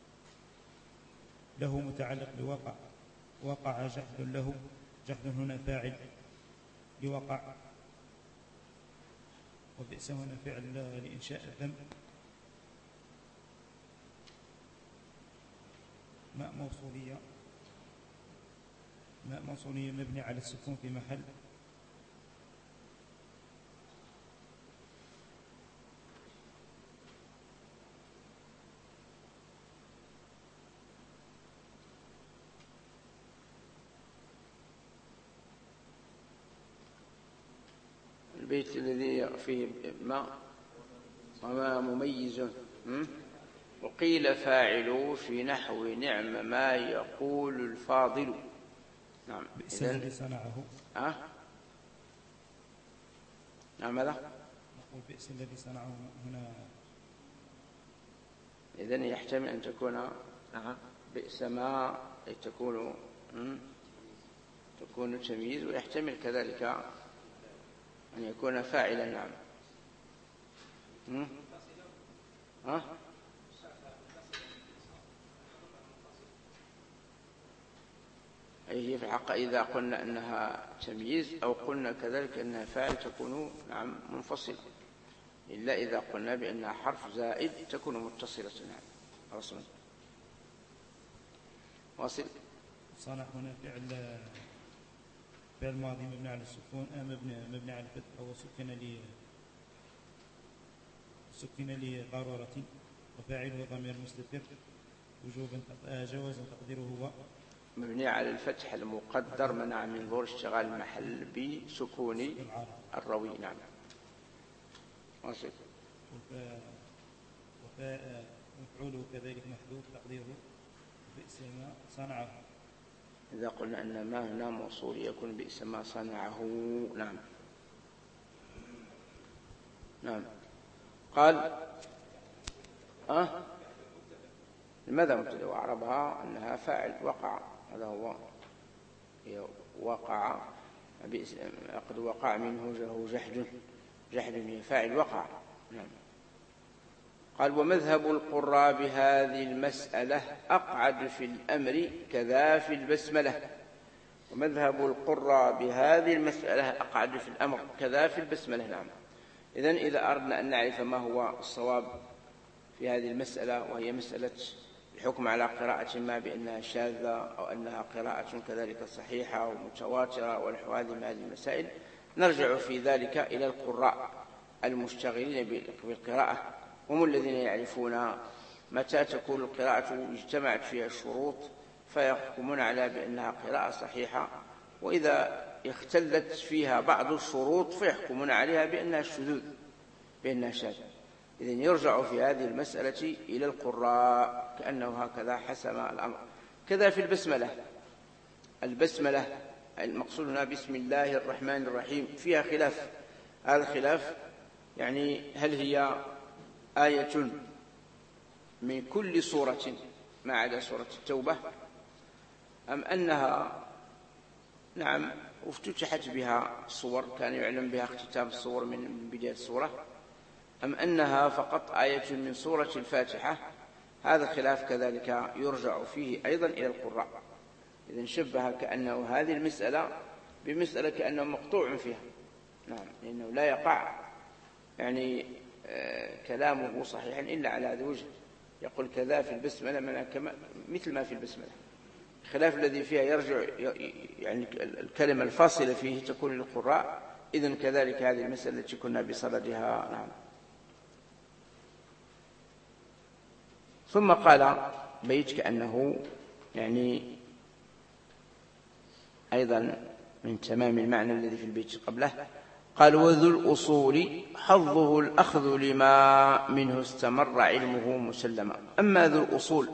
له متعلق بوقع وقع جحد له. جحد هنا فاعل لوقع وبئس هنا فعل لإنشاء الذنب. ماء موصولية أسماء موصولية مبني على السكون في محل البيت الذي فيه ما وما مميز وقيل فاعل في نحو نعم ما يقول الفاضل. نعم. بئس الذي صنعه. أه؟ نعم ماذا؟ نقول بئس الذي صنعه هنا. إذن يحتمل أن تكون نعم بئس ما تكون تكون تمييز، ويحتمل كذلك أن يكون فاعلا. نعم. ها؟ أي هي في الحق إذا قلنا أنها تمييز أو قلنا كذلك أنها فاعل تكون نعم منفصلة، إلا إذا قلنا بأنها حرف زائد تكون متصلة. نعم. رسم واصل. صنع هنا فعل فعل ماضي مبني على السكون مبني مبني على الفتح وسكن لي سكن لضرورة وفاعله ضمير مستتر وجوبا جوازا تقديره هو مبني على الفتح المقدر منع من ظهور اشتغال المحل بسكون الروي. نعم. واصل. وفعوله كذلك محذوف تقديره بئس ما صنعه. إذا قلنا أن ما هنا موصول يكون بئس ما صنعه. نعم. نعم. قال أه؟ لماذا مبتدأ؟ وأعربها أنها فاعل وقع، هذا هو وقع قد وقع منه له جحد جحد هي فاعل وقع. نعم. قال ومذهب القراء بهذه المسألة أقعد في الأمر كذا في البسملة. ومذهب القراء بهذه المسألة أقعد في الأمر كذا في البسملة. نعم. إذن إذا أردنا أن نعرف ما هو الصواب في هذه المسألة، وهي مسألة الحكم على قراءة ما بأنها شاذة أو أنها قراءة كذلك صحيحة ومتواترة ونحو هذه من هذه المسائل، نرجع في ذلك إلى القراء المشتغلين بالقراءة، هم الذين يعرفون متى تكون القراءة اجتمعت فيها الشروط فيحكمون على بأنها قراءة صحيحة، وإذا اختلت فيها بعض الشروط فيحكمون عليها بأنها شذوذ بأنها شاذة. إذن يرجع في هذه المسألة إلى القراء كأنه هكذا حسم الأمر. كذا في البسملة. البسملة المقصود هنا بسم الله الرحمن الرحيم فيها خلاف. هذا الخلاف يعني هل هي آية من كل سورة ما عدا سورة التوبة، أم أنها نعم افتتحت بها صور كان يعلم بها اختتام الصور من بداية السورة، أم أنها فقط آية من سورة الفاتحة. هذا الخلاف كذلك يرجع فيه أيضا إلى القراء. إذن شبه كأنه هذه المسألة بمسألة كأنه مقطوع فيها. نعم. لأنه لا يقع يعني آه كلامه صحيحا إلا على هذا الوجه. يقول كذا في البسملة من كما مثل ما في البسملة. الخلاف الذي فيها يرجع يعني الكلمة الفاصلة فيه تكون للقراء. إذن كذلك هذه المسألة التي كنا بصددها. نعم. ثم قال بيت كأنه يعني أيضا من تمام المعنى الذي في البيت قبله. قال وذو الأصول حظه الأخذ لما منه استمر علمه مسلما. أما ذو الأصول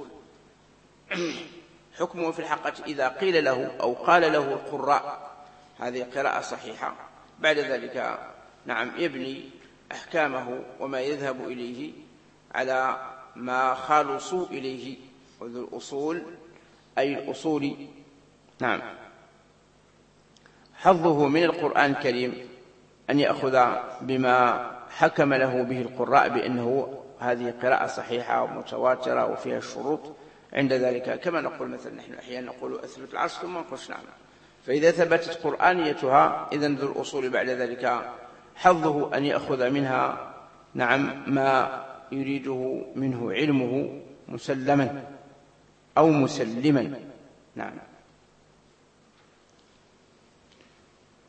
حكمه في الحقيقة إذا قيل له أو قال له القراء هذه قراءة صحيحة، بعد ذلك نعم يبني أحكامه وما يذهب إليه على ما خالصوا إليه. وذو الأصول أي الأصول نعم حظه من القرآن الكريم أن يأخذ بما حكم له به القراء بأنه هذه قراءة صحيحة ومتواترة وفيها الشروط. عند ذلك كما نقول مثلا نحن أحيانا نقول أثبت العرش ثم نقول نعم، فإذا ثبتت قرآنيتها إذن ذو الأصول بعد ذلك حظه أن يأخذ منها نعم ما يريده منه علمه مسلما أو مسلما. نعم.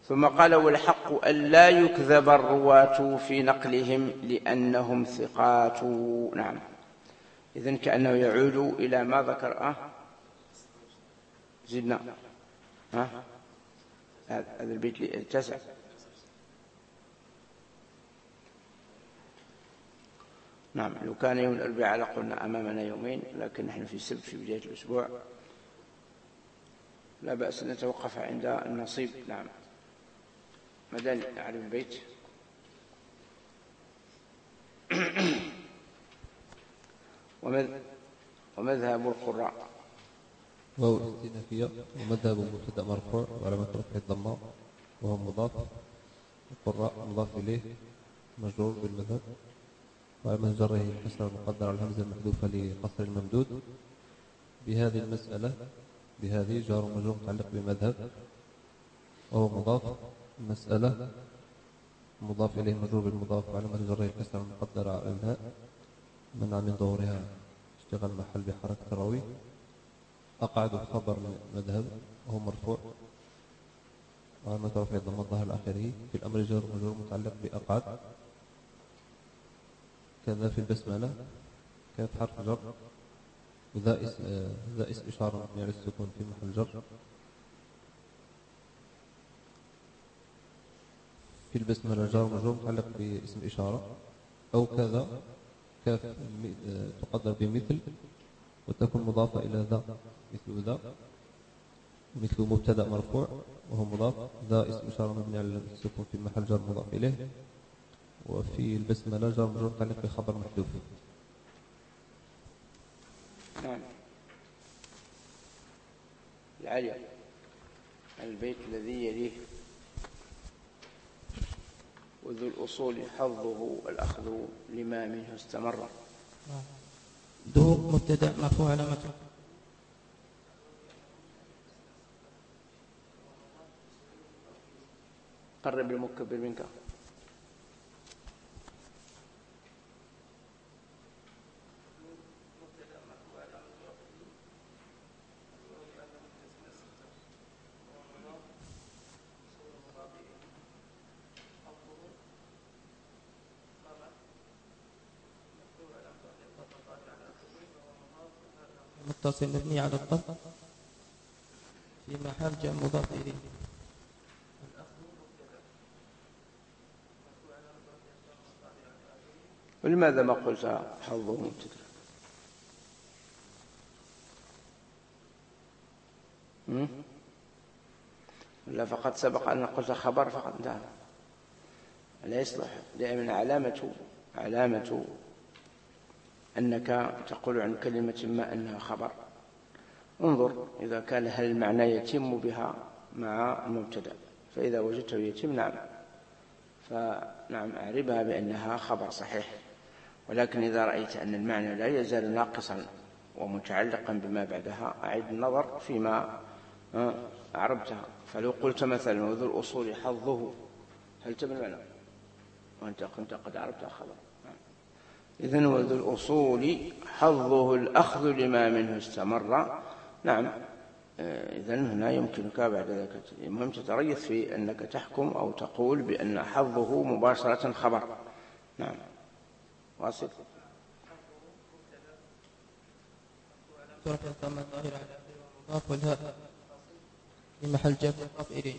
ثم قال والحق أن لا يكذب الرواة في نقلهم لأنهم ثقات. نعم، إذن كأنه يعود إلى ما ذكر. أه زدنا ها هذا البيت التاسع. نعم، لو كان يوم الأربعاء لقلنا أمامنا يومين، لكن نحن في السبت في بداية الأسبوع، لا بأس أن نتوقف عند النصيب. نعم، مدان أعرف البيت. ومذهب القراء واو استئنافية، ومذهب مبتدأ مرفوع وعلامة رفعه الضمة وهو مضاف. القراء مضاف إليه مجرور بالمذهب، وعلامة جره الكسرة المقدرة على الهمزة المحذوفة لقصر الممدود. بهذه المسألة بهذه جار ومجرور متعلق بمذهب وهو مضاف. المسألة مضاف إليه مجرور بالمضاف، وعلامة جره الكسرة المقدرة على الهاء منع من ظهورها اشتغل محل بحركة الراوي. أقعد خبر مذهب وهو مرفوع وعلامة رفعه الضمة الظاهرة على آخره. في الأمر جار ومجرور متعلق بأقعد. كذا في البسملة كاف حرف جر وذا اسم ذا اسم إشارة مبني على السكون في محل جر. في البسملة جار ومجرور متعلق باسم إشارة. أو كذا كاف تقدر بمثل وتكون مضافة إلى ذا مثل ذا، مثل مبتدأ مرفوع وهو مضاف. ذا اسم إشارة مبني على السكون في محل جر مضاف إليه. وفي البسملة جار مجرور متعلق بخبر محذوف. نعم، العالية البيت الذي يليه وذو الأصول حظه الأخذ لما منه استمر. ذو مبتدأ مرفوع علامة قرب المكبر منك. متصل مبني على الضم في محل جر مضاف إليه. ولماذا ما قلت حظه مبتدأ؟ لا، فقد سبق أن قلت خبر فقط انتهى. لا يصلح. دائما علامة علامة أنك تقول عن كلمة ما أنها خبر. انظر إذا كان هل المعنى يتم بها مع مبتدأ، فإذا وجدته يتم نعم فنعم أعربها بأنها خبر صحيح. ولكن إذا رأيت أن المعنى لا يزال ناقصا ومتعلقا بما بعدها أعد النظر فيما أعربتها. فلو قلت مثلا وذو الأصول حظه، هل تم المعنى وأنت كنت قد عربتها خبر؟ إذن وذو الأصول حظه الأخذ لما منه استمر. نعم، إذن هنا يمكنك بعد ذلك المهم تتريث في أنك تحكم أو تقول بأن حظه مباشرة خبر. نعم، واصل. في محل جر مضاف إليه.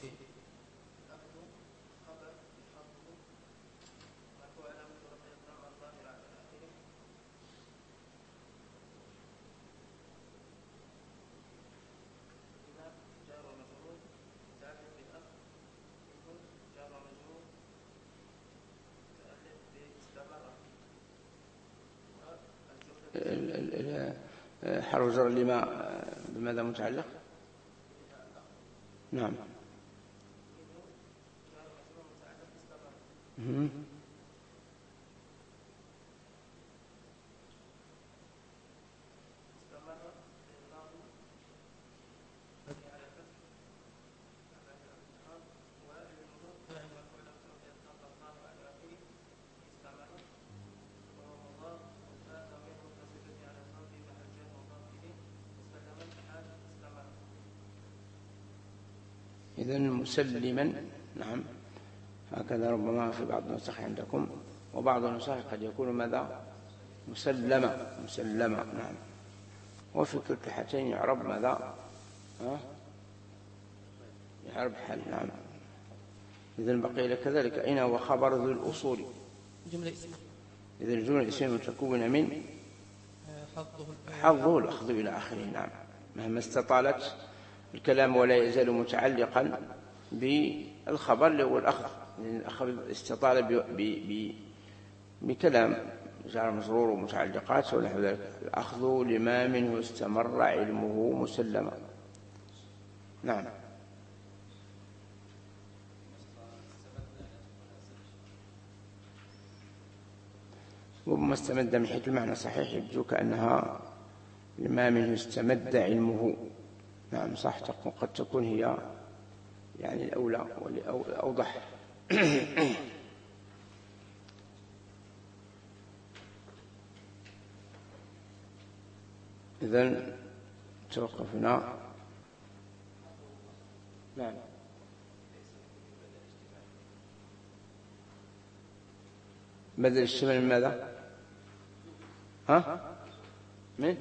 حرف جر لما بماذا متعلق؟ نعم، إذن مسلما نعم هكذا ربما في بعض النسخ عندكم، وبعض النسخ قد يكون ماذا مسلمة مسلمة نعم. وفي كل الحالتين يعرب ماذا ها؟ يعرب حل نعم. إذن بقي كذلك أين هو خبر ذو الأصول؟ جملة اسمية. إذن الجملة الاسمية متكونة من حظه الأخذ إلى آخره نعم. مهما استطالت الكلام ولا يزال متعلقا بالخبر اللي هو الأخذ، لأن الأخذ استطال ب... ب... ب... بكلام جار مجرور ومتعلقات ونحو ذلك. الأخذ لما منه استمر علمه مسلما نعم. وما استمد من حيث المعنى صحيح يبدو كأنها لما منه استمد علمه نعم صح، قد تكون هي يعني الأولى والأوضح. إذن توقفنا نعم. بدل الشمال من ماذا؟ ها؟ من؟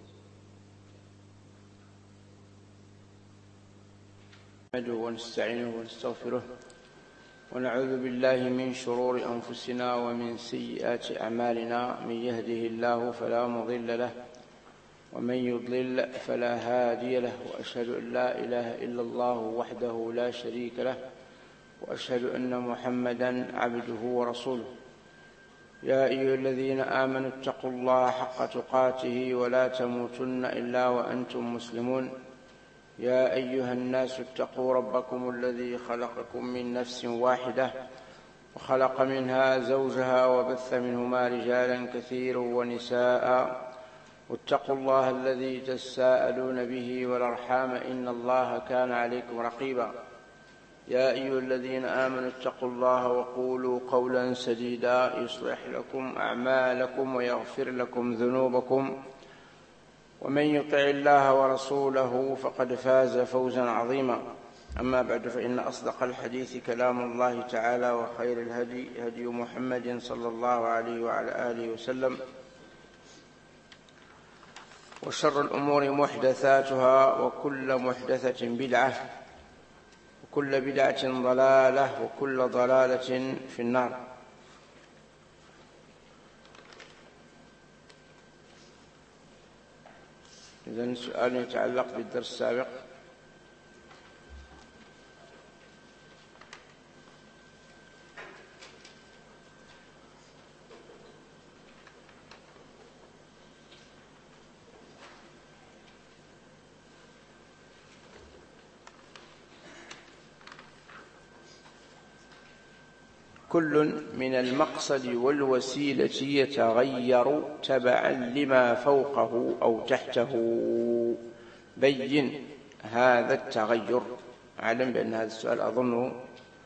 نحمده ونستعينه ونستغفره ونعوذ بالله من شرور أنفسنا ومن سيئات أعمالنا. من يهده الله فلا مضل له ومن يضلل فلا هادي له، وأشهد أن لا إله إلا الله وحده لا شريك له، وأشهد أن محمدا عبده ورسوله. يا أيها الذين آمنوا اتقوا الله حق تقاته ولا تموتن إلا وأنتم مسلمون. يا أيها الناس اتقوا ربكم الذي خلقكم من نفس واحدة وخلق منها زوجها وبث منهما رجالا كثيرا ونساء، واتقوا الله الذي تساءلون به والأرحام إن الله كان عليكم رقيبا. يا أيها الذين آمنوا اتقوا الله وقولوا قولا سديدا يصلح لكم أعمالكم ويغفر لكم ذنوبكم، ومن يطع الله ورسوله فقد فاز فوزا عظيما. أما بعد، فإن أصدق الحديث كلام الله تعالى، وخير الهدي هدي محمد صلى الله عليه وعلى آله وسلم، وشر الأمور محدثاتها، وكل محدثة بدعة، وكل بدعة ضلالة، وكل ضلالة في النار. إذن سؤال يتعلق بالدرس السابق. كل من المقصد والوسيلة يتغير تبعا لما فوقه أو تحته، بين هذا التغير. أعلم بأن هذا السؤال أظنه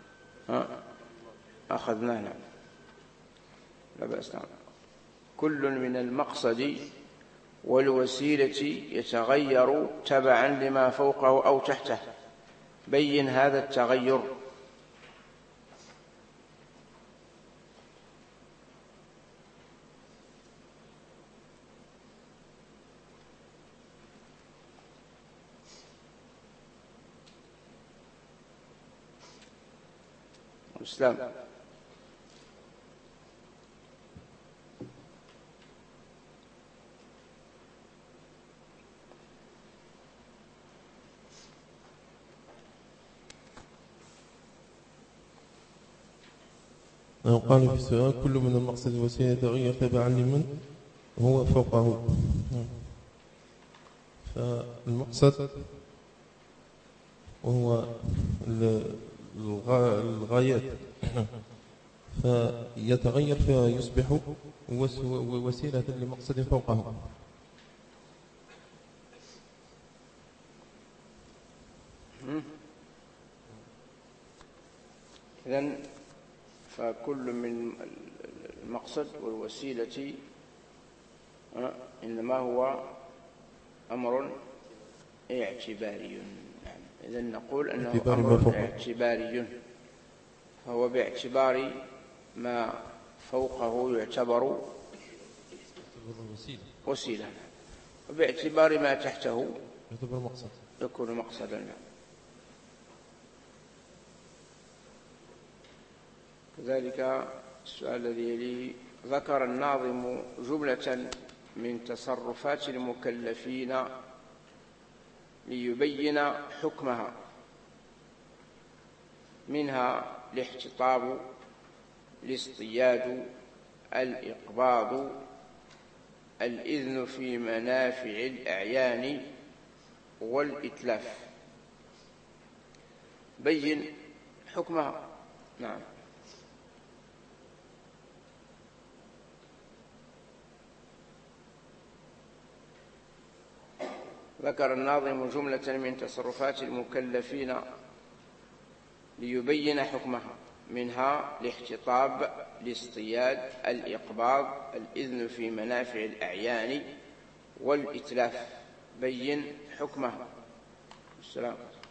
أخذناه نعم. لا بأس نعم. كل من المقصد والوسيلة يتغير تبعا لما فوقه أو تحته، بين هذا التغير. الإسلام قال في السؤال: كل من المقصد والوسيلة يتغير تبعا لمن هو فوقه. فالمقصد وهو الغايات، فيتغير فيصبح وسيلة لمقصد فوقه. إذن فكل من المقصد والوسيلة إنما هو أمر اعتباري. إذن نقول أنه أمر اعتباري فهو باعتبار ما فوقه يعتبر وسيلة، وباعتبار ما تحته يكون مقصدا. كذلك السؤال الذي يليه: ذكر الناظم جملة من تصرفات المكلفين ليبين حكمها، منها الاحتطاب، الاصطياد، الإقباض، الإذن في منافع الأعيان، والإتلاف. بين حكمها. نعم. ذكر الناظم جملة من تصرفات المكلفين ليبين حكمها، منها الاحتطاب، الاصطياد، الإقباض، الإذن في منافع الأعيان، والإتلاف. بين حكمها. السلام.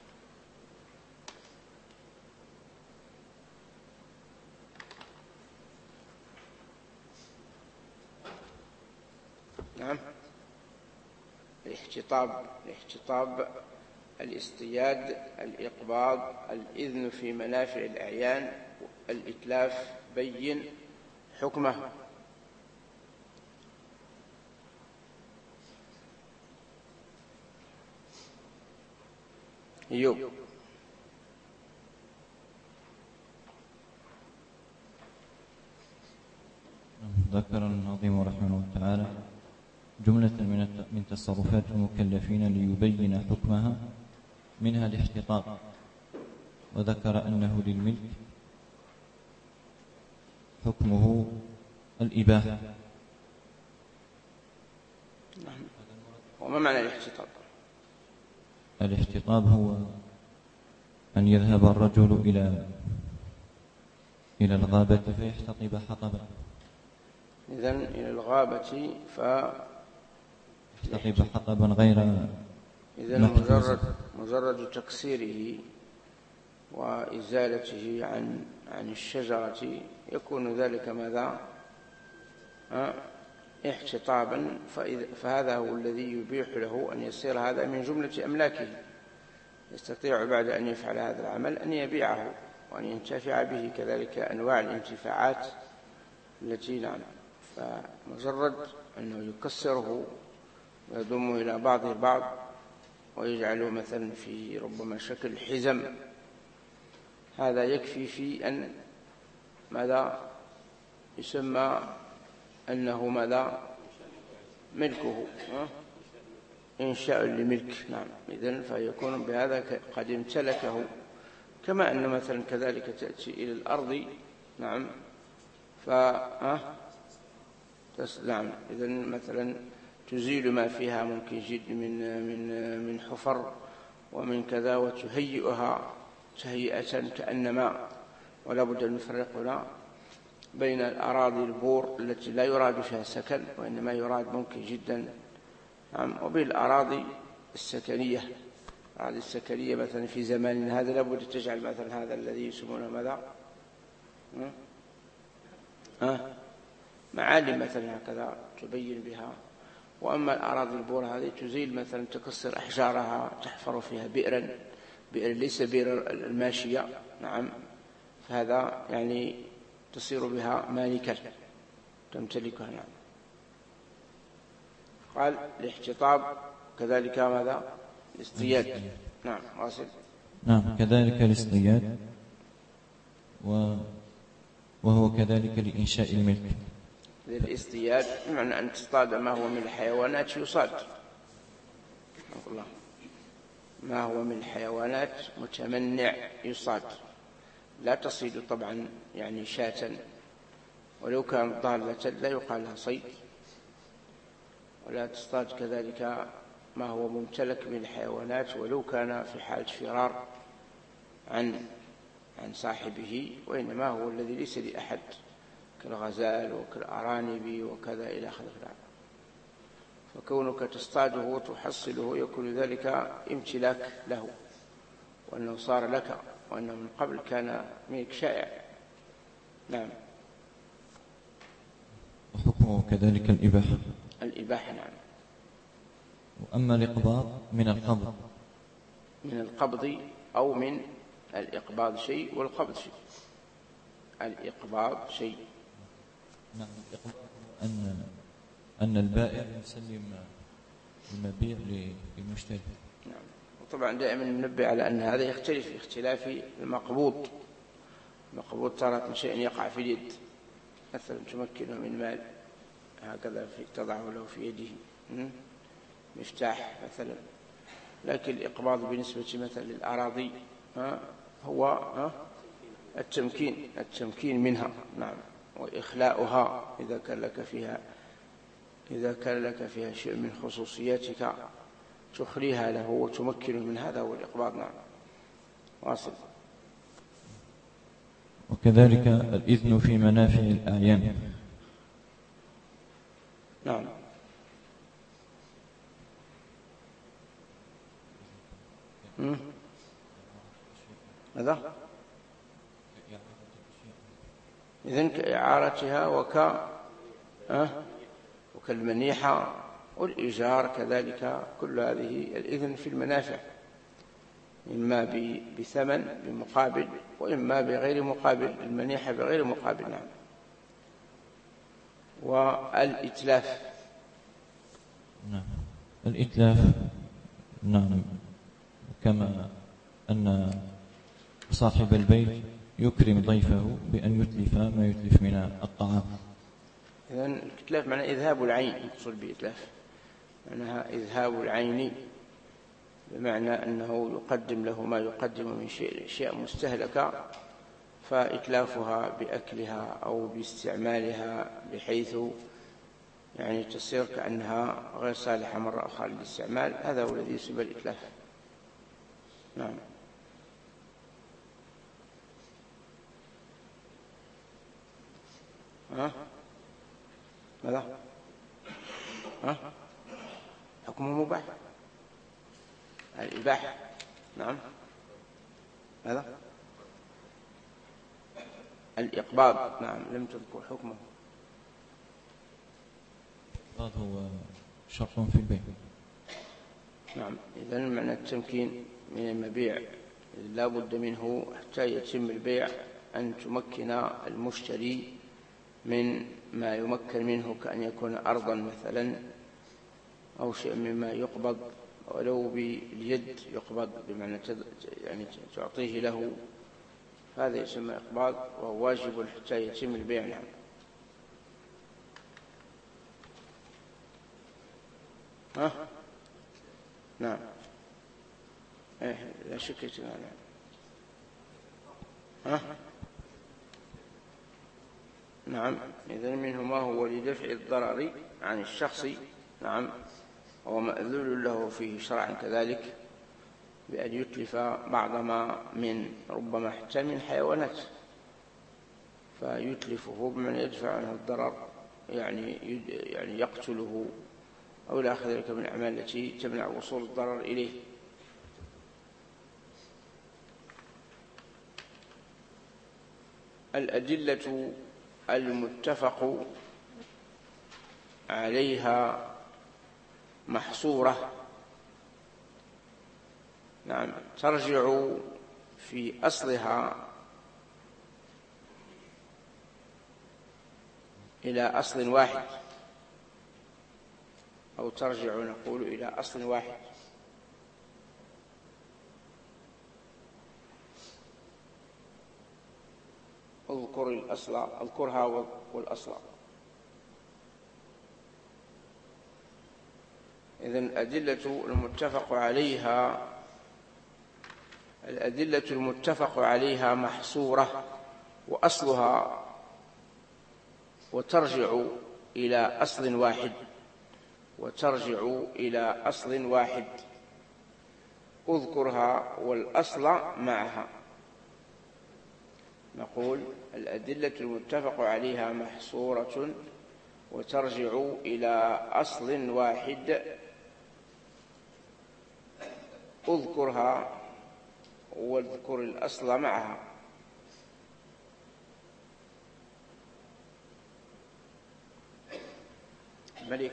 نعم. الاحتطاب الاحتطاب الاصطياد، الإقباض، الإذن في منافع الأعيان، الإتلاف. بين حكمه. أيوب. ذكر الناظم رحمه الله تعالى جملة من تصرفات المكلفين ليبين حكمها، منها الاحتطاب، وذكر أنه للملك حكمه الإباحة. وما معنى الاحتطاب؟ الاحتطاب هو أن يذهب الرجل إلى إلى الغابة فيحتطب حطبا. إذن إلى الغابة ف يحتطب حطبا غير إذن مجرد مجرد تكسيره وإزالته عن عن الشجرة يكون ذلك ماذا؟ احتطابا. فهذا هو الذي يبيح له أن يصير هذا من جملة أملاكه، يستطيع بعد أن يفعل هذا العمل أن يبيعه وأن ينتفع به. كذلك أنواع الانتفاعات التي نعم، فمجرد أنه يكسره ويضمه إلى بعض البعض ويجعله مثلا في ربما شكل حزم، هذا يكفي في أن ماذا يسمى أنه ماذا ملكه، إنشاء لملك. نعم. إذن فيكون بهذا قد امتلكه، كما أن مثلا كذلك تأتي إلى الأرض نعم ف نعم إذن مثلا تزيل ما فيها ممكن جد من من من حفر ومن كذا، وتهيئها تهيئة كأنما. ولا بد أن نفرق هنا بين الأراضي البور التي لا يراد فيها سكن وإنما يراد ممكن جدا نعم، وبين الأراضي السكنية. الأراضي السكنية مثلا في زمان هذا لا بد تجعل مثلا هذا الذي يسمونه ماذا ها معالم مثلا هكذا تبين بها. وأما الأراضي البور هذه تزيل مثلا تكسر أحجارها، تحفر فيها بئرا، بئر ليس بئر الماشية نعم، فهذا يعني تصير بها مالكا تمتلكها. نعم. قال الاحتطاب كذلك ماذا؟ الاصطياد. نعم. واصل. نعم. كذلك الاصطياد وهو كذلك لإنشاء الملك. للاصطياد بمعنى أن تصطاد ما هو من الحيوانات يصاد، ما هو من الحيوانات متمنع يصاد. لا تصيد طبعا يعني شاة، ولو كان ضالة لا يقال لها صيد. ولا تصطاد كذلك ما هو ممتلك من الحيوانات ولو كان في حالة فرار عن عن صاحبه، وإنما هو الذي ليس لأحد كالغزال وكالأرانب وكذا إلى آخره. فكونك تصطاده وتحصله يكون ذلك امتلاك له، وأنه صار لك، وأنه من قبل كان ملك شائع. نعم. وحكمه كذلك الإباحة. الإباحة نعم. وأما الإقباض من القبض، من القبض أو من الإقباض شيء والقبض شيء. الإقباض شيء. نعم. الإقباض أن أن البائع يسلم المبيع للمشتري. نعم. وطبعا دائما ننبه على أن هذا يختلف اختلاف المقبوض. المقبوض تارة شيء يقع في اليد، مثلا تمكنه من مال هكذا في تضعه له في يده مفتاح مثلا. لكن الإقباض بالنسبة مثلا للأراضي هو التمكين التمكين منها. نعم. وإخلاؤها إذا كان لك فيها إذا كان لك فيها شيء من خصوصياتك تخليها له وتمكنه من هذا هو الإقباض. نعم. واصل. وكذلك الإذن في منافع الأعيان. نعم. ماذا؟ إذن كإعارتها وك أه؟ وكالمنيحة والإيجار كذلك، كل هذه الإذن في المنافع، إما بثمن بمقابل وإما بغير مقابل، المنيحة بغير مقابل. نعم. والإتلاف. نعم. الإتلاف نعم، كما أن صاحب البيت يكرم ضيفه بأن يتلف ما يتلف من الطعام. إذن الإتلاف معنى إذهاب العين، المقصود بإتلاف معناها إذهاب العين، بمعنى أنه يقدم له ما يقدم من شيء أشياء مستهلكة، فإتلافها بأكلها أو باستعمالها بحيث يعني تصير كأنها غير صالحة مرة أخرى للاستعمال، هذا هو الذي يسمى الإتلاف. نعم. ها؟ ماذا؟ ها؟ حكمه مباح، الإباحة. نعم. ماذا؟ الإقباض. نعم. لم تذكر حكمه. الإقباض هو شرط في البيع. نعم. إذن معنى التمكين من المبيع لا بد منه حتى يتم البيع أن تمكن المشتري من ما يمكن منه، كأن يكون أرضا مثلا أو شيء مما يقبض ولو باليد يقبض، بمعنى يعني تعطيه له، هذا يسمى إقباض وهو واجب حتى يتم البيع. نعم. ها؟ نعم. إيه لا شك يتم. ها؟ نعم. إذن منه ما هو لدفع الضرر عن الشخص. نعم. هو مأذون له فيه شرعا كذلك، بأن يتلف بعض ما من ربما حتى من حيوانات، فيتلفه بمن يدفع عنه الضرر، يعني يعني يقتله أو لا أخذ ذلك من الأعمال التي تمنع وصول الضرر إليه. الأدلة المتفق عليها محصورة. نعم. ترجع في أصلها إلى أصل واحد، أو ترجع نقول إلى أصل واحد. اذكر الأصل، اذكرها والأصل. إذن الأدلة المتفق عليها الأدلة المتفق عليها محصورة وأصلها، وترجع إلى أصل واحد وترجع إلى أصل واحد اذكرها والأصل معها. نقول الأدلة المتفق عليها محصورة وترجع إلى أصل واحد اذكرها واذكر الأصل معها. مليك.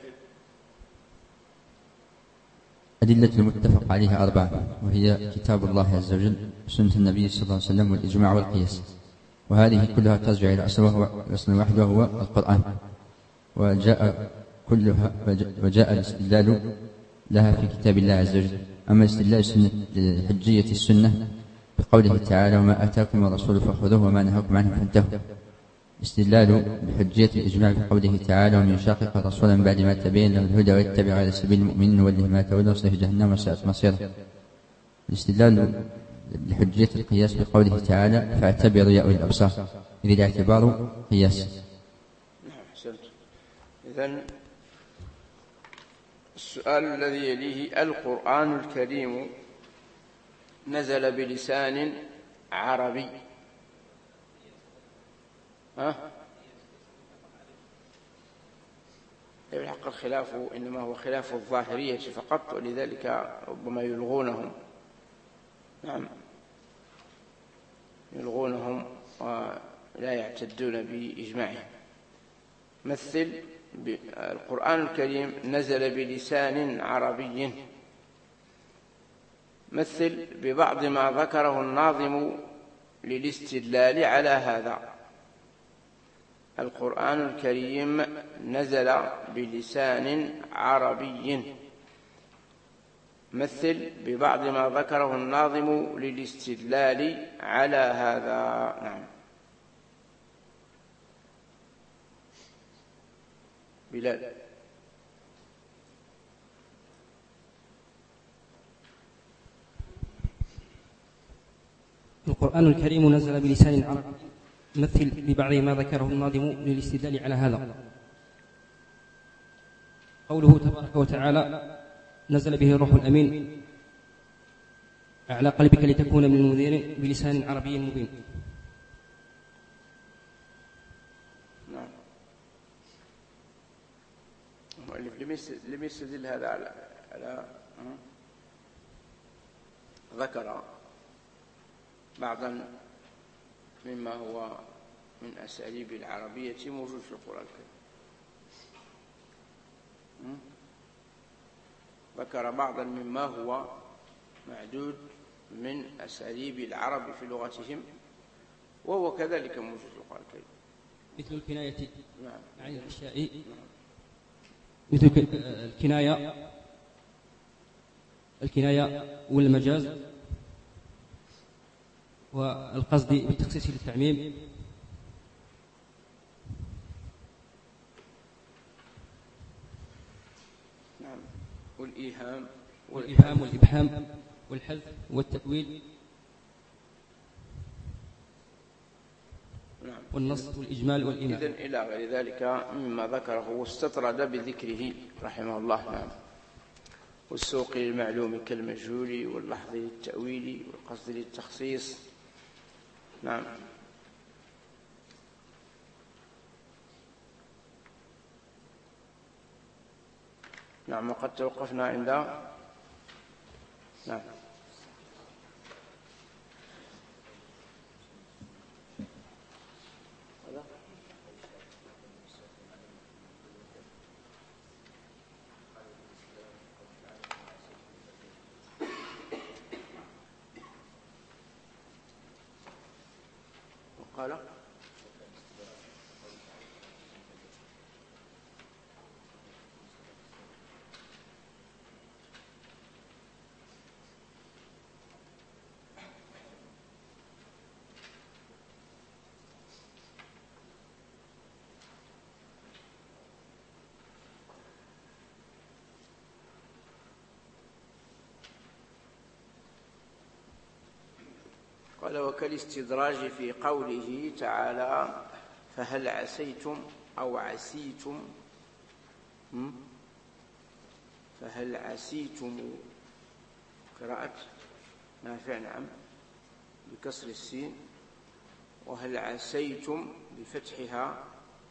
أدلة المتفق عليها أربعة، وهي كتاب الله عز وجل، سنة النبي صلى الله عليه وسلم، والإجماع والقياس. وهذه كلها ترجع إلى أصل وهو الأصل الواحد وهو القرآن. وجاء كلها وجاء الاستدلال لها في كتاب الله عز وجل. أما استدلال حجية السنة بقوله تعالى: وما آتاكم الرسول فخذوه وما نهاكم عنه فانتهوا. استدلال بحجية الإجماع بقوله تعالى: ومن يشاقق الرسول من بعد ما تبين له الهدى ويتبع غير سبيل المؤمنين نوله ما تولى ونصله جهنم وساءت مصيره. الاستدلال لحجية القياس بقوله تعالى: فاعتبروا يا أولي الأبصار، إذ الاعتبار قياس. نعم، أحسنت. إذن السؤال الذي يليه: القرآن الكريم نزل بلسان عربي، ها؟ الحق الخلاف إنما هو خلاف الظاهرية فقط، ولذلك ربما يلغونهم. نعم، يلغونهم ولا يعتدون بإجماعهم. مثل: القرآن الكريم نزل بلسان عربي. مثل ببعض ما ذكره الناظم للاستدلال على هذا: القرآن الكريم نزل بلسان عربي. مثل ببعض ما ذكره الناظم للاستدلال على هذا. نعم. بلال. القرآن الكريم نزل بلسان عربي. مثل ببعض ما ذكره الناظم للاستدلال على هذا: قوله تبارك وتعالى: نزل به الروح الأمين على قلبك لتكون من المنذرين بلسان عربي مبين. نعم. لم يستدل هذا على على ذكر بعضا مما هو من أساليب العربية موجود في القرآن الكريم. ذكر بعضا مما هو معدود من أساليب العرب في لغتهم، وهو كذلك موجود في القرآن الكريم، مثل الكناية نعم. عن الأشياء، مثل الكناية الكناية والمجاز، والقصد بالتخصيص للتعميم، نعم. والإيهام والإبهام والإبحام والحذف والتأويل، نعم. والنص والإجمال والإيمان. إذن إلى غير ذلك مما ذكره واستطرد بذكره رحمه الله. نعم. والسوق للمعلوم كالمجهول، واللحظ للتأويل، والقصد للتخصيص. نعم. نعم. وقد توقفنا عند نعم وقال قال: وكالاستدراج في قوله تعالى: فهل عسيتم أو عسيتم فهل عسيتم، قراءة نافع نعم بكسر السين، وهل عسيتم بفتحها.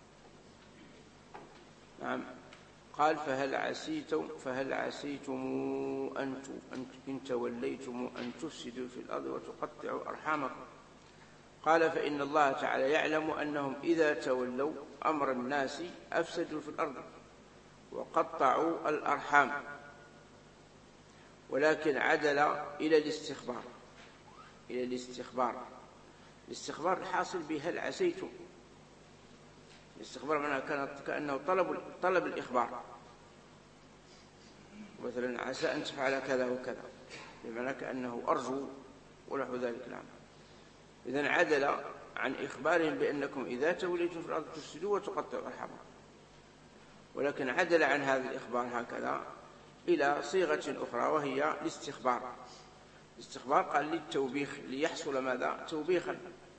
نعم. قال: فهل عسيتم فهل عسيتم أنتم إن توليتم أن تفسدوا في الأرض وتقطعوا أرحامكم. قال: فإن الله تعالى يعلم أنهم إذا تولوا أمر الناس أفسدوا في الأرض، وقطعوا الأرحام، ولكن عدل إلى الاستخبار إلى الاستخبار الاستخبار الحاصل به هل عسيتم. الاستخبار معناه كانت كأنه طلب طلب الإخبار، مثلا عسى أن تفعل كذا وكذا، بمعنى كأنه أرجو ونحو ذلك. نعم. إذن عدل عن إخبارهم بأنكم إذا توليتم في الأرض تفسدوا وتقطعوا أرحامكم، ولكن عدل عن هذا الإخبار هكذا إلى صيغة أخرى وهي الاستخبار. الاستخبار قال للتوبيخ، ليحصل ماذا؟ توبيخا،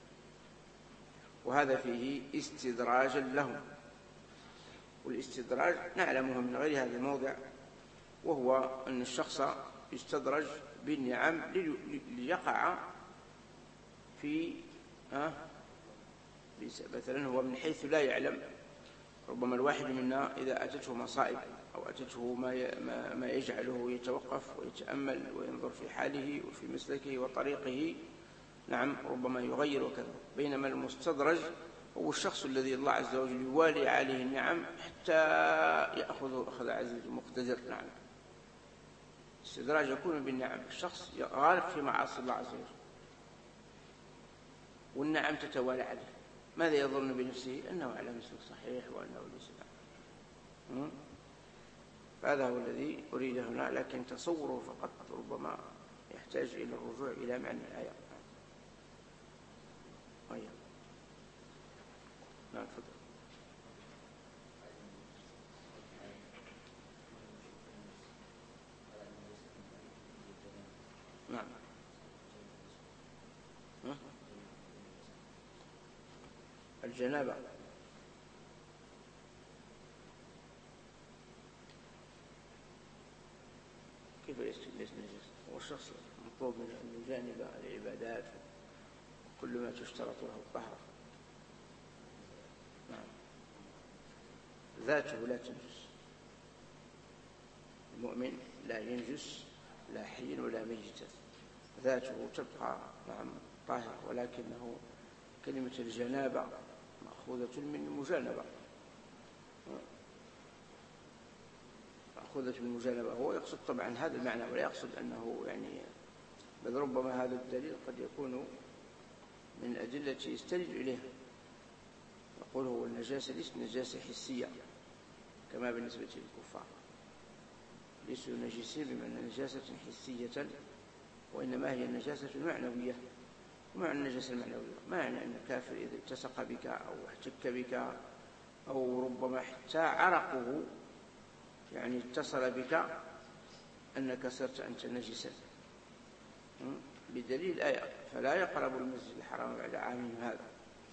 وهذا فيه استدراجا لهم. والاستدراج نعلمه من غير هذا الموضع، وهو أن الشخص يستدرج بالنعم ليقع في آه مثلا هو من حيث لا يعلم. ربما الواحد منا إذا أتته مصائب أو أتته ما, ما يجعله يتوقف ويتأمل وينظر في حاله وفي مسلكه وطريقه، نعم، ربما يغير وكذا. بينما المستدرج هو الشخص الذي الله عز وجل يوالي عليه النعم حتى يأخذ أخذ عزيز مقتدر. نعم. الاستدراج يكون بالنعم، الشخص غارق في معاصي الله عز وجل والنعم تتوالى عليه، ماذا يظن بنفسه؟ أنه على مسلك صحيح وأنه ليس. هذا هو الذي أريد هنا، لكن تصوره فقط ربما يحتاج إلى الرجوع إلى معنى الآية. طيب. نعم، تفضل. نعم. الجنابة كيف ليس نجس؟ هو الشخص مطلوب من أن يجانب العبادات كل ما تشترط له الطهارة. نعم. ذاته لا تنجس، المؤمن لا ينجس لا حيا ولا ميتا، ذاته تبقى نعم طاهرة، ولكنه كلمة الجنابة مأخوذة من المجانبة، مأخوذة من المجانبة. هو يقصد طبعا هذا المعنى، ولا يقصد أنه يعني، بل ربما هذا الدليل قد يكون من الأدلة يستند إليها. يقول هو النجاسة ليست نجاسة حسية كما بالنسبة للكفار، ليسوا نجسين بمعنى نجاسة حسية، وإنما هي النجاسة المعنوية. ومعنى النجاسة المعنوية ما يعني أن الكافر إذا التصق بك أو احتك بك أو ربما حتى عرقه يعني اتصل بك أنك صرت أنت نجسا، بدليل آية فلا يقرب المسجد الحرام بعد عامهم هذا.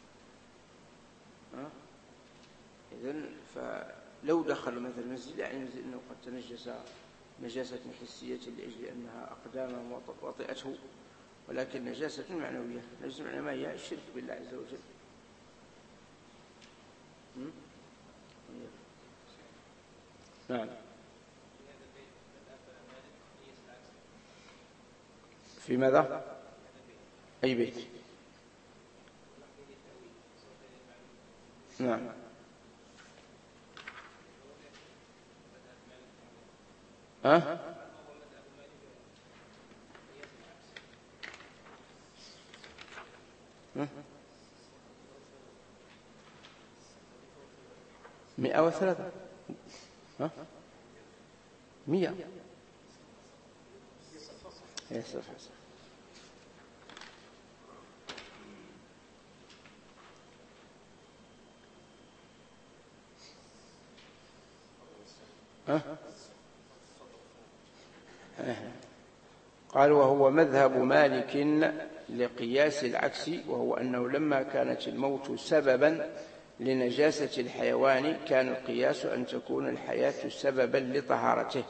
إذن فلو دخل مثل المسجد يعني أنه قد تنجس نجاسة حسية لأجل أنها أقدامه وطئته، ولكن نجاسة معنوية. نجاسة معنوية ما هي الشرك بالله عز وجل. نعم. في ماذا؟ أي بيت؟ نعم. ها؟ مئة وثلاثة. ها؟ مئة. يا سلام. ها؟ قال وهو مذهب مالك لقياس العكس، وهو أنه لما كانت الموت سببا لنجاسة الحيوان كان القياس أن تكون الحياة سببا لطهارته.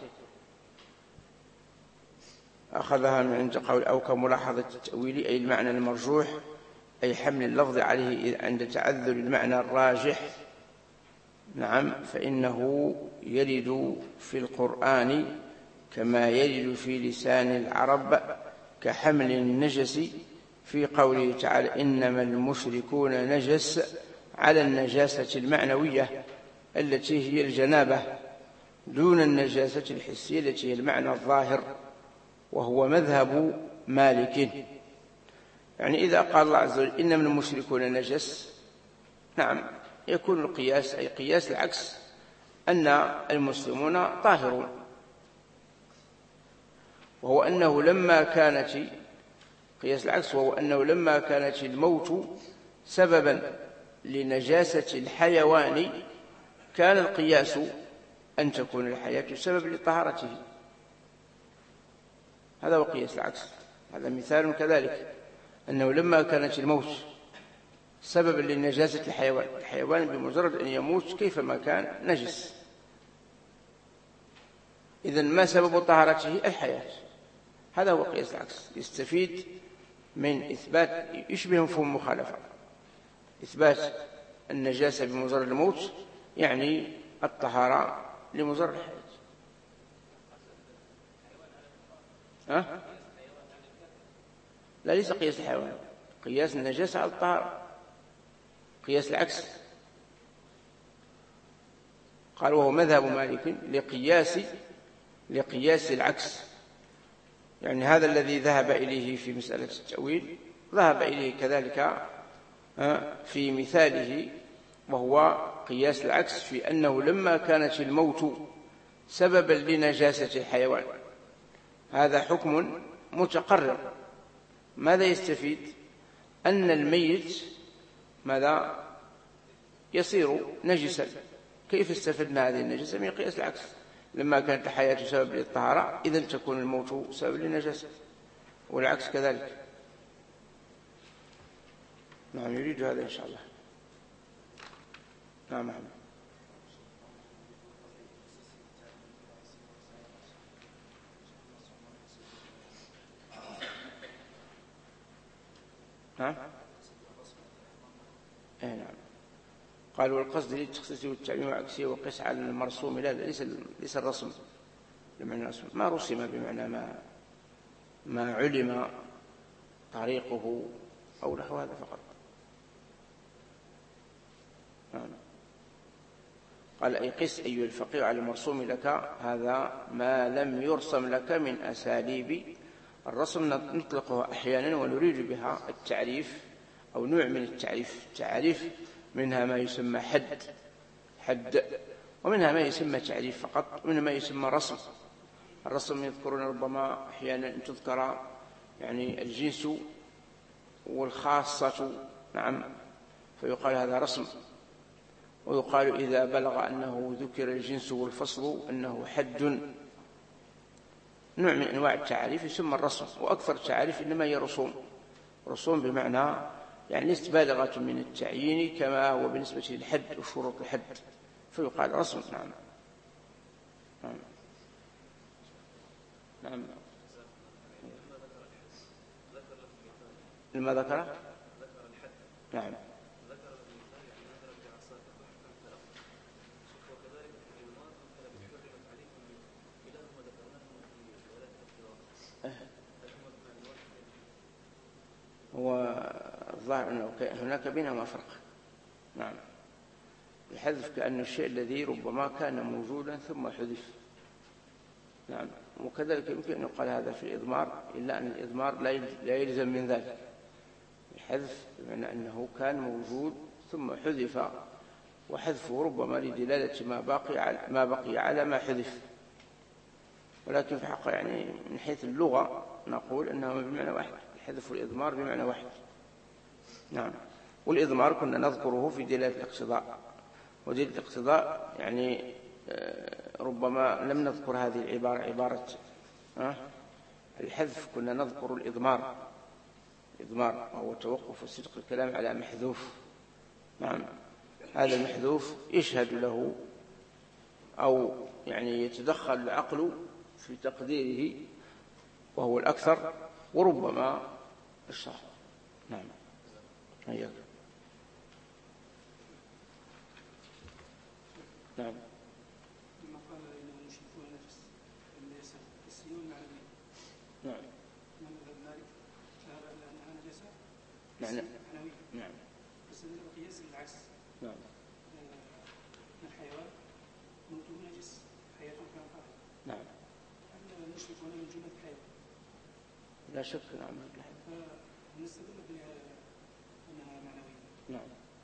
أخذها من عند قول أو كملاحظة التأويل، أي المعنى المرجوح، أي حمل اللفظ عليه عند تعذر المعنى الراجح. نعم. فإنه يرد في القرآن كما يرد في لسان العرب كحمل النجس في قوله تعالى إنما المشركون نجس على النجاسة المعنوية التي هي الجنابة، دون النجاسة الحسية التي هي المعنى الظاهر، وهو مذهب مالك. يعني إذا قال الله عز وجل إنما المشركون نجس، نعم يكون القياس أي قياس العكس، أن المسلمون طاهرون، وهو أنه لما كانت قياس العكس وهو أنه لما كانت الموت سببا لنجاسة الحيوان كان القياس أن تكون الحياة سبب لطهارته. هذا هو قياس العكس. هذا مثال كذلك، أنه لما كانت الموت سببا لنجاسة الحيوان، الحيوان بمجرد أن يموت كيفما كان نجس، إذن ما سبب طهارته؟ الحياة. هذا هو قياس العكس، يستفيد من إثبات يشبه مفهوم المخالفة، إثبات النجاسة بمجرد الموت يعني الطهارة لمجرد الحياة. ها؟ لا، ليس قياس الحيوان، قياس النجاسة على الطهارة، قياس العكس. قال وهو مذهب مالك لقياس لقياس العكس، يعني هذا الذي ذهب إليه في مسألة التأويل ذهب إليه كذلك في مثاله، وهو قياس العكس في أنه لما كانت الموت سببا لنجاسة الحيوان، هذا حكم متقرر. ماذا يستفيد؟ أن الميت ماذا يصير نجسا. كيف استفدنا هذه النجاسة؟ من قياس العكس، لما كانت الحياة سبب للطهارة إذن تكون الموت سبب للنجاسة، والعكس كذلك. نعم يريد هذا إن شاء الله. نعم محمد. نعم اي نعم. قالوا والقصد للتخصيص والتعميم وعكسه وقس على المرسوم. لا ليس ليس الرسم بمعنى الرسم، ما رسم بمعنى ما ما علم طريقه أو نحو هذا فقط. نعم. قال أي قس أيها الفقيه على المرسوم لك، هذا ما لم يرسم لك من أساليب الرسم. نطلقه أحيانا ونريد بها التعريف أو نوع من التعريف. تعريف منها ما يسمى حد حد ومنها ما يسمى تعريف فقط، ومنها ما يسمى رسم. الرسم يذكرون ربما أحيانا أن تذكر يعني الجنس والخاصة، نعم، فيقال هذا رسم. ويقال إذا بلغ أنه ذكر الجنس والفصل أنه حد. نوع من أنواع التعريف يسمى الرسم، وأكثر التعريف إنما هي رسوم. رسوم بمعنى يعني ليست بالغة من التعيين كما هو بالنسبة للحد وشروط الحد، فيقال رسم. نعم نعم نعم. لما ذكر نعم والظاهر أنه هناك بينهما فرق. نعم. الحذف كأن الشيء الذي ربما كان موجودا ثم حذف. نعم. وكذلك يمكن أن يقال هذا في الإضمار، إلا أن الإضمار لا يلزم من ذلك. الحذف بمعنى أنه كان موجود ثم حذف، وحذفه ربما لدلالة ما بقي على ما بقي على ما حذف. ولكن في حق يعني من حيث اللغة نقول أنهما بمعنى واحد، الحذف والإضمار بمعنى واحد. نعم. والإضمار كنا نذكره في دلالة الاقتضاء، ودلالة الاقتضاء يعني ربما لم نذكر هذه العبارة، عبارة الحذف كنا نذكر الإضمار. إضمار وهو توقف صدق الكلام على محذوف. نعم. هذا المحذوف يشهد له أو يعني يتدخل العقل في تقديره وهو الأكثر، وربما الشرع. نعم. أيضا. نعم. لما قال إنه المشركون نجس ليس السنون معنوية. نعم. من مذهب مالك ذهب إلى أنها نجسة معنوية. نعم. بس القياس العكس. نعم. الحيوان موته نجس، حياته لا شك. نعم. نستدل بها أنها معنوية.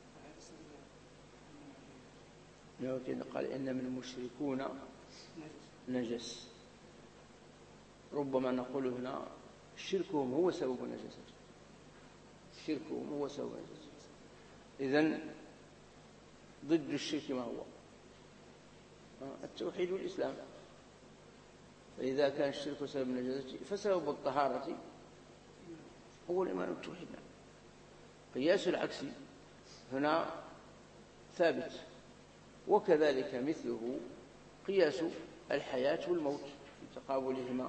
نعم. قال إنما المشركون نجس. ربما نقول هنا شركهم هو سبب النجاسة. شركهم هو سبب النجاسة. إذن ضد الشرك ما هو؟ التوحيد والإسلام. فإذا كان الشرك سبب النجاسة فسبب الطهارة هو الإيمان والتوحيد. قياس العكس هنا ثابت، وكذلك مثله قياس الحياة والموت في تقابلهما.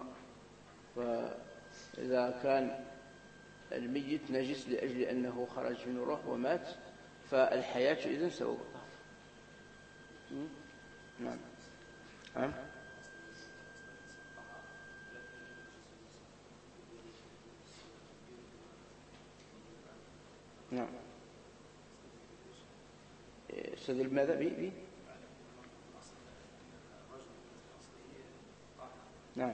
فإذا كان الميت نجس لأجل أنه خرج من روح ومات فالحياة إذن سبب الطهارة. نعم. نعم. نعم. استدل ماذا بي بي نعم.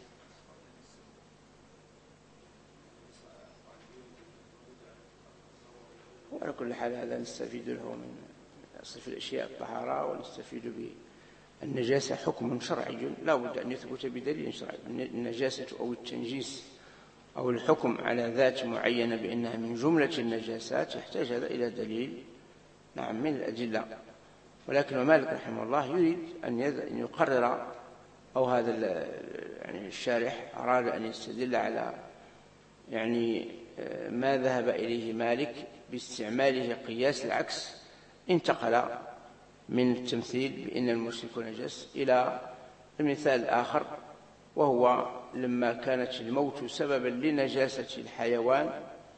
وعلى كل حال هذا نستفيد له من أصف الأشياء الطهارة، ونستفيد بالنجاسة حكم شرعي لا بد أن يثبت بدليل شرعي. النجاسة أو التنجيس أو الحكم على ذات معينة بأنها من جملة النجاسات يحتاج هذا إلى دليل نعم من الأدلة. ولكن مالك رحمه الله يريد أن يقرر، أو هذا يعني الشارح أراد أن يستدل على يعني ما ذهب إليه مالك باستعماله قياس العكس. انتقل من التمثيل بأن المشرك نجس إلى المثال الآخر، وهو لما كانت الموت سببا لنجاسة الحيوان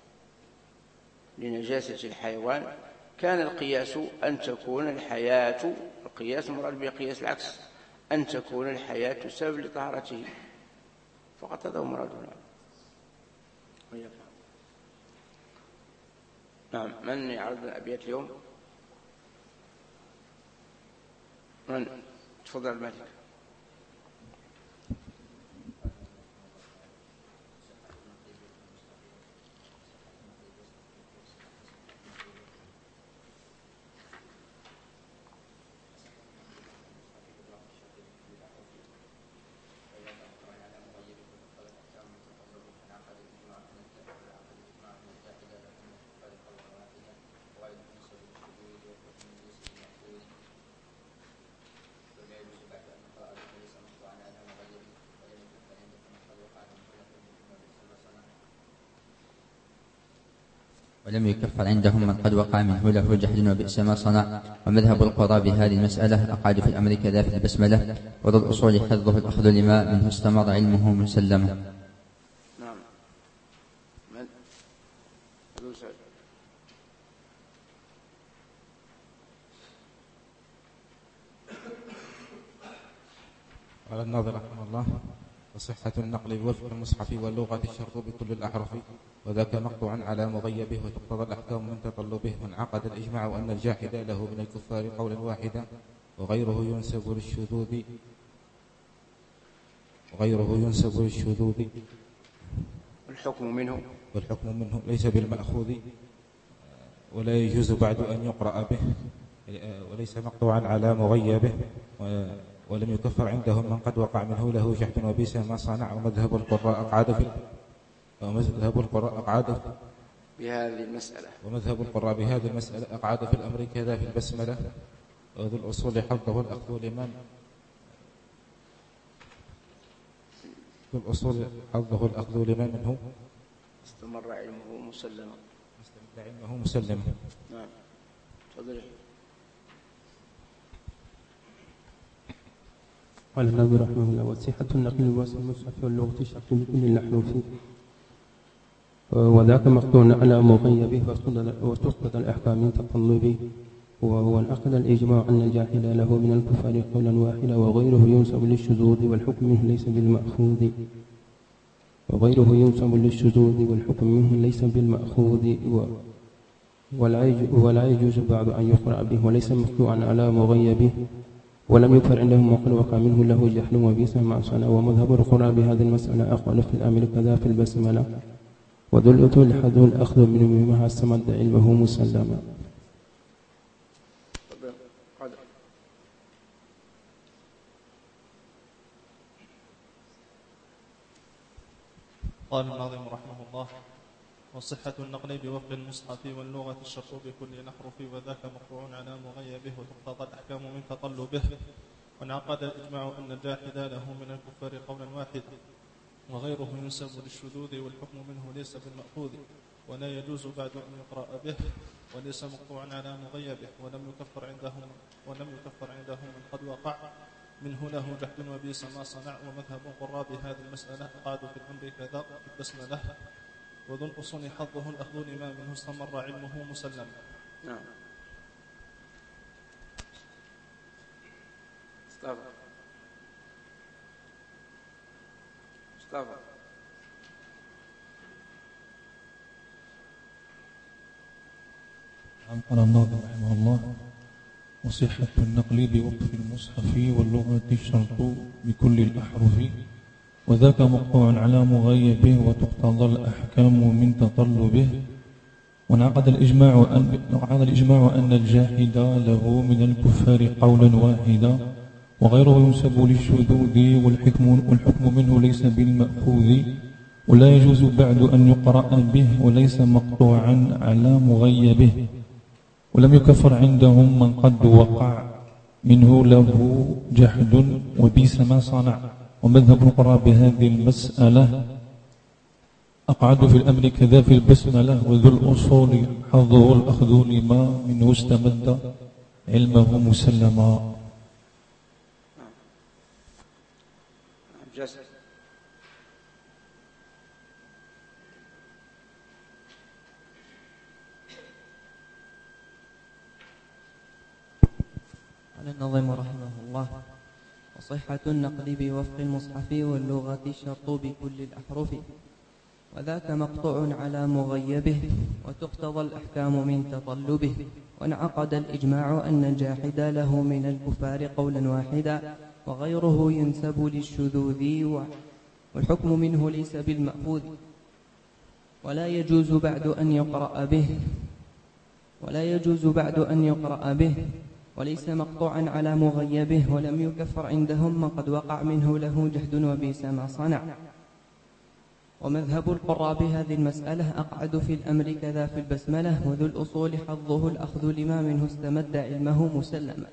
لنجاسة الحيوان كان القياس أن تكون الحياة، القياس مراد بقياس العكس، أن تكون الحياة سبب لطهارته فقط. هذا هو مرادنا. نعم. من يعرض الأبيات اليوم؟ من؟ تفضل الملك. ولم يكفر عندهم من قد وقع منه له جحد وبئس ما صنع. ومذهب القضاء بهذه المسألة الأقعد في الأمر كذا في البسملة، وذو الأصول حظه الأخذ لما منه استمر علمه مسلما. نعم. من؟ قال الناظر رحمه الله: وصحة النقل بوفق المصحف واللغة الشرط بكل الأحرف، وذاك مقطوعا على مغيبه، وتقتضى الأحكام من تطلبه. وانعقد الإجماع أن الجاحد له من الكفار قولا واحدا، وغيره ينسب للشذوذ وغيره ينسب للشذوذ والحكم منه والحكم منه ليس بالمأخوذ، ولا يجوز بعد أن يقرأ به، وليس مقطوعا على مغيبه، ولم يكفر عندهم من قد وقع منه له جحد وبئس ما صنع. ومذهب القراء أقعد في ومذهب القراء أقعد بهذه المسألة ومذهب القراء بهذه المسألة أقعد في الأمر كذا في البسملة، وذو الأصول حظه الأخذ لمن ذو الأصول حظه الأخذ لمن منه استمر علمه مسلما استمر علمه مسلما. نعم. تفضل. قال الناظر رحمه الله: وصحة النقل الواسع المصحف واللغة الشرط بكل الأحرف، وذاك مقطوع على مغيبه، وتقتضى الأحكام من تطلبه. وهو العقد الإجماع أن الجاحد له من الكفار قولا واحدا، وغيره ينسب للشذوذ والحكم منه ليس بالمأخوذ وغيره ينسب للشذوذ والحكم منه ليس بالمأخوذ ولا يجوز بعد أن يقرأ به، وليس مقطوعا على مغيبه، ولم يكفر عندهم وقد وقع منه له جحل وبئس ما صنع. ومذهب القراء بهذه المسألة أقوال في الأمر كذا في البسملة، وذو الأتول حذو الأخذ منه بما استمد علمه مسلما. قال الناظم رحمه الله: وصحة النقل بوفق المصحف واللغة الشرط بكل نحرف، وذاك مقطوع على مغيبه وتقتضى الأحكام من تطلبه. وانعقد الإجماع أن الجاحد له من الكفار قولا واحدا، وغيره ينسب للشذوذ والحكم منه ليس بالمأخوذ، ولا يجوز بعد أن يقرأ به، وليس مقطوعا على مغيبه، ولم يكفر عندهم ولم يكفر عندهم من قد وقع منه له جحد وبئس ما صنع. ومذهب القراء بهذه المسألة أقعدوا في الأمر كذا في البسملة، وذو الأصول حظه الأخذ لما منه استمر علمه مسلم. نعم. استغفر استغفر قال الناظم رحمه الله: وصحة النقل بوقف المصحف واللغة الشرط بكل الأحرف، وذاك مقطوع على مغيبه وتقتضى الأحكام من تطلبه. وانعقد الإجماع أن, الإجماع أن الجاحد له من الكفار قولا واحدا، وغيره ينسب للشذوذ والحكم, والحكم منه ليس بالمأخوذ، ولا يجوز بعد أن يقرأ به، وليس مقطوعا على مغيبه، ولم يكفر عندهم من قد وقع منه له جحد وبئس ما صنع. ومذهب القراء بهذه المسألة أقعد في الأمر كذا في البسملة، وذو الأصول حظه الأخذ لما منه استمد علمه مسلما. قال الناظم رحمه الله: وصحة النقل بوفق المصحف واللغة الشرط بكل الأحرف، وذاك مقطوع على مغيبه وتقتضى الأحكام من تطلبه. وانعقد الإجماع أن الجاحد له من الكفار قولا واحدا، وغيره ينسب للشذوذ والحكم منه ليس بالمأخوذ، ولا يجوز بعد أن يقرأ به ولا يجوز بعد أن يقرأ به وليس مقطوعا على مغيبه، ولم يكفر عندهم من قد وقع منه له جحد وبئس ما صنع. ومذهب القراء بهذه المسألة أقعد في الأمر كذا في البسملة، وذو الأصول حظه الأخذ لما منه استمد علمه مسلما.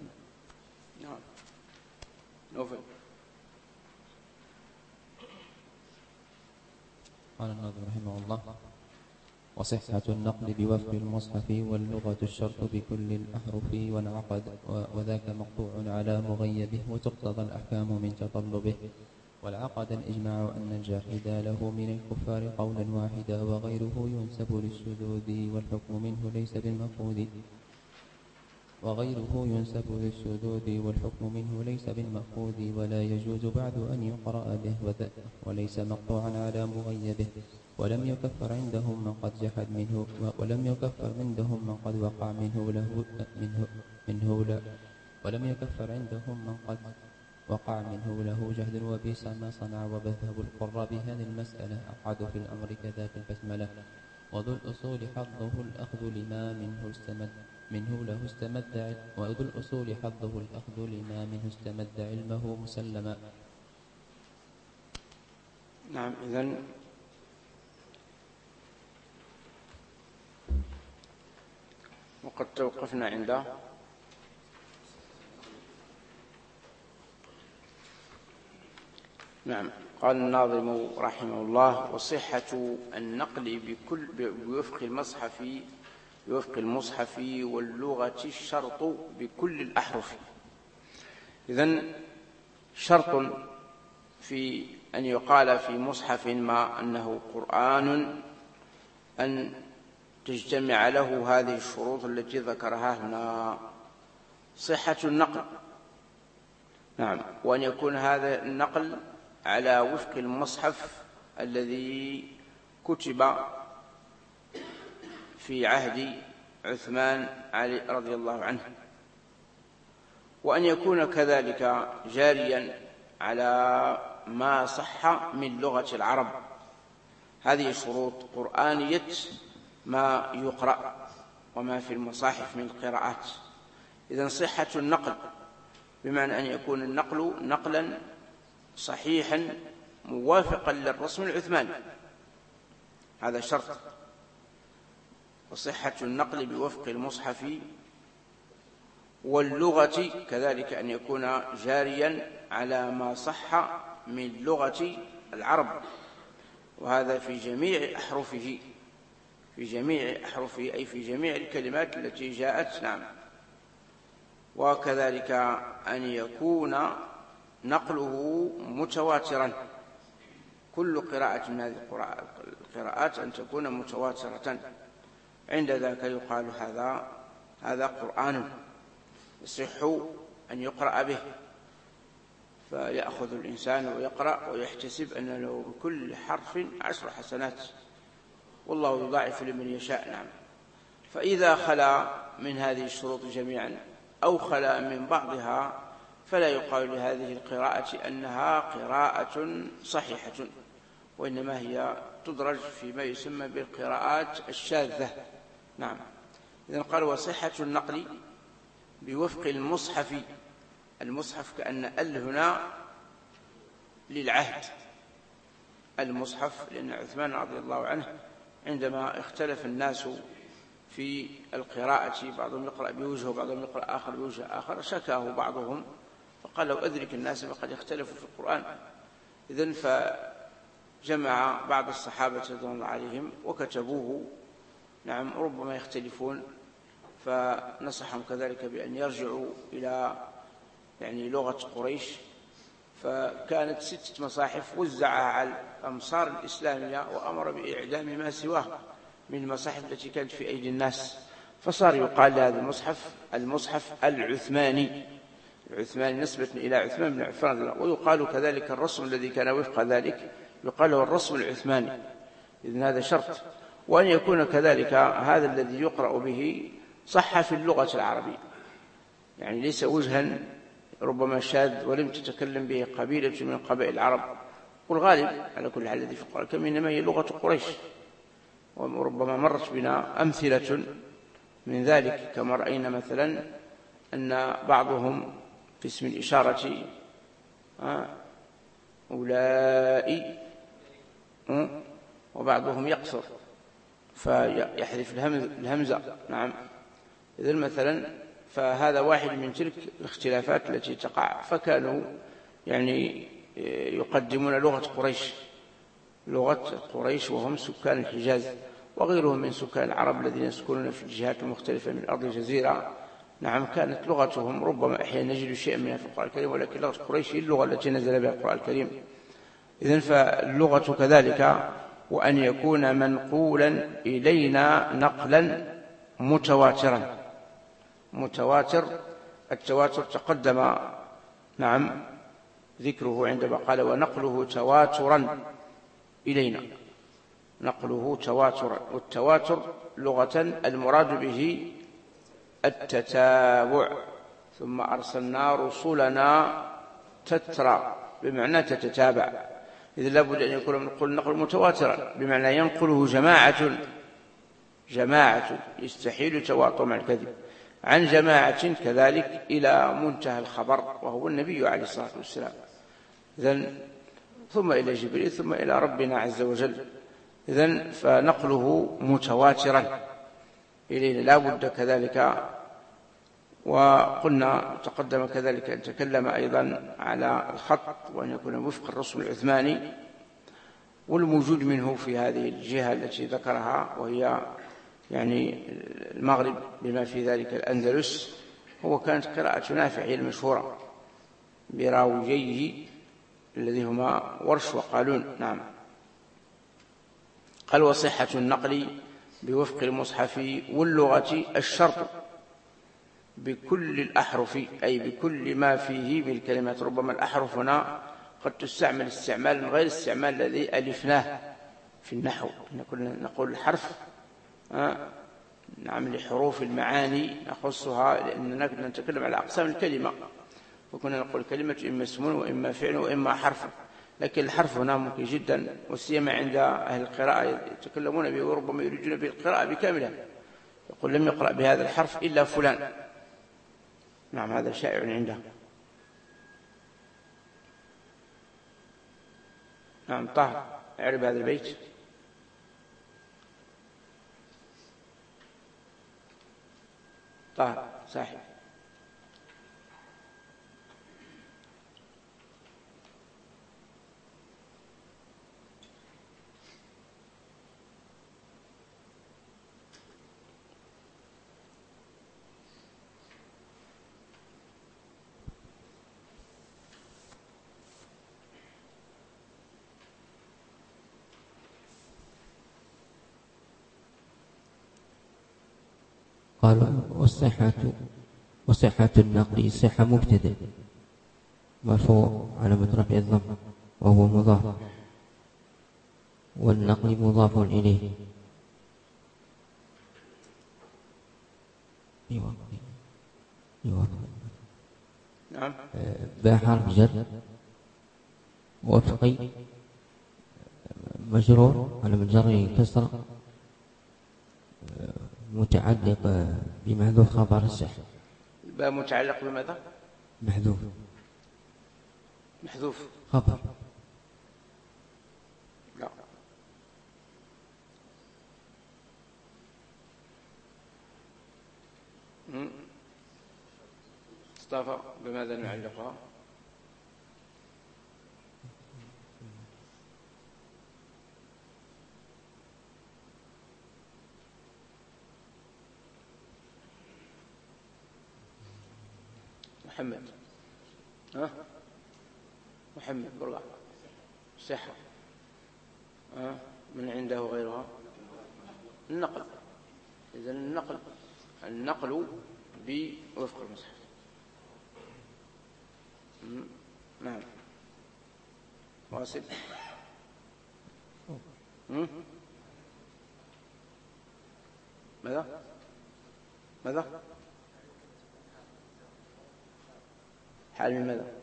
قال الناظم رحمه الله: وصحة النقل بوفق المصحف واللغة الشرط بكل الأحرف، وانعقد وذاك مقطوع على مغيبه وتقتضى الأحكام من تطلبه. والعقد الإجماع أن الجاحد له من الكفار قولا واحدا، وغيره ينسب للشذوذ والحكم منه ليس بالمأخوذ وغيره ينسب للشذوذ والحكم منه ليس بالمأخوذ ولا يجوز بعد أن يقرأ به، وليس مقطوعا على مغيبه، ولم يكفر عندهم من قد جحد منه ولم يكفر عندهم من قد وقع منه له منه منه لا ولم يكفر عندهم من قد وقع منه له جهد وبئس ما صنع. ومذهب القراء بهذه المسألة أقعد في الأمر كذا في البسملة، وذو الأصول حظه الأخذ لما منه استمد منه له استمد وذو الأصول حظه الأخذ لما منه استمد علمه مسلما. نعم. إذن وقد توقفنا عنده نعم. قال الناظم رحمه الله: وصحة النقل بكل بوفق المصحف بوفق المصحف واللغة الشرط بكل الأحرف. إذن شرط في أن يقال في مصحف ما أنه قرآن أن تجتمع له هذه الشروط التي ذكرها هنا: صحة النقل، نعم، وأن يكون هذا النقل على وفق المصحف الذي كتب في عهد عثمان علي رضي الله عنه. وأن يكون كذلك جاريا على ما صح من لغة العرب. هذه شروط قرآنية ما يقرأ وما في المصاحف من القراءات. إذن صحة النقل بمعنى أن يكون النقل نقلا صحيحا موافقا للرسم العثماني، هذا شرط. وصحة النقل بوفق المصحف واللغة كذلك أن يكون جاريا على ما صح من لغة العرب، وهذا في جميع أحرفه، في جميع أحرفه أي في جميع الكلمات التي جاءت. نعم. وكذلك أن يكون نقله متواترا، كل قراءة من هذه القراءات أن تكون متواترة، عند ذاك يقال هذا هذا قرآن يصح أن يقرأ به، فيأخذ الإنسان ويقرأ ويحتسب أن له بكل حرف عشر حسنات، والله يضاعف لمن يشاء. نعم. فإذا خلا من هذه الشروط جميعا أو خلا من بعضها فلا يقال لهذه القراءة أنها قراءة صحيحة، وإنما هي تدرج فيما يسمى بالقراءات الشاذة. نعم. إذن قال وصحة النقل بوفق المصحف. المصحف كأن ال هنا للعهد، المصحف، لأن عثمان رضي الله عنه عندما اختلف الناس في القراءة، بعضهم يقرأ بوجه وبعضهم يقرأ آخر بوجه آخر، شكاه بعضهم فقال لو أدرك الناس فقد اختلفوا في القرآن. إذن فجمع بعض الصحابة رضي الله عليهم وكتبوه. نعم. ربما يختلفون، فنصحهم كذلك بأن يرجعوا إلى يعني لغة قريش، فكانت ستة مصاحف وزعها على الأمصار الإسلامية وأمر بإعدام ما سواه من المصاحف التي كانت في أيدي الناس، فصار يقال لهذا المصحف المصحف العثماني، العثماني نسبة إلى عثمان بن عفان، ويقال كذلك الرسم الذي كان وفق ذلك يقال له الرسم العثماني. إذن هذا شرط. وأن يكون كذلك هذا الذي يقرأ به صح في اللغة العربية، يعني ليس وجها ربما شاذ ولم تتكلم به قبيلة من قبائل العرب، والغالب على كل حال الذي في القرآن الكريم إنما هي لغة قريش، وربما مرت بنا أمثلة من ذلك، كما رأينا مثلا أن بعضهم في اسم الإشارة أولئك، وبعضهم يقصر فيحذف الهمزة. نعم. إذن مثلا فهذا واحد من تلك الاختلافات التي تقع، فكانوا يعني يقدمون لغة قريش، لغة قريش وهم سكان الحجاز وغيرهم من سكان العرب الذين يسكنون في الجهات المختلفة من أرض الجزيرة. نعم. كانت لغتهم ربما أحيانا نجد شيئا منها في القرآن الكريم، ولكن لغة قريش هي اللغة التي نزل بها القرآن الكريم. إذن فاللغة كذلك، وأن يكون منقولا إلينا نقلا متواترا. متواتر، التواتر تقدم نعم ذكره عندما قال ونقله تواترا إلينا، نقله تواترا. والتواتر لغة المراد به التتابع. ثم أرسلنا رسلنا تترى بمعنى تتتابع. إذا لابد أن يكون منقول النقل متواترا بمعنى ينقله جماعة، جماعة يستحيل تواطؤ مع الكذب، عن جماعة كذلك إلى منتهى الخبر وهو النبي عليه الصلاة والسلام. إذن ثم إلى جبريل ثم إلى ربنا عز وجل. إذن فنقله متواترا إلينا لا بد كذلك. وقلنا تقدم كذلك أن تكلم أيضا على الخط وأن يكون وفق الرسم العثماني، والموجود منه في هذه الجهة التي ذكرها وهي يعني المغرب بما في ذلك الأندلس، هو كانت قراءة نافع هي المشهورة براوييه الذي هما ورش وقالون. نعم. قال وصحة النقل بوفق المصحف واللغة الشرط بكل الأحرف، أي بكل ما فيه من الكلمات. ربما الأحرف هنا قد تستعمل استعمال غير استعمال الذي ألفناه في النحو، نقول الحرف نعم لحروف المعاني نخصها، لأننا كنا نتكلم على أقسام الكلمة، وكنا نقول كلمة إما اسم وإما فعل وإما حرف، لكن الحرف هنا ممكن جدا، وسيما عند أهل القراءة يتكلمون به وربما يريدون به القراءة بكاملها، يقول لم يقرأ بهذا الحرف إلا فلان. نعم هذا شائع عنده. نعم طه اعرب هذا البيت. طه صاحب. قال والصحة وصحة النقل صحة مبتدأ مرفوع على رفعه الضم وهو مضاف، والنقل مضاف إليه. نعم باء حرف جر وفقي مجرور على مجره كسرة متعلق بمحذوف خبر الصحة. الباء متعلق بماذا؟ محذوف محذوف خبر. لا مصطفى بماذا نعلقها؟ محمد ها محمد برغع صحة ها من عنده غيرها النقل. إذن النقل النقل بوفق المصحف. نعم واصل. ماذا ماذا حال من ماذا؟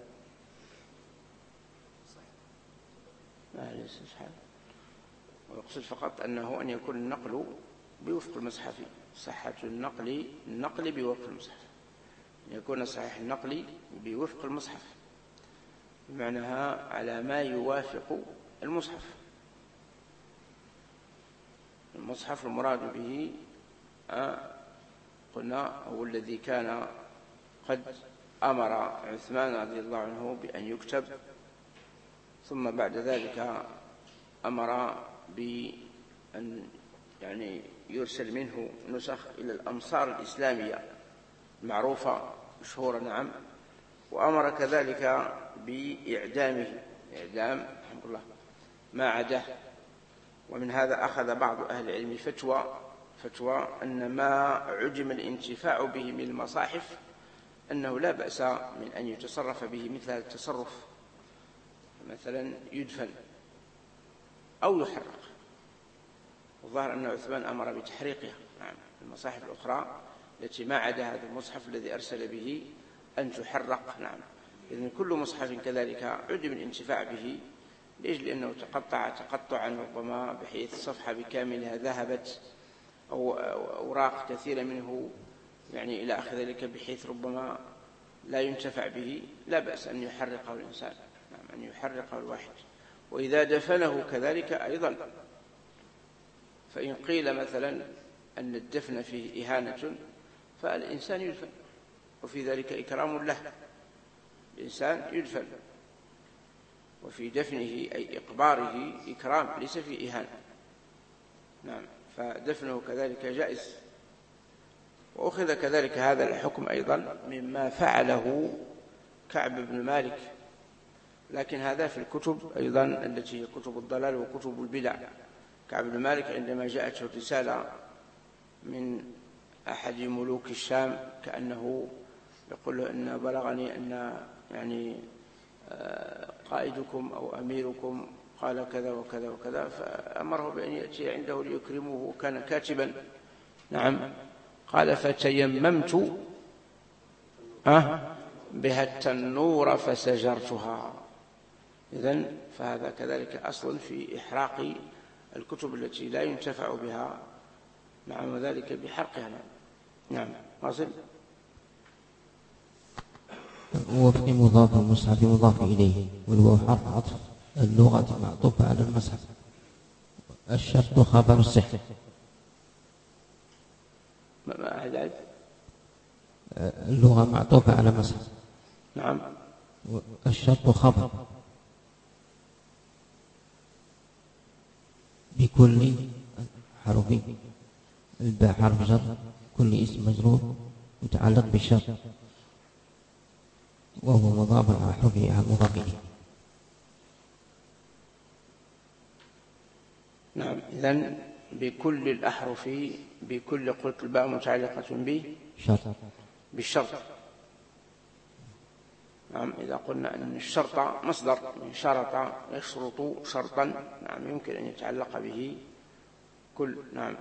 لا ليس حال، ويقصد فقط أنه أن يكون النقل بوفق المصحف. صحة النقل النقل بوفق المصحف، أن يكون صحيح النقل بوفق المصحف، بمعناها على ما يوافق المصحف. المصحف المراد به آه قلنا هو الذي كان قد أمر عثمان رضي الله عنه بأن يكتب، ثم بعد ذلك أمر بأن يعني يرسل منه نسخ إلى الأمصار الإسلامية المعروفة مشهورة. نعم وأمر كذلك بإعدامه إعدام الحمد لله ما عداه. ومن هذا أخذ بعض أهل العلم فتوى فتوى أن ما عدم الانتفاع به من المصاحف أنه لا بأس من أن يتصرف به مثل هذا التصرف، مثلا يدفن أو يحرق. الظاهر أن عثمان أمر بتحريقها. نعم المصاحف الأخرى التي ما عدا هذا المصحف الذي أرسل به أن تحرق. نعم إذن كل مصحف كذلك عدم الانتفاع به لأجل أنه تقطع تقطعا ربما بحيث الصفحة بكاملها ذهبت أو أوراق كثيرة منه يعني إلى آخر ذلك بحيث ربما لا ينتفع به. لا بأس أن يحرقه الإنسان. نعم أن يحرقه الواحد. وإذا دفنه كذلك أيضا، فإن قيل مثلا أن الدفن فيه إهانة فالإنسان يدفن، وفي ذلك إكرام له. الإنسان يدفن وفي دفنه أي إقباره إكرام ليس فيه إهانة. نعم فدفنه كذلك جائز. وأخذ كذلك هذا الحكم أيضا مما فعله كعب بن مالك، لكن هذا في الكتب أيضا التي هي كتب الضلال وكتب البدع. كعب بن مالك عندما جاءته الرسالة من أحد ملوك الشام كأنه يقول له أن بلغني أن يعني قائدكم أو أميركم قال كذا وكذا وكذا، فأمره بأن يأتي عنده ليكرمه، وكان كاتبا نعم قال فتيممت أه بها التنور فسجرتها. إذن فهذا كذلك أصل في إحراق الكتب التي لا ينتفع بها، نعم وذلك بحرقها. نعم واصل. وفق مضاف المصحف مضاف إليه، والواو حرف عطف اللغة معطوفة على المصحف. الشرط خبر الصحة. اللغة معطوفة على مصحف. نعم. الشرط خبر بكل حرف، الباء حرف جر، كل اسم مجرور متعلق بالشرط، وهو مضاف على حرفه على مضاف إليه. نعم. إذن بكل الأحرف، بكل قلت الباء متعلقة به شرط بالشرط. نعم. إذا قلنا أن الشرط مصدر من شرط يشرط شرطا، نعم يمكن أن يتعلق به كل. نعم.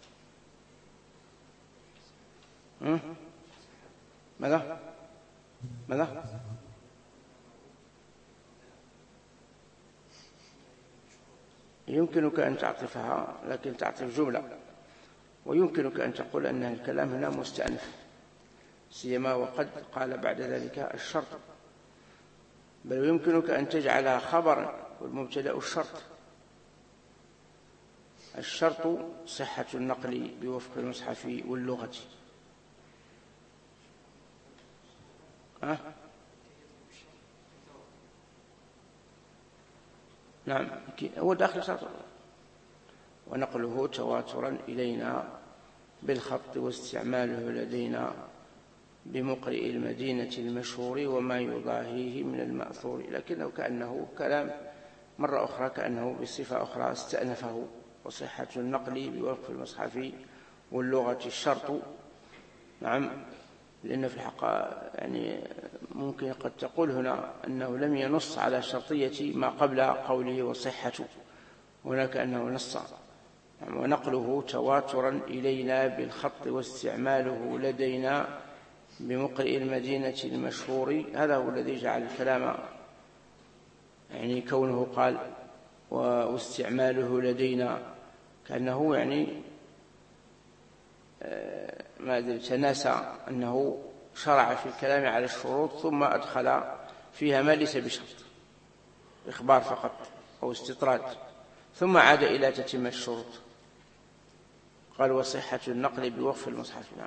ماذا ماذا يمكنك أن تعطفها، لكن تعطف جملة، ويمكنك أن تقول أن الكلام هنا مستأنف، سيما وقد قال بعد ذلك الشرط، بل يمكنك أن تجعلها خبرا والمبتدأ الشرط. الشرط صحة النقل بوفق المصحف واللغة. أه؟ نعم هو داخل شرط، ونقله تواترا إلينا بالخط واستعماله لدينا بمقرئ المدينة المشهور وما يضاهيه من المأثور. لكنه كأنه كلام مرة أخرى، كأنه بصفة أخرى استأنفه. وصحة النقل بوفق المصحف واللغة الشرط. نعم. لأن في الحقيقة يعني ممكن قد تقول هنا أنه لم ينص على شرطية ما قبل قوله وصحة، هناك أنه نص. ونقله تواترا إلينا بالخط واستعماله لدينا بمقرئ المدينة المشهور. هذا هو الذي جعل الكلام يعني كونه قال واستعماله لدينا، كأنه يعني ما أدري تناسى أنه شرع في الكلام على الشروط ثم أدخل فيها ما ليس بشرط، إخبار فقط أو استطراد، ثم عاد إلى تتم الشروط. قال وصحة النقل بوقف المصحف. نعم.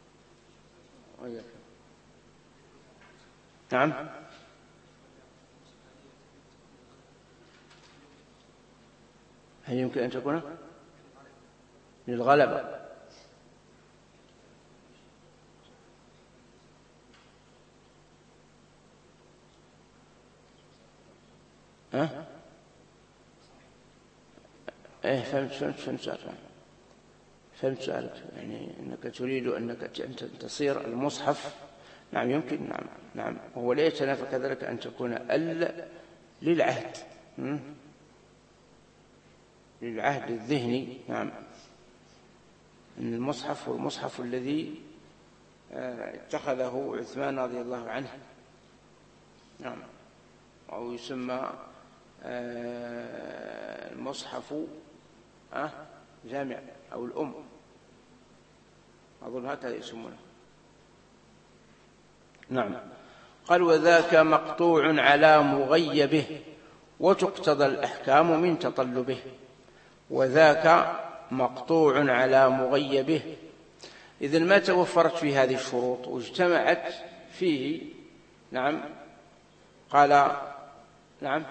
نعم. هل يمكن أن تكون للغلبة؟ ها؟ إيه فهمت فهمت فهمت سؤالك. فهمت سؤالك، يعني أنك تريد أنك أن تصير المصحف. نعم يمكن. نعم نعم. هو لا يتنافى كذلك أن تكون ال للعهد، للعهد الذهني. نعم. أن المصحف هو المصحف الذي اتخذه عثمان رضي الله عنه. نعم. أو يسمى المصحف جامع أو الأم، أظن هكذا يسمونه. نعم. قال وذاك مقطوع على مغيبه وتقتضى الأحكام من تطلبه. وذاك مقطوع على مغيبه. إذن ما توفرت في هذه الشروط واجتمعت فيه. نعم. قال نعم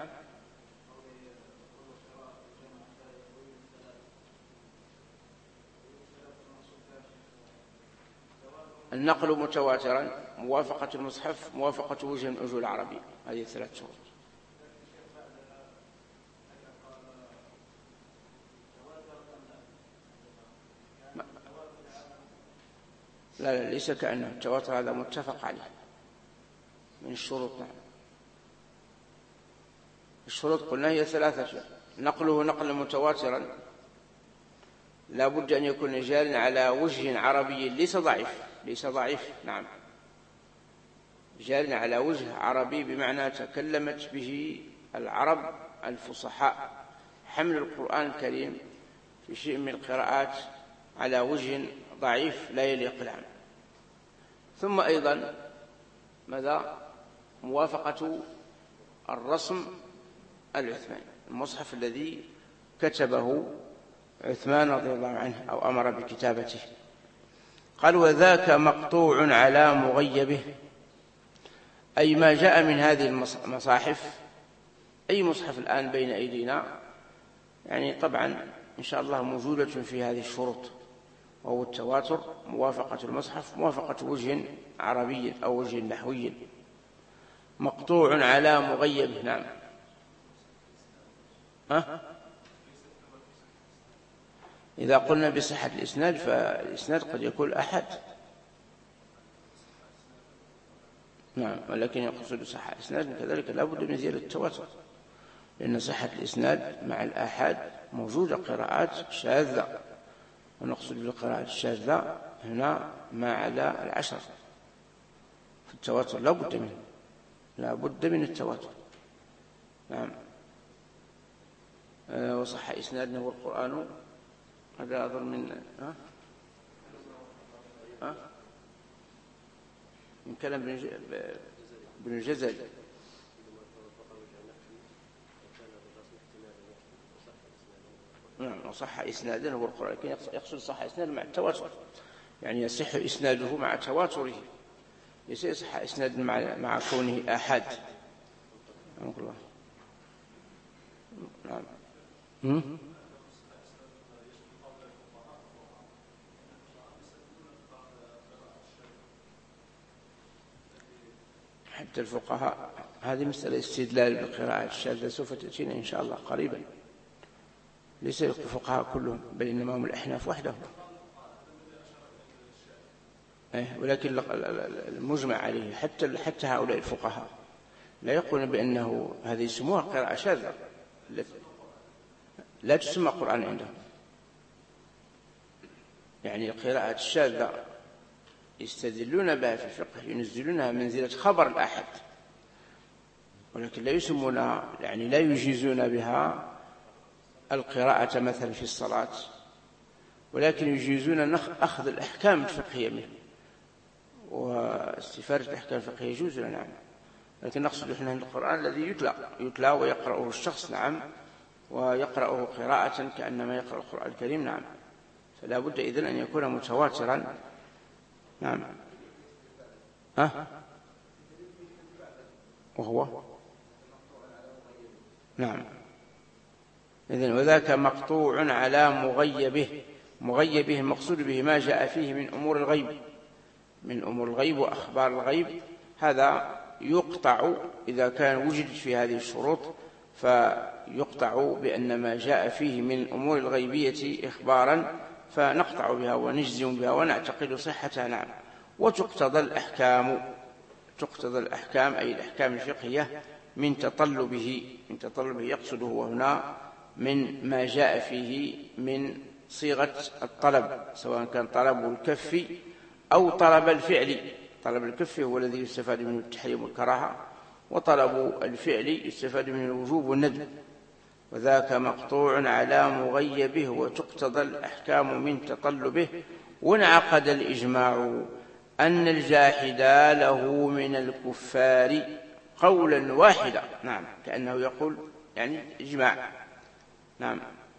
النقل متواترا، موافقة المصحف، موافقة وجه من وجوه العربي، هذه الثلاث شروط. لا لا ليس كأنه التواتر هذا متفق عليه من الشروط. نعم. الشروط قلنا هي ثلاثة: نقله نقلا متواترا لا بد أن يكون جار على وجه عربي ليس ضعيف ليس ضعيف نعم، جار على وجه عربي بمعنى تكلمت به العرب الفصحاء. حمل القرآن الكريم في شيء من القراءات على وجه ضعيف لا يليق العام. ثم أيضا ماذا؟ موافقة الرسم العثماني، المصحف الذي كتبه عثمان رضي الله عنه أو أمر بكتابته. قال وذاك مقطوع على مغيبه، أي ما جاء من هذه المصاحف، أي مصحف الآن بين أيدينا يعني طبعا إن شاء الله موجودة في هذه الشروط، وهو التواتر، موافقة المصحف، موافقة وجه عربي أو وجه نحوي. مقطوع على مغيبه نعم. ها؟ إذا قلنا بصحة الإسناد فالإسناد قد يكون أحد نعم، ولكن يقصد صحة الإسناد كذلك لا بد من زيادة التواتر، لأن صحة الإسناد مع الآحاد موجودة قراءات شاذة، ونقصد بالقراءات الشاذة هنا ما على العشر في التواتر، لا بد منه، لا بد من التواتر نعم. أه وصح إسنادنا هو القرآن، هذا أظن من ها؟ ها؟ من كلام ابن الجزري. نعم وصح إسناده هو القرآن، لكن يقصد صح إسناده مع التواتر، يعني يصح إسناده مع تواتره، ليس يصح إسناد مع مع كونه آحاد. نعم. حتى الفقهاء هذه مسألة استدلال بالقراءة الشاذة سوف تأتينا إن شاء الله قريبا، ليس الفقهاء كلهم بل إنما هم الأحناف وحدهم، ولكن المجمع عليه حتى حتى هؤلاء الفقهاء لا يقولون بأنه هذه يسموها قراءة شاذة، لا تسمى قرآن عندهم. يعني القراءة الشاذة يستدلون بها في الفقه، ينزلونها منزلة خبر الأحد، ولكن لا يسمونها يعني لا يجيزون بها القراءة مثلا في الصلاة، ولكن يجيزون أخذ الأحكام الفقهية منه واستفادة الأحكام الفقهية يجوز لنا نعم، لكن نقصد إحنا القرآن الذي يتلى يتلى ويقرأه الشخص نعم، ويقرأه قراءة كأنما يقرأ القرآن الكريم نعم، فلا بد إذن أن يكون متواترا نعم. ها؟ وهو نعم. إذن وذاك مقطوع على مغيبه، مغيبه المقصود به ما جاء فيه من أمور الغيب، من أمور الغيب وأخبار الغيب، هذا يقطع إذا كان وجد في هذه الشروط، فيقطع بأن ما جاء فيه من أمور الغيبية إخبارا فنقطع بها ونجزم بها ونعتقد صحتها نعم. وتقتضى الأحكام، تقتضى الأحكام أي الأحكام الفقهية من تطلبه، من تطلبه يقصده هنا من ما جاء فيه من صيغة الطلب، سواء كان طلب الكف أو طلب الفعل. طلب الكف هو الذي يستفاد منه التحريم والكراهة، وطلب الفعل يستفاد منه الوجوب والندب. وذاك مقطوع على مغيبه وتقتضى الأحكام من تطلبه، وانعقد الإجماع أن الجاحد له من الكفار قولا واحدا نعم، كأنه يقول يعني إجماع نعم.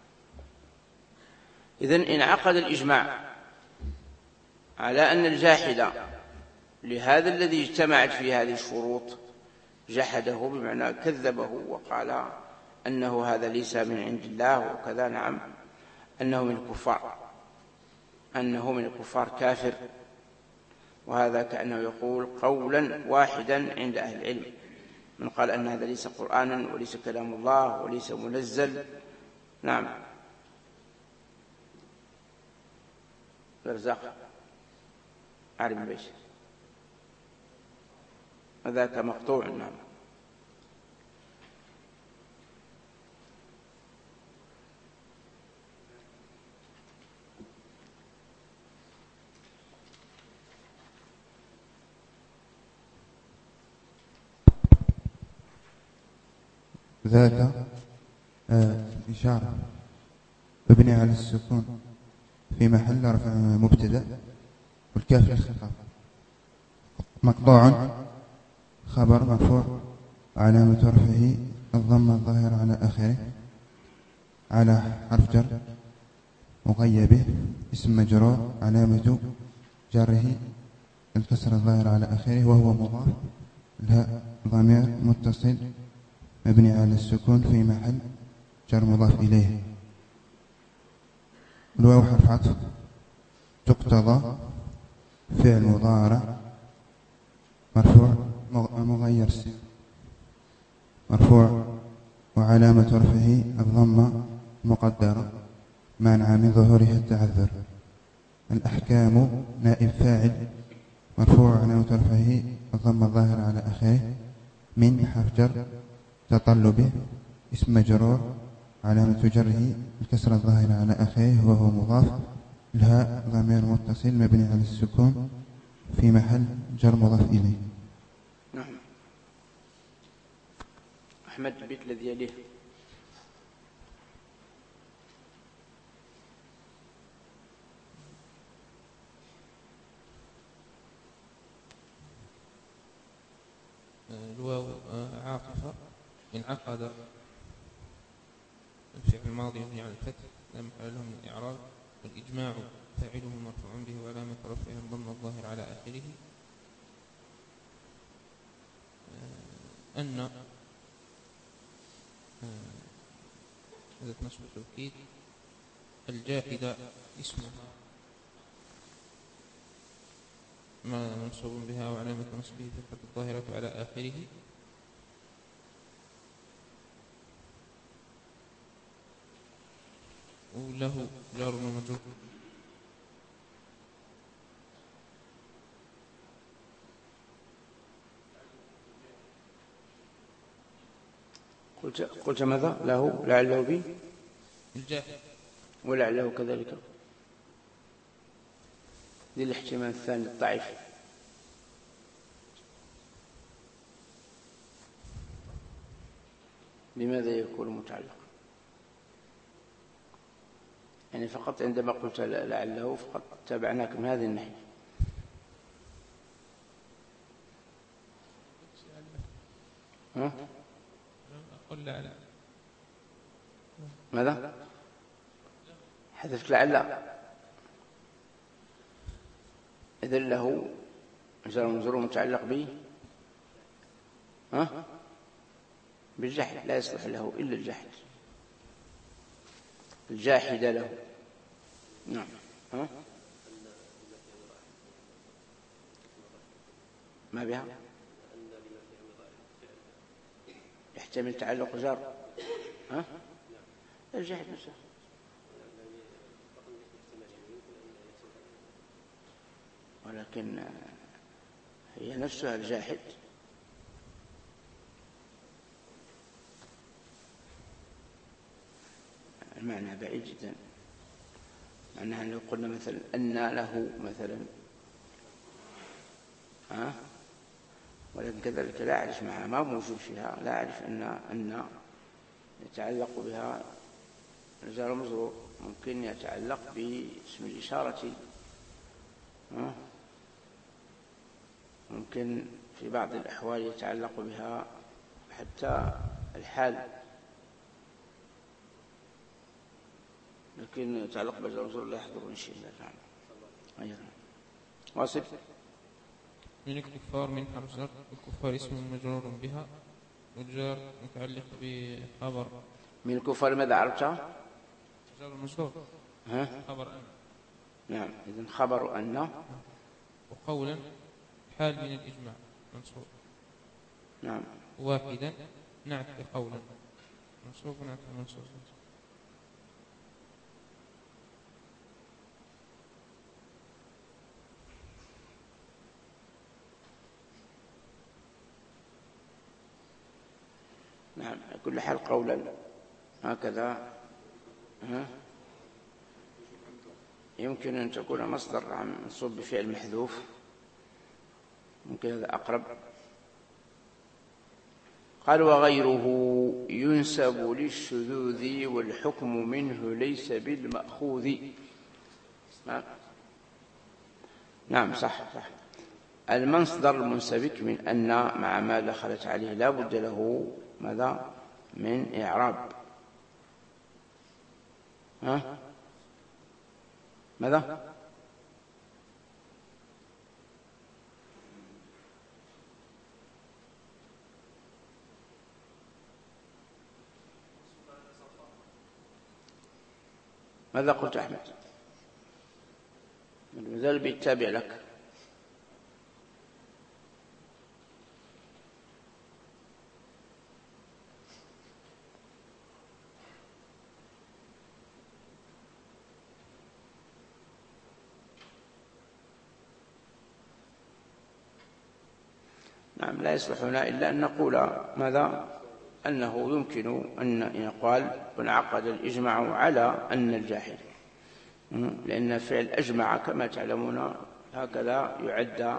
إذن انعقد الإجماع على أن الجاحد لهذا الذي اجتمعت في هذه الشروط جحده بمعنى كذبه وقال أنه هذا ليس من عند الله وكذا نعم، أنه من الكفار، أنه من الكفار كافر. وهذا كأنه يقول قولا واحدا عند أهل العلم، من قال أن هذا ليس قرآنا وليس كلام الله وليس منزل نعم. الرزاق عارم بيش وذاك مقطوع نعم. ذاك آه إشارة مبني على السكون في محل رفع مبتدأ، والكاف للخطاب. مقطوع خبر مرفوع علامة رفعه الضمة الظاهرة على آخره على حرف جر مغيبه، اسم مجرور علامة جره الكسر الظاهرة على آخره وهو مضاف، الهاء ضمير متصل مبني على السكون في محل جر مضاف إليه. الواو حرف عطف تقتضى فعل مضارع مرفوع مغير السين مرفوع وعلامة رفعه الضمة مقدرة مانع من ظهورها التعذر. الأحكام نائب فاعل مرفوع علامة رفعه الضمة الظاهرة على آخره. من حرف جر تطلبه، اسم مجرور علامة جره الكسرة الظاهرة على آخره وهو مضاف. الهاء ضمير متصل مبني على السكون في محل جر مضاف إليه. نعم. أحمد البيت الذي يليه. الواو عاطفة انعقد الفعل الماضي مبني على الفتح لا محل له من الإعراب. والإجماع فاعله مرفوع به وعلامة رفعه الضم الظاهر على آخره. أن هذا نصب التوكيد. الجاحدة اسمها ما منصوب بها وعلامة نصبه فتحة الظاهرة على آخره. وله جار ومجرور. قلت قلت ماذا؟ له لعله به الجاحد ولعله كذلك. ذي الاحتمال الثاني الضعيف. لماذا يكون متعلق؟ يعني فقط عندما قلت لعله فقط تابعناك من هذه الناحية. ها؟ أقول لعل. ماذا؟ حذفت لعل. إذن له جار ومجرور متعلق به ها؟ بالجحد، لا يصلح له إلا الجحد. الجاحد له. نعم. ها؟ ما بها؟ يحتمل تعلق جار. ها؟ الجحد نفسه. ولكن هي نفسها الجاحد. المعنى بعيد جدا. معناها لو قلنا مثلا أن له مثلا ها، ولكن كذلك لا أعرف معها ما موجود فيها، لا أعرف أن أن يتعلق بها الجار مجرور. ممكن يتعلق باسم الإشارة ها، ممكن في بعض الأحوال يتعلق بها حتى الحال، لكن يتعلق بالجار مجرور لا يحضرني شيء. لا أيضا واصل. من الكفار من حرف جر. الكفار اسم مجرور بها والجار متعلق بخبر. من الكفار ماذا عرفتها؟ جار مجرور. ها؟ خبر أن. نعم. إذن خبر أن. وقولا حال من الإجماع منصوب. نعم. واحدا نعت قولا منصوب نعت منصوب. نعم. كل حال قولا هكذا ها؟ يمكن أن تكون مصدر منصوب بفعل محذوف، ممكن هذا أقرب. قال وغيره ينسب للشذوذ والحكم منه ليس بالمأخوذ. نعم, نعم صح صح. المصدر المنسبك من أن مع ما دخلت عليه لا بد له ماذا من إعراب. ها ماذا ماذا قلت أحمد؟ مازال بيتابع لك. نعم لا يصلح لنا إلا أن نقول ماذا أنه يمكن أن يقال انعقد الإجماع على أن الجاحد، لأن فعل أجمع كما تعلمون هكذا يعد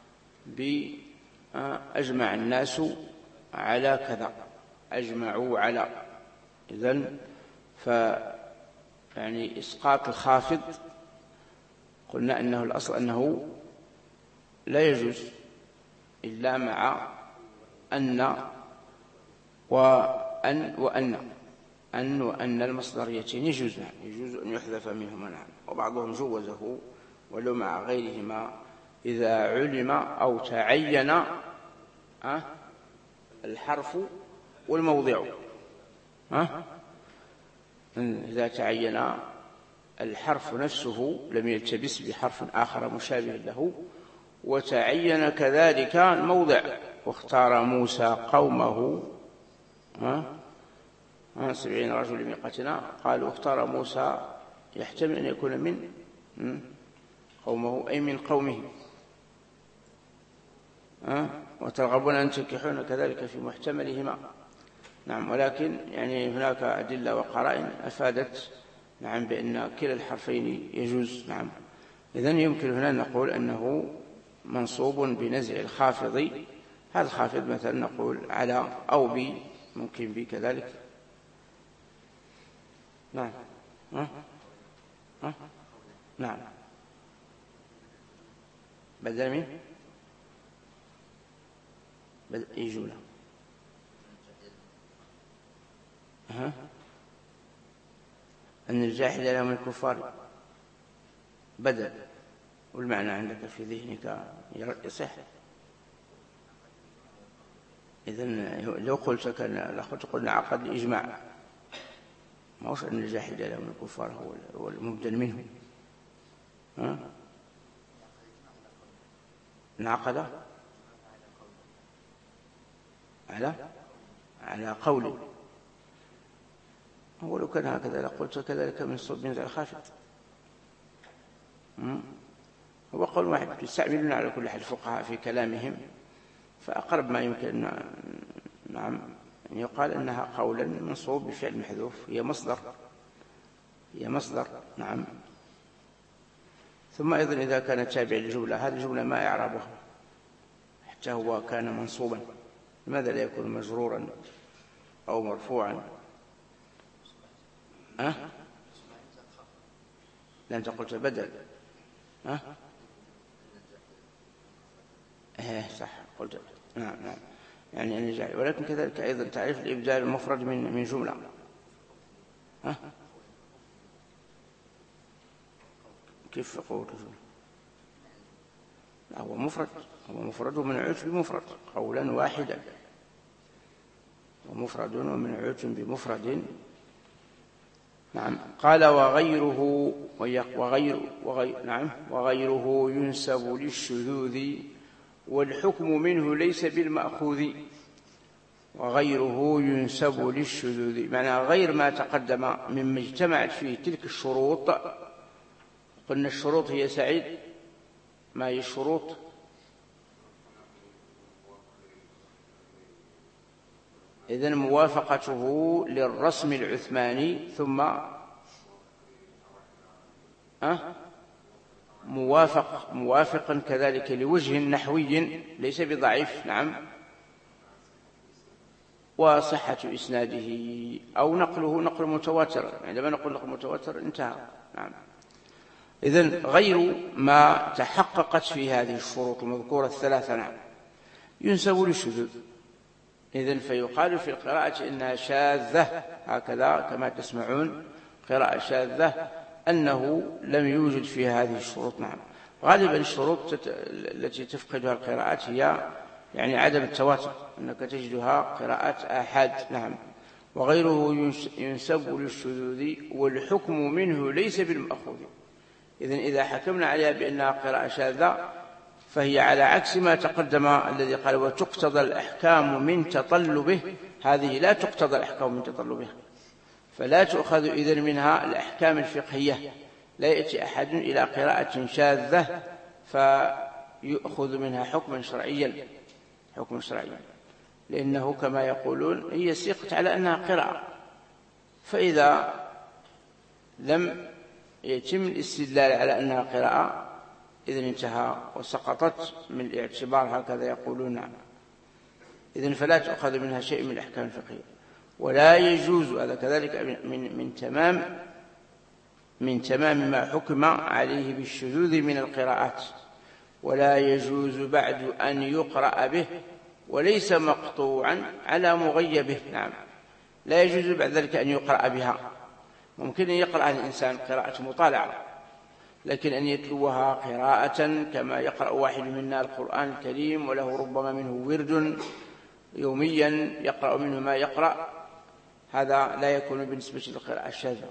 بأجمع الناس على كذا، أجمعوا على. إذن ف يعني إسقاط الخافض قلنا أنه الأصل أنه لا يجوز إلا مع أن وأن وأن أن وأن المصدريتين يجوز يجوز أن يحذف منهما. نعم وبعضهم جوزه ولو مع غيرهما إذا علم أو تعين الحرف والموضع. إذا تعين الحرف نفسه لم يلتبس بحرف آخر مشابه له، وتعين كذلك الموضع. واختار موسى قومه سبعين رجل لميقاتنا، قالوا اختار موسى يحتمل أن يكون من قومه أي من قومه. وترغبون أن تنكحون كذلك في محتملهما. نعم ولكن يعني هناك أدلة وقرائن أفادت نعم بأن كلا الحرفين يجوز. نعم إذن يمكن هنا نقول أنه منصوب بنزع الخافض. هذا الخافض مثلا نقول على أو بي، ممكن بي كذلك. نعم ها؟ ها؟ نعم بدل من بدل أي جملة؟ ها؟ أن الجاحد له من الكفار بدل، والمعنى عندك في ذهنك يصح. إذن لو قلت كان لقد قلنا عقد الإجماع، ما هوش أن الجاحد له من الكفار هو المبدل منه. ها؟ انعقد على على قوله. هو لو كان هكذا لقلت كذلك من صوب بنزع الخافض. هو قول واحد يستعملون على كل حال الفقهاء في كلامهم، فأقرب ما يمكن نعم أن يقال أنها قولا منصوب بفعل محذوف. هي مصدر هي مصدر نعم. ثم أيضا إذا كان تابع للجملة، هذه الجملة ما إعرابها حتى هو كان منصوبا، لماذا لا يكون مجرورا أو مرفوعا؟ أه؟ لأن قلت بدل. أه؟ إيه صح قلت نعم نعم يعني أن يجعل. ولكن كذلك أيضا تعريف الإبدال المفرد من من جملة. أه؟ كيف قول الجملة؟ لا هو مفرد، هو مفرد ومنعوت بمفرد قولا واحدا، ومفرد ومنعوت بمفرد. نعم قال وغيره وغير وغير نعم وغيره ينسب للشذوذ والحكم منه ليس بالمأخوذ. وغيره ينسب للشذوذ معنى غير ما تقدم مما اجتمعت فيه تلك الشروط. قلنا الشروط هي سعيد، ما هي الشروط؟ إذن موافقته للرسم العثماني، ثم أه؟ موافق موافقا كذلك لوجه نحوي ليس بضعيف. نعم وصحة إسناده أو نقله نقل متواتر. عندما نقول نقل متواتر انتهى. نعم. إذن غير ما تحققت في هذه الشروط المذكورة الثلاثة نعم ينسب للشذوذ. إذن فيقال في القراءة إنها شاذة، هكذا كما تسمعون قراءة شاذة، أنه لم يوجد في هذه الشروط. نعم. غالبا الشروط التي تفقدها القراءات هي يعني عدم التواتر، أنك تجدها قراءات آحاد. نعم. وغيره ينسب للشذوذ والحكم منه ليس بالمأخوذ. إذن إذا حكمنا عليها بأنها قراءة شاذة فهي على عكس ما تقدم الذي قال وتقتضى الأحكام من تطلبه، هذه لا تقتضى الأحكام من تطلبها، فلا تؤخذ إذن منها الأحكام الفقهية. لا يأتي أحد إلى قراءة شاذة فيؤخذ منها حكما شرعيا حكما شرعيا لأنه كما يقولون هي سيقت على أنها قراءة، فإذا لم يتم الاستدلال على أنها قراءة إذن انتهى وسقطت من الاعتبار، هكذا يقولون. إذن فلا تأخذ منها شيء من الأحكام الفقهية. ولا يجوز، هذا كذلك من, من تمام من تمام ما حكم عليه بالشذوذ من القراءات، ولا يجوز بعد أن يقرأ به وليس مقطوعا على مغيبه. نعم. لا يجوز بعد ذلك أن يقرأ بها. ممكن أن يقرأ الإنسان قراءة مطالعة، لكن أن يتلوها قراءة كما يقرأ واحد منا القرآن الكريم وله ربما منه ورد يوميا يقرأ منه ما يقرأ، هذا لا يكون بالنسبة للقراءة الشاذة،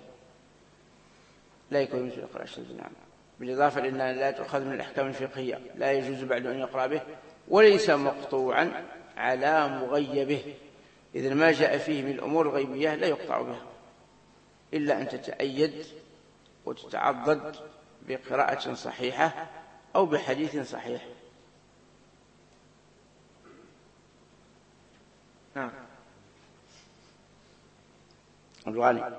لا يكون بالنسبة للقراءة الشاذة. نعم. بالإضافة لأنها لا تؤخذ من الأحكام الفقهية، لا يجوز بعد أن يقرأ به وليس مقطوعا على مغيبه. إذن ما جاء فيه من الأمور الغيبية لا يقطع بها إلا أن تتأيد وتتعضد بقراءة صحيحة أو بحديث صحيح. نعم. الغالي.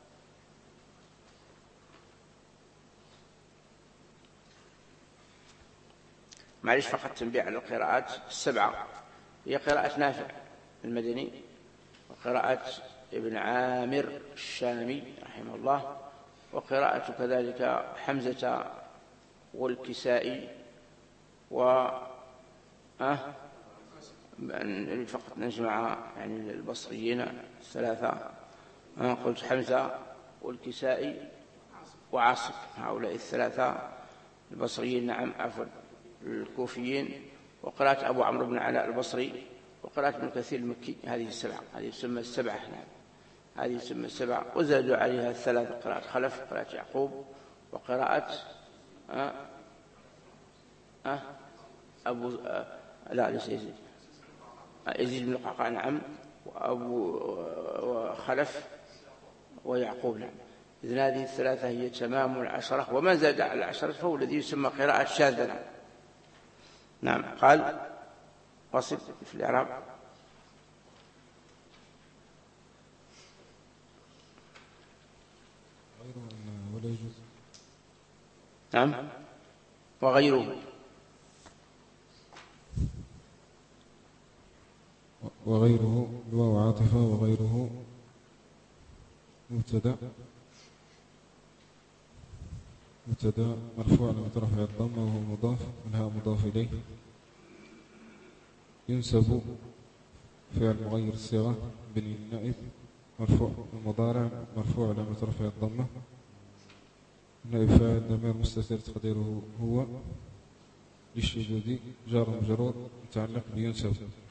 معلش فقط تنبيه على القراءات السبعة، هي قراءة نافع المدني وقراءة ابن عامر الشامي رحمه الله وقراءة كذلك حمزة والكسائي و أه فقط نجمع يعني البصريين الثلاثة. أه قلت حمزة والكسائي وعاصم، هؤلاء الثلاثة البصريين. نعم. عفوا الكوفيين. وقراءة أبو عمرو بن علاء البصري وقراءة ابن كثير المكي. هذه السبعة، هذه تسمى السبعة. نعم. هذه تسمى السبعة. وزادوا عليها الثلاث قراءة خلف، قراءة يعقوب، وقراءة أه أه أبو أه لا ليس يزيد يزيد بن القعقاع. نعم. وأبو وخلف ويعقوب. نعم. إذن هذه الثلاثة هي تمام العشرة، وما زاد على العشرة فهو الذي يسمى قراءة شاذة. نعم. نعم. قال وصف في الإعراب. نعم. وغيره وغيره الواو عاطفة، وغيره مبتدأ مبتدأ مرفوع على رفع الضمة وهو مضاف، والهاء مضاف إليه. ينسب فعل مغير الصيغة بني النائب مرفوع، المضارع مرفوع على رفع الضمة، نائب فاعل ضمير مستتر تقديره هو، للشذوذ جار مجرور متعلق بينسب.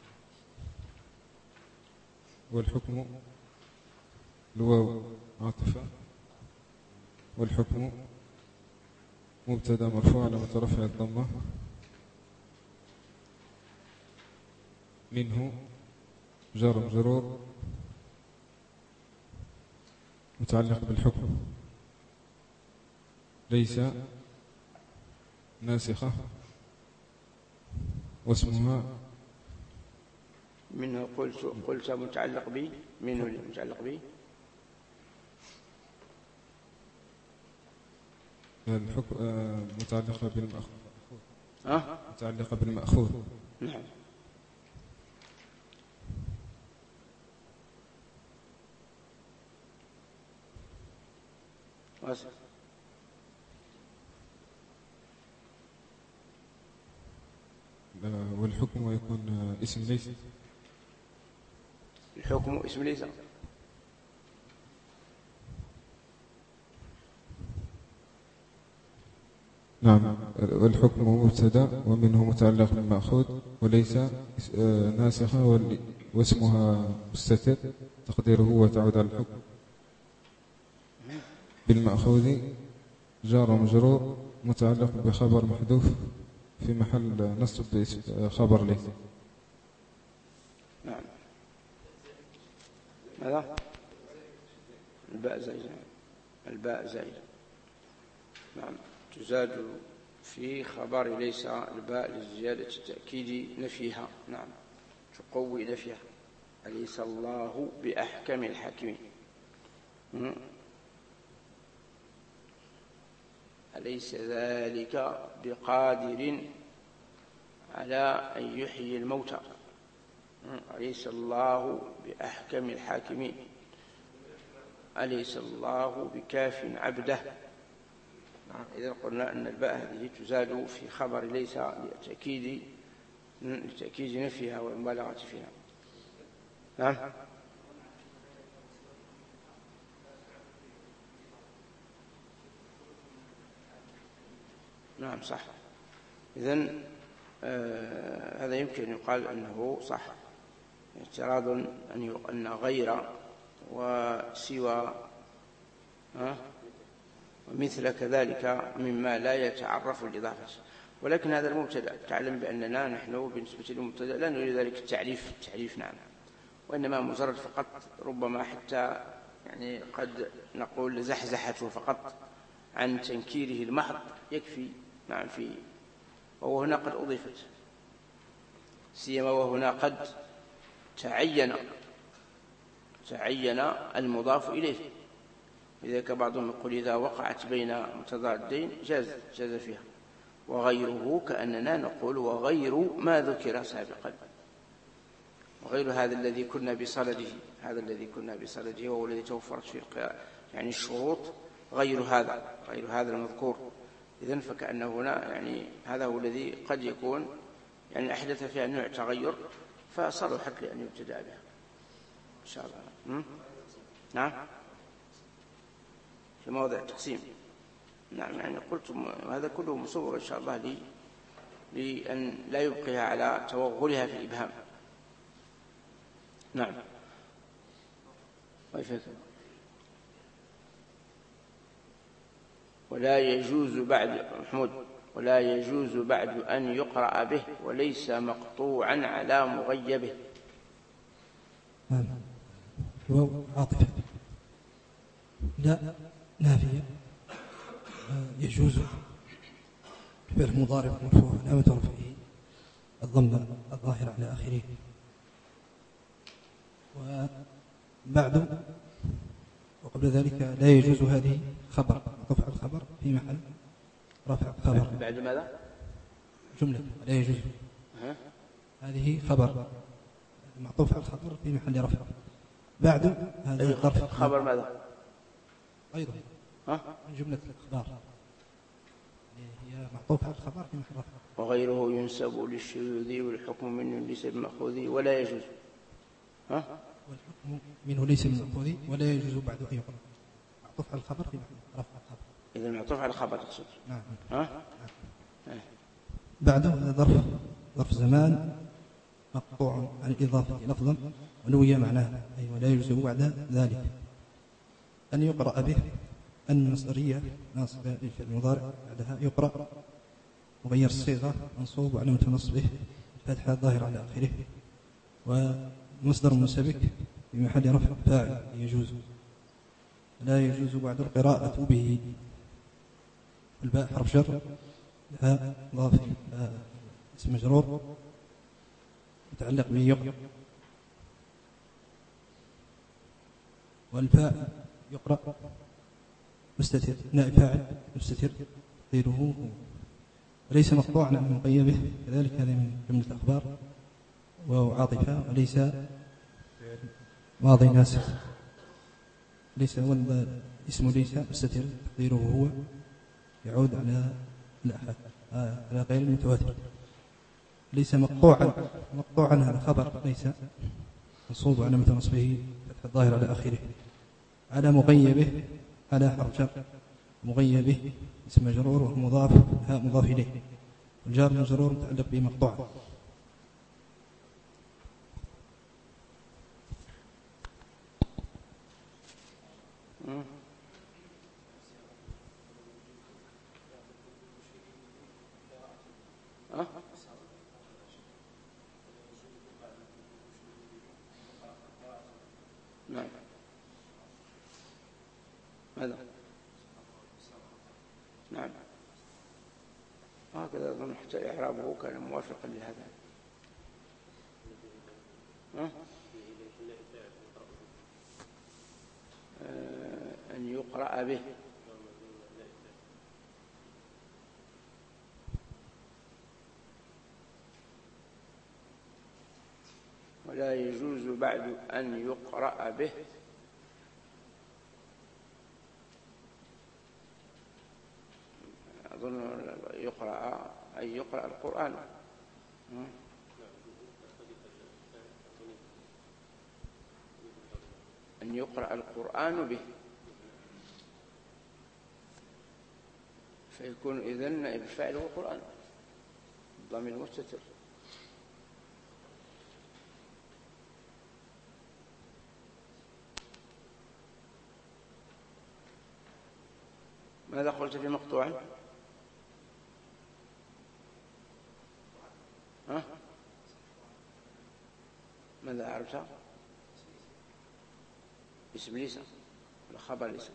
والحكم الواو عاطفة، والحكم مبتدا مرفوع على رفع الضمة، منه جار مجرور متعلق بالحكم، ليس ناسخة، واسمها منه قلت قلت متعلق بي، منه متعلق بي الحكم متعلقة بالمأخوذ. أه؟ متعلقة بالمأخوذ. نعم. واسع. والحكم يكون اسم ليس. الحكم اسم ليس. نعم. والحكم مبتدا ومنه متعلق بالمأخوذ وليس ناسخة واسمها مستتر تقديره وتعود على الحكم بالمأخوذ جار ومجرور متعلق بخبر محذوف في محل نصب خبر ليس. نعم. ماذا؟ الباء زائدة. الباء زائدة. نعم. تزاد في خبر ليس الباء لزيادة تأكيد نفيها. نعم. تقوي نفيها. أليس الله بأحكم الحاكمين. أليس ذلك بقادر على أن يحيي الموتى. أليس الله بأحكم الحاكمين. أليس الله بكاف عبده. إذا قلنا أن الباء هذه تزاد في خبر ليس لتأكيد لتأكيد نفيها والمبالغة فيها. نعم. نعم صح. إذن آه هذا يمكن يقال أنه صح. اعتراض أن أن غير وسوى آه ومثل كذلك مما لا يتعرف الإضافة. ولكن هذا المبتدأ تعلم بأننا نحن بالنسبة للمبتدأ لا نريد ذلك التعريف التعريف نعم، وإنما مجرد فقط ربما حتى يعني قد نقول زحزحته فقط عن تنكيره المحض يكفي. نعم. في وهو هنا قد أضيفت سيما وهنا قد تعين تعين المضاف إليه. لذلك بعضهم يقول إذا وقعت بين متضادين جاز جاز فيها. وغيره كأننا نقول وغير ما ذكر سابقا، وغير هذا الذي كنا بصدده هذا الذي كنا بصدده وهو الذي توفرت فيه يعني الشروط غير هذا غير هذا المذكور. إذن فكأنه هنا يعني هذا هو الذي قد يكون يعني أحدث فيها نوع تغير فصلحت لأن يبتدأ بها إن شاء الله. نعم في موضع التقسيم. نعم يعني قلت هذا كله مصور إن شاء الله لي لأن لا يبقيها على توغلها في الإبهام. نعم. ولا يجوز بعد محمود ولا يجوز بعد أن يقرأ به وليس مقطوعا على مغيبه. نعم. الواو عاطفة لا نافية يجوز فعل مضارع مرفوع علامة رفعه الضمة الظاهرة على آخره. وبعد وقبل ذلك لا يجوز هذه خبر رفع الخبر في محل رفع خبر. بعد ماذا؟ جملة لا يجوز هذه خبر معطوف على الخبر في محل رفع. بعد هذا الظرف خبر ماذا؟ أيضا ها؟ جملة الأخبار هي معطوف على الخبر في محل رفع. وغيره ينسب للشذوذ والحكم منه ليس بمأخوذ ولا يجوز. ها؟ والحكم منه ليس بمأخوذ ولا يجوز بعد أن يقرأ. معطوف على الخبر في محل رفع الخبر. إذا معطوف على الخبر تقصد. نعم. ها؟ نعم. بعده ظرف ظرف زمان مقطوع عن الإضافة لفظا ونوي معناه أي ولا يجوز بعد ذلك أن يقرأ به أن مصدرية ناصبة للفعل المضارع بعدها يقرأ مغير الصيغة منصوب وعلامة نصبه الفتحة الظاهرة على آخره. ومصدر منسبك في محل رفع فاعل يجوز. لا يجوز بعد القراءة به. الباء حرف جر ها ضاف اسم مجرور متعلق به يقرأ. والفاء يقرأ مستتر نائب فاعل مستتر غيره وليس مقطوعا عن مغيبه. كذلك هذا من جملة الأخبار وهو عاطفة وليس ماضي ناسخ. ليس اسم ليس مستتر تقديره هو يعود على الأحد على غير المتواتر. ليس مقطوعا، مقطوعا هذا خبر ليس منصوب على متنصبه فتح الظاهر على آخره. على مغيبه على حرف جر، مغيبه اسم مجرور ومضاف ها مضاف إليه، والجار مجرور متعلق بمقطوع. أه؟ نعم. ماذا؟ نعم. هكذا أظن حتى إعرابه كان موافقا لهذا. أه؟ أه أن يقرأ به. ولا يجوز بعد أن يقرأ به. أظن يقرأ أي يقرأ القرآن. أن يقرأ القرآن به، فيكون إذن نائب الفاعل هو القرآن الضمير المستتر. ماذا قلت في مقطوع؟ ها؟ ماذا عرفت؟ اسم ليس ولا خبر ليس؟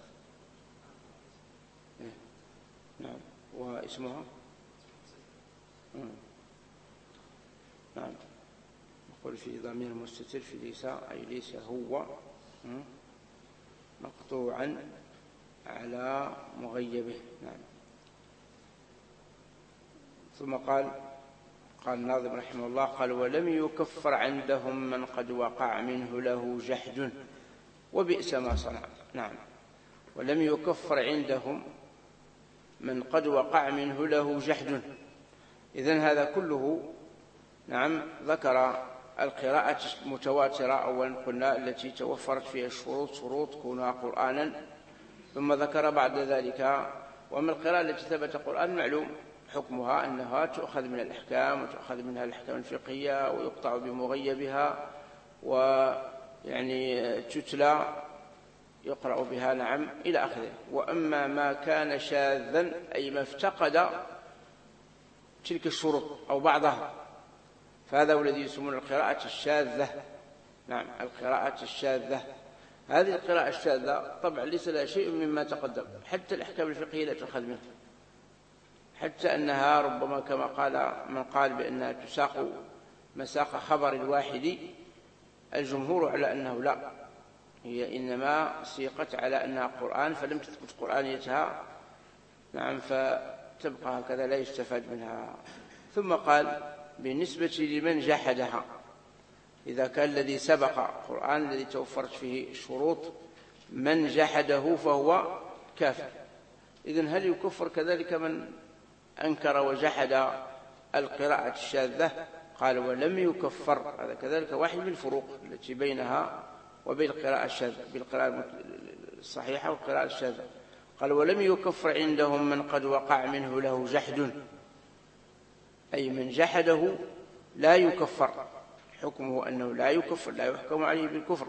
إيه؟ نعم. واسمها؟ مم. نعم. نقول في ضمير مستتر في ليس أي ليس هو مم. مقطوعا على مغيبه. نعم. ثم قال قال الناظم رحمه الله قال ولم يكفر عندهم من قد وقع منه له جحد وبئس ما صنع. نعم. ولم يكفر عندهم من قد وقع منه له جحد. إذن هذا كله نعم ذكر القراءة المتواترة أولا قلنا التي توفرت فيها الشروط شروط كونها قرآنا، ثم ذكر بعد ذلك ومن القراءة التي ثبت قرآن معلوم حكمها أنها تؤخذ من الأحكام وتؤخذ منها الأحكام الفقهية ويقطع بمغيبها ويعني تتلى يقرأ بها نعم إلى آخره. وأما ما كان شاذا أي ما افتقد تلك الشروط أو بعضها فهذا هو الذي يسمون القراءة الشاذة. نعم القراءة الشاذة. هذه القراءة الشاذة طبعا ليس لها شيء مما تقدم، حتى الأحكام الفقهية لا تؤخذ منها، حتى أنها ربما كما قال من قال بأنها تساق مساق خبر الواحد، الجمهور على أنه لا، هي إنما سيقت على أنها قرآن فلم تثبت قرآنيتها. نعم فتبقى هكذا لا يستفاد منها. ثم قال بالنسبة لمن جحدها إذا كان الذي سبق قرآن الذي توفرت فيه الشروط من جحده فهو كافر. إذن هل يكفر كذلك من أنكر وجحد القراءة الشاذة؟ قال ولم يكفر. هذا كذلك واحد من الفروق التي بينها وبين القراءة الشاذة، بالقراءة الصحيحة والقراءة الشاذة. قال ولم يكفر عندهم من قد وقع منه له جحد، أي من جحده لا يكفر، حكمه أنه لا يكفر لا يحكم عليه بالكفر،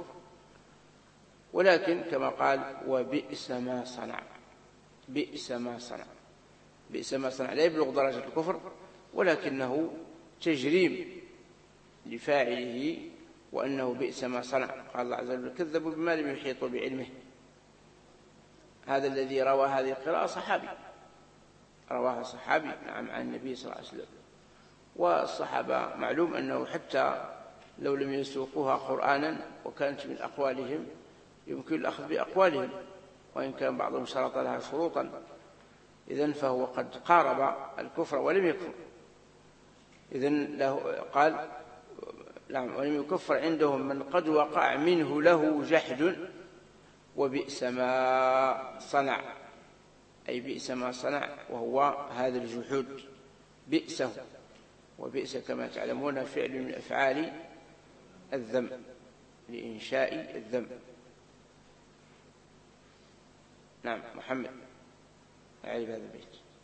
ولكن كما قال وبئس ما صنع. بئس ما صنع، بئس ما صنع لا يبلغ درجة الكفر ولكنه تجريم لفاعله وأنه بئس ما صنع. قال الله عز وجل كذبوا بما لم يحيطوا بعلمه. هذا الذي روى هذه القراءة صحابي، رواها صحابي نعم عن النبي صلى الله عليه وسلم. والصحابة معلوم أنه حتى لو لم يسوقوها قرآنا وكانت من أقوالهم يمكن الأخذ بأقوالهم، وإن كان بعضهم شرط لها شروطا، إذن فهو قد قارب الكفر ولم يكفر. إذن له قال نعم ولم يكفر عندهم من قد وقع منه له جحد، وبئس ما صنع، أي بئس ما صنع وهو هذا الجحود، بئسه. وبئس كما تعلمون فعل من أفعال الذم لإنشاء الذم. نعم محمد أعرف هذا البيت.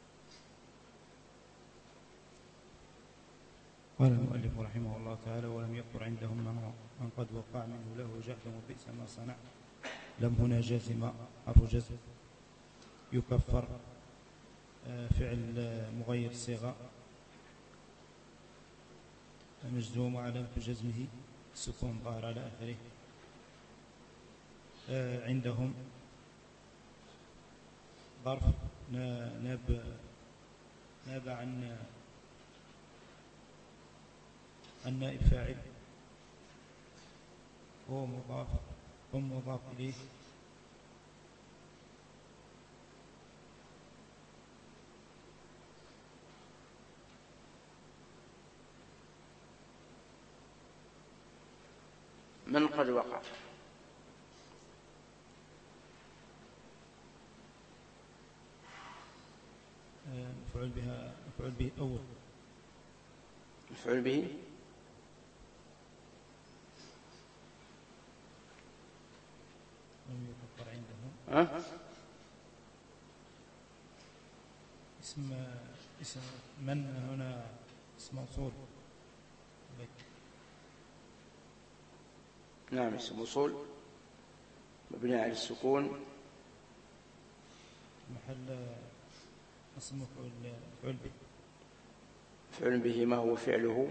قال المؤلف رحمه الله تعالى: ولم يكثر عندهم من قد وقع منه له جهل وبئس ما صنع. لم هنا جازم حرف جزم، يكفر فعل مغير الصيغة مجزوم علامة جزمه السكون ظاهر على آخره. عندهم ظرف ناب ناب عن النائب فاعل هو مضاف ثم مضاف إليه من قد وقع. مفعول بها مفعول به أول مفعول به لم يكفر عندهم. أه؟ اسم اسم من هنا اسم موصول. نعم اسم موصول مبني على السكون محل اسم مفعول مفعول به. مفعول به ما هو فعله؟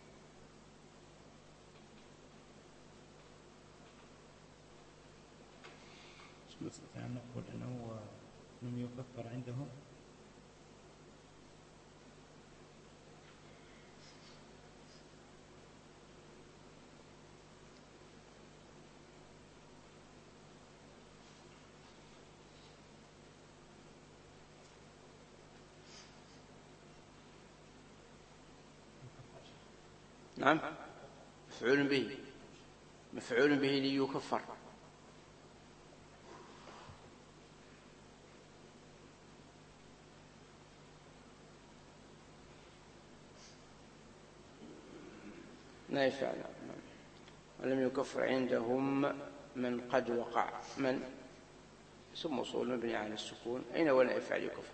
نستطيع أن نقول أنه لم يكفر عندهم نعم مفعول به مفعول به ليكفر. لا يفعل. ولم يكفر عندهم من قد وقع. من اسم موصول مبني على السكون، أين ولا يفعل يكفر؟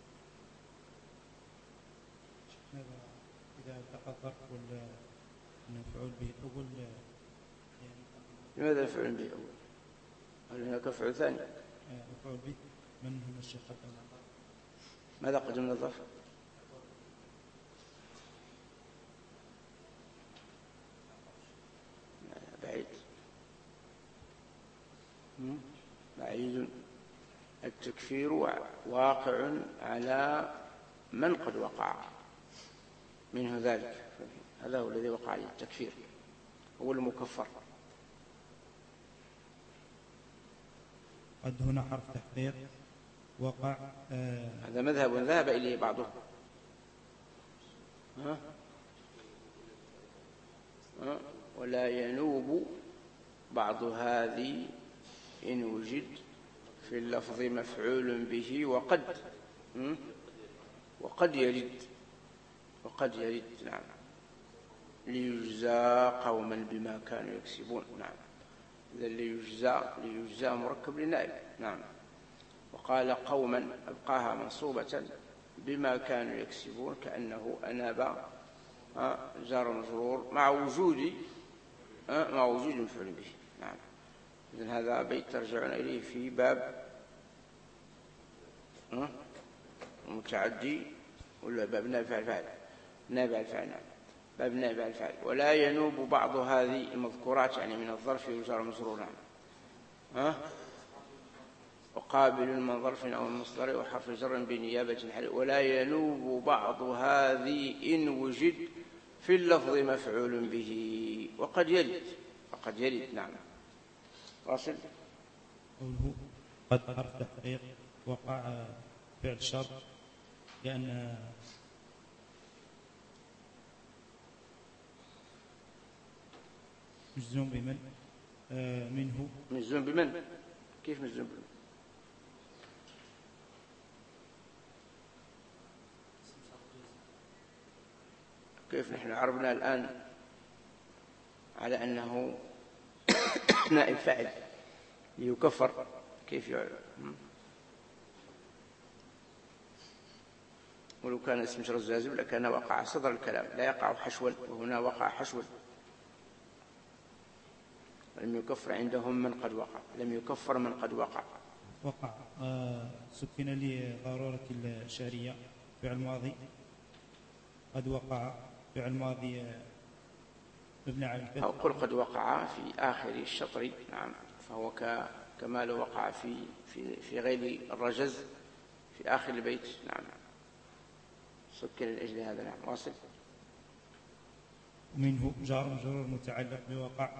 إذا التقى الظرف والمفعول به أول لماذا الفعل به أول؟ هل هناك فعل ثاني؟ مفعول به من هم الشيخ قدم. ماذا قدمنا الظرف؟ بعيد بعيد. التكفير واقع على من قد وقع منه ذلك، هذا هو الذي وقع عليه التكفير، هو المكفر. قد هنا حرف تحقيق وقع. آه هذا مذهب ذهب إليه بعضهم. ها؟ ها؟ ولا ينوب بعض هذه إن وجد في اللفظ مفعول به وقد وقد يرد وقد يرد. نعم ليجزى قوما بما كانوا يكسبون. نعم إذا ليجزى ليجزى مركب للنائب. نعم وقال قوما أبقاها منصوبة بما كانوا يكسبون كأنه أناب جار مجرور مع وجود مع وجود مفعول به. نعم إذن هذا بيت ترجعون إليه في باب المتعدي ولا باب نافع الفعل؟ نافع الفعل. نعم باب نافع الفعل. ولا ينوب بعض هذه المذكورات يعني من الظرف وجار مجرور. نعم ها وقابل من ظرف أو المصدر وحرف جر بنيابة حال. ولا ينوب بعض هذه إن وجد في اللفظ مفعول به وقد يرد وقد يرد. نعم واصل. قوله قد حرف تحقيق وقع فعل شرط لأن مجزوم بمن آه منه مجزوم بمن كيف مجزوم؟ كيف نحن عربنا الآن على أنه نائب فاعل ليكفر، كيف يعلم؟ ولو كان اسم شرط جازم لكان وقع صدر الكلام، لا يقع حشوا، وهنا وقع حشوا. لم يكفر عندهم من قد وقع، لم يكفر من قد وقع. وقع آه سكن لي ضرورة الشعرية فعل ماضي، قد وقع فعل ماضي مبني على الفتح. أو قل قد وقع في آخر الشطر، نعم، فهو كما لو وقع في في في غير الرجز في آخر البيت، نعم، سكر لأجل هذا، نعم. واصل. ومنه جار مجرور متعلق بوقع،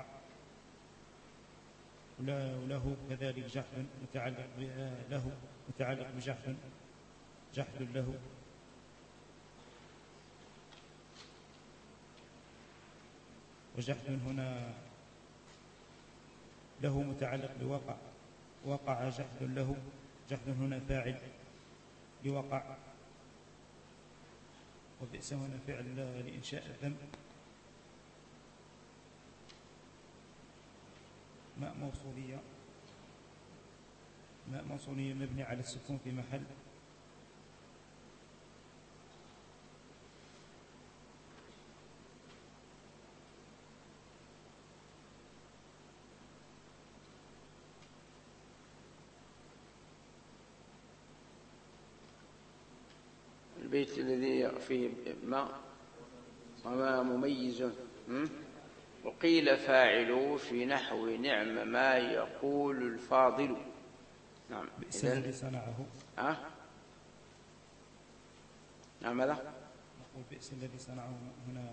وله كذلك جحد متعلق له متعلق بجحد، جحد له. وجحد هنا له متعلق بوقع، وقع جحد له، جحد هنا فاعل لوقع، وبئس هنا فعل لإنشاء الذنب. ماء موصولية، ماء موصولية مبني على السكون في محل البيت الذي فيه ماء وما مميز. وقيل فاعل في نحو نعم ما يقول الفاضل. نعم. بئس الذي صنعه. أه؟ نعم. ماذا؟ نقول بئس الذي صنعه هنا.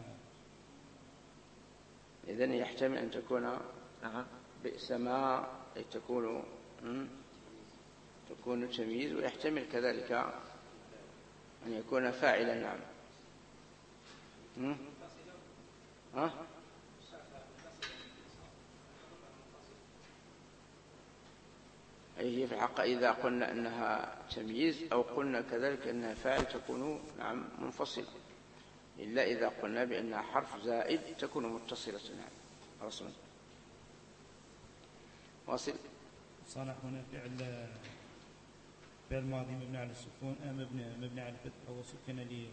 إذن يحتمل أن تكون نعم بئس ما تكون تكون تمييز، ويحتمل كذلك أن يكون فاعلا. نعم. ها؟ أي هي في الحق إذا قلنا أنها تمييز أو قلنا كذلك أنها فاعل تكون نعم منفصلة، إلا إذا قلنا بأنها حرف زائد تكون متصلة. نعم. رسما. واصل. صنع هنا فعل فعل ماضي مبني على السكون، مبني مبني على الفتح، أو سكن لي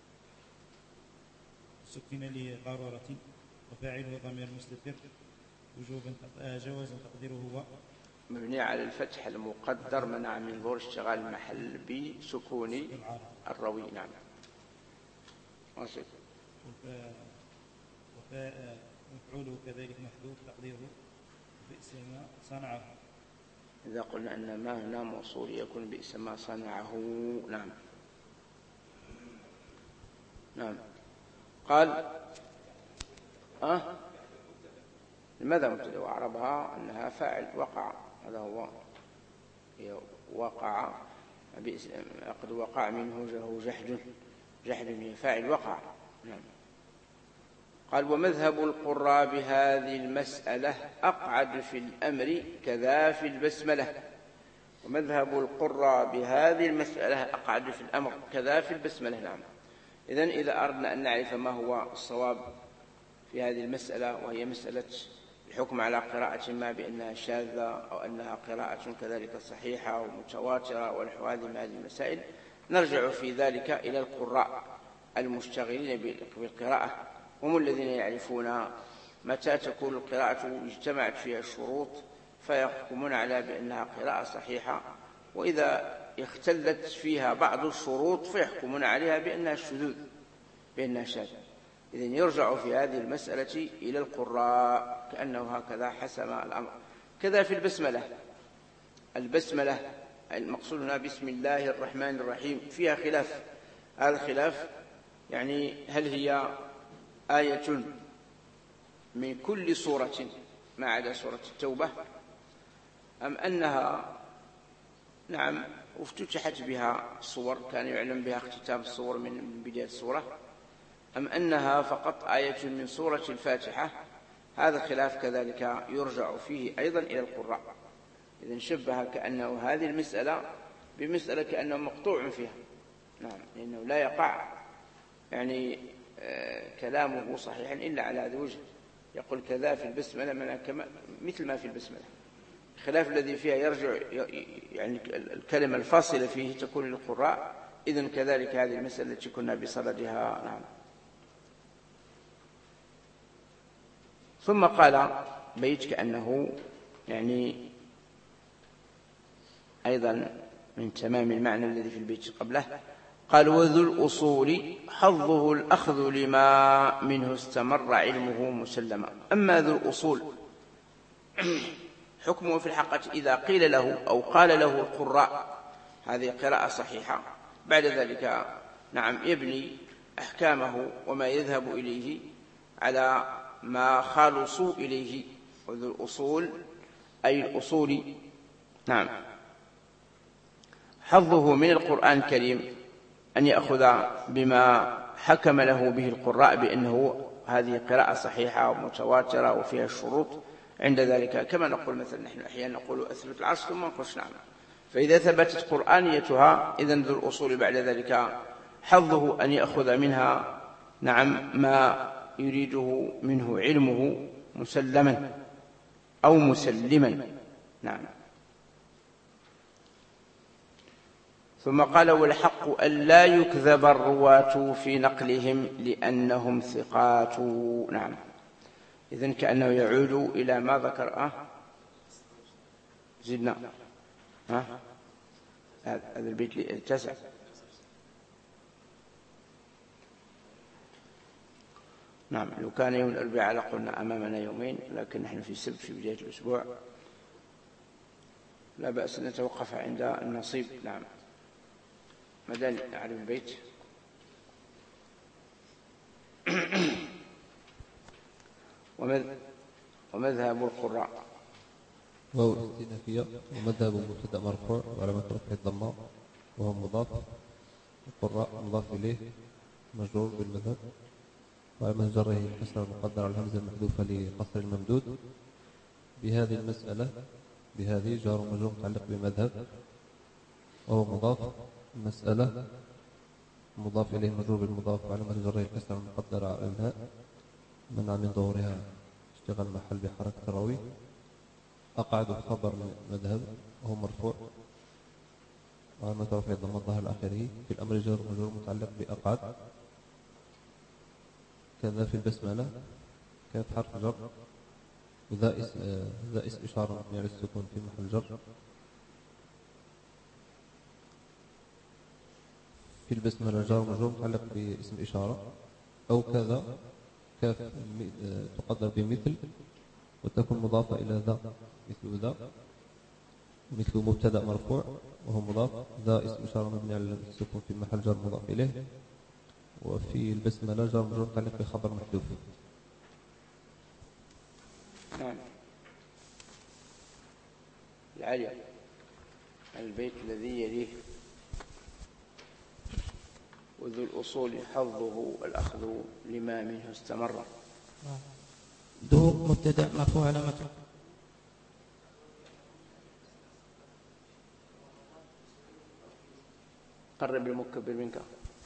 سكن لضرورة، وفاعله ضمير مستتر وجوبا جوازا تقديره هو مبني على الفتح المقدر منع من ظهور اشتغال المحل بسكون الروي. نعم. واصل. وفعوله كذلك محذوف تقديره بئس ما صنعه. إذا قلنا أن ما هنا موصول يكون بئس ما صنعه. نعم. نعم. قال أه؟ لماذا مبتدأ؟ وعربها أنها فاعل وقع، هذا هو وقع بئس، قد وقع منه له جحد، جحد هي فاعل وقع. نعم. قال ومذهب القراء بهذه المسألة أقعد في الأمر كذا في البسملة. ومذهب القراء بهذه المسألة أقعد في الأمر كذا في البسملة. نعم. إذن إذا أردنا أن نعرف ما هو الصواب في هذه المسألة، وهي مسألة الحكم على قراءة ما بأنها شاذة أو أنها قراءة كذلك صحيحة ومتواترة ونحو هذه من هذه المسائل، نرجع في ذلك إلى القراء المشتغلين بالقراءة، هم الذين يعرفون متى تكون القراءة اجتمعت فيها الشروط فيحكمون على بأنها قراءة صحيحة، وإذا اختلت فيها بعض الشروط فيحكمون عليها بأنها شذوذ، بأنها شاذة. إذن يرجع في هذه المسألة إلى القراء، كأنه هكذا حسم الأمر. كذا في البسملة. البسملة المقصود هنا بسم الله الرحمن الرحيم فيها خلاف. هذا الخلاف يعني هل هي آية من كل سورة ما عدا سورة التوبة، أم أنها نعم افتتحت بها صور كان يعلم بها اختتام الصور من بداية السورة، أم أنها فقط آية من سورة الفاتحة. هذا الخلاف كذلك يرجع فيه أيضا إلى القراء. إذن شبه كأنه هذه المسألة بمسألة كأنه مقطوع فيها. نعم، لأنه لا يقع يعني آه كلامه صحيحا إلا على هذا الوجه. يقول كذا في البسملة مثل ما في البسملة، خلاف الذي فيها يرجع يعني الكلمة الفاصلة فيه تكون للقراء. إذن كذلك هذه المسألة التي كنا بصددها. نعم. ثم قال بيت كأنه يعني أيضا من تمام المعنى الذي في البيت قبله، قال وذو الأصول حظه الأخذ لما منه استمر علمه مسلما. أما ذو الأصول حكمه في الحقيقة إذا قيل له أو قال له القراء هذه قراءة صحيحة، بعد ذلك نعم يبني أحكامه وما يذهب إليه على ما خالصوا إليه. وذو الأصول أي الأصول نعم حظه من القرآن الكريم أن يأخذ بما حكم له به القراء بأنه هذه قراءة صحيحة ومتواترة وفيها الشروط. عند ذلك كما نقول مثلا نحن أحيانا نقول أثبت العصر ثم نقش نعم، فإذا ثبتت قرآنيتها إذن ذو الأصول بعد ذلك حظه أن يأخذ منها نعم ما يريده منه علمه مسلما أو مسلما. نعم. ثم قال والحق أن لا يكذب الرواة في نقلهم لأنهم ثقات. نعم. إذن كأنه يعود إلى ما ذكر. أه؟ زدنا أه؟ هذا البيت التاسع. نعم. لو كان يوم الأربعاء لقلنا أمامنا يومين، لكن نحن في السبت في بداية الأسبوع، لا بأس أن نتوقف عند النصيب. نعم. مدى أعرف البيت. ومذهب القراء واو استئنافية ومذهب مبتدأ مرفوع وعلامة رفعه الضمة وهو مضاف. القراء مضاف إليه مجرور بالمذهب وعلامة جره الكسرة المقدرة على الهمزة المحذوفة لقصر الممدود. بهذه المسألة بهذه جار ومجرور متعلق بمذهب وهو مضاف. المسألة مضاف إليه مجرور بالمضاف وعلامة جره الكسرة المقدرة على الهاء منع من ظهورها اشتغل محل بحركة الراوي. أقعد خبر مذهب وهو مرفوع وعلامة رفعه الضمة الظاهرة على آخره. في الأمر جار ومجرور متعلق بأقعد. كذا في البسملة كاف حرف جر وذا اسم ذا اسم إشارة مبني على السكون في محل جر. في البسملة جار ومجرور متعلق باسم إشارة أو كذا كاف تقدر بمثل وتكون مضافة إلى ذا مثل ذا مثل مبتدأ مرفوع وهو مضاف. ذا اسم إشارة مبني على السكون في محل جر مضاف إليه. وفي البسملة جار مجرور متعلق بخبر محذوف. نعم. العالية البيت الذي يليه وذو الأصول حظه الأخذ لما منه استمر. ذو مبتدأ مرفوع علامة قرب المكبر منك.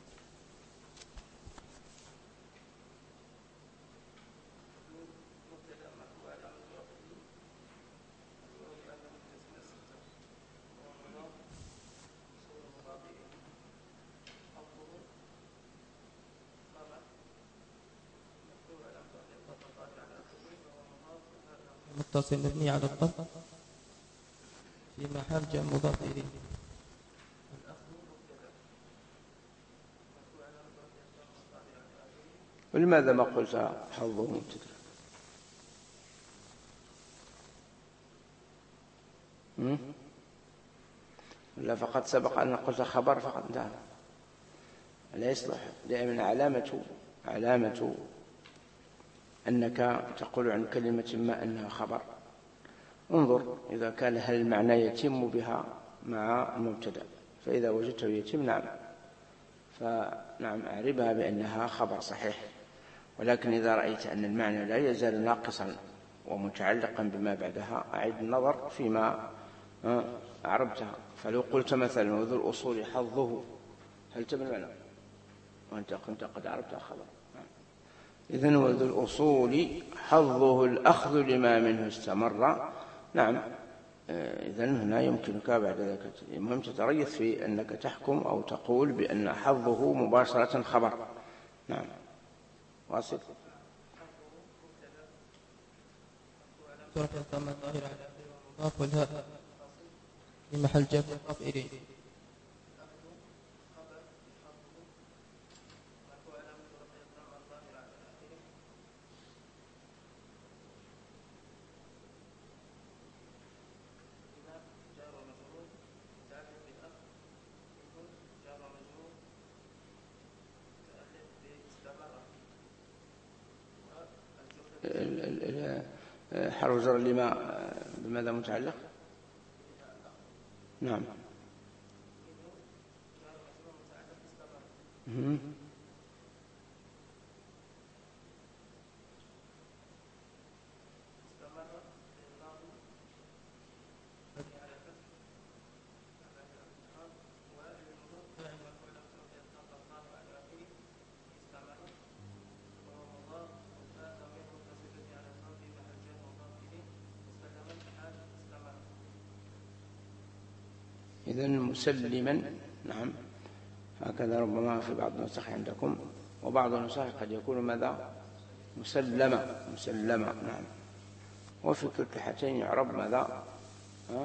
متصل مبني على الضم في محل جر مضاف إليه. ولماذا ما قلت حظه مبتدأ؟ ولا فقط سبق أن قلت خبر فقط انتهى؟ لا يصلح. دائما علامة علامة أنك تقول عن كلمة ما أنها خبر. انظر إذا كان هل المعنى يتم بها مع المبتدأ، فإذا وجدته يتم نعم فنعم أعربها بأنها خبر صحيح. ولكن إذا رأيت أن المعنى لا يزال ناقصا ومتعلقا بما بعدها أعد النظر فيما أعربتها. فلو قلت مثلا وذو الأصول حظه، هل تبنى معنى؟ وأنت كنت قد عربت خبر. إذن وذو الأصول حظه الأخذ لما منه استمر. نعم. إذن هنا يمكنك بعد ذلك المهم تتريث في أنك تحكم أو تقول بأن حظه مباشرة خبر. نعم. واصل. سورة الضمة الظاهرة على المضاف والهاء في محل جر مضاف إليه. حرف جر لما بماذا متعلق؟ نعم. إذن مسلما. نعم. هكذا ربما في بعض النسخ عندكم، وبعض النسخ قد يكون ماذا؟ مسلمة. مسلمة. نعم. وفي كل الحالتين يعرب ماذا؟ ها؟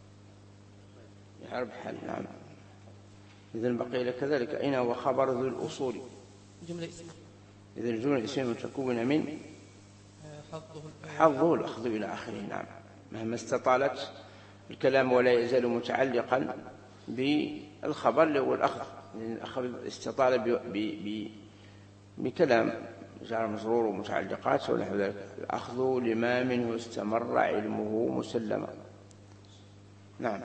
يعرب حل. نعم. إذن بقي لك كذلك أين هو خبر ذو الأصول؟ جملة اسمية. إذن الجملة الاسمية متكونة من حظه الأخذ إلى آخره. نعم. مهما استطالت الكلام ولا يزال متعلقا بالخبر اللي هو الأخذ، لأن الأخذ استطال بكلام جار مجرور ومتعلقات ونحو ذلك. الأخذ لما منه استمر علمه مسلما. نعم.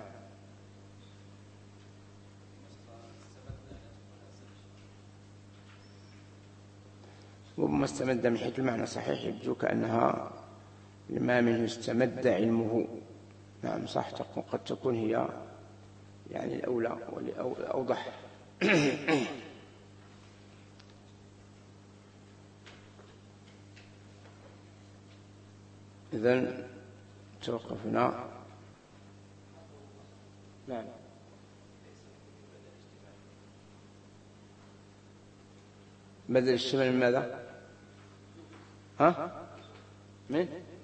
وما استمد من حيث المعنى صحيح يبدو كأنها لما منه استمد علمه. نعم صح. قد تكون هي يعني الأولى والأوضح. إذن توقفنا. نعم. بدل الشمال من ماذا؟ ها؟ من؟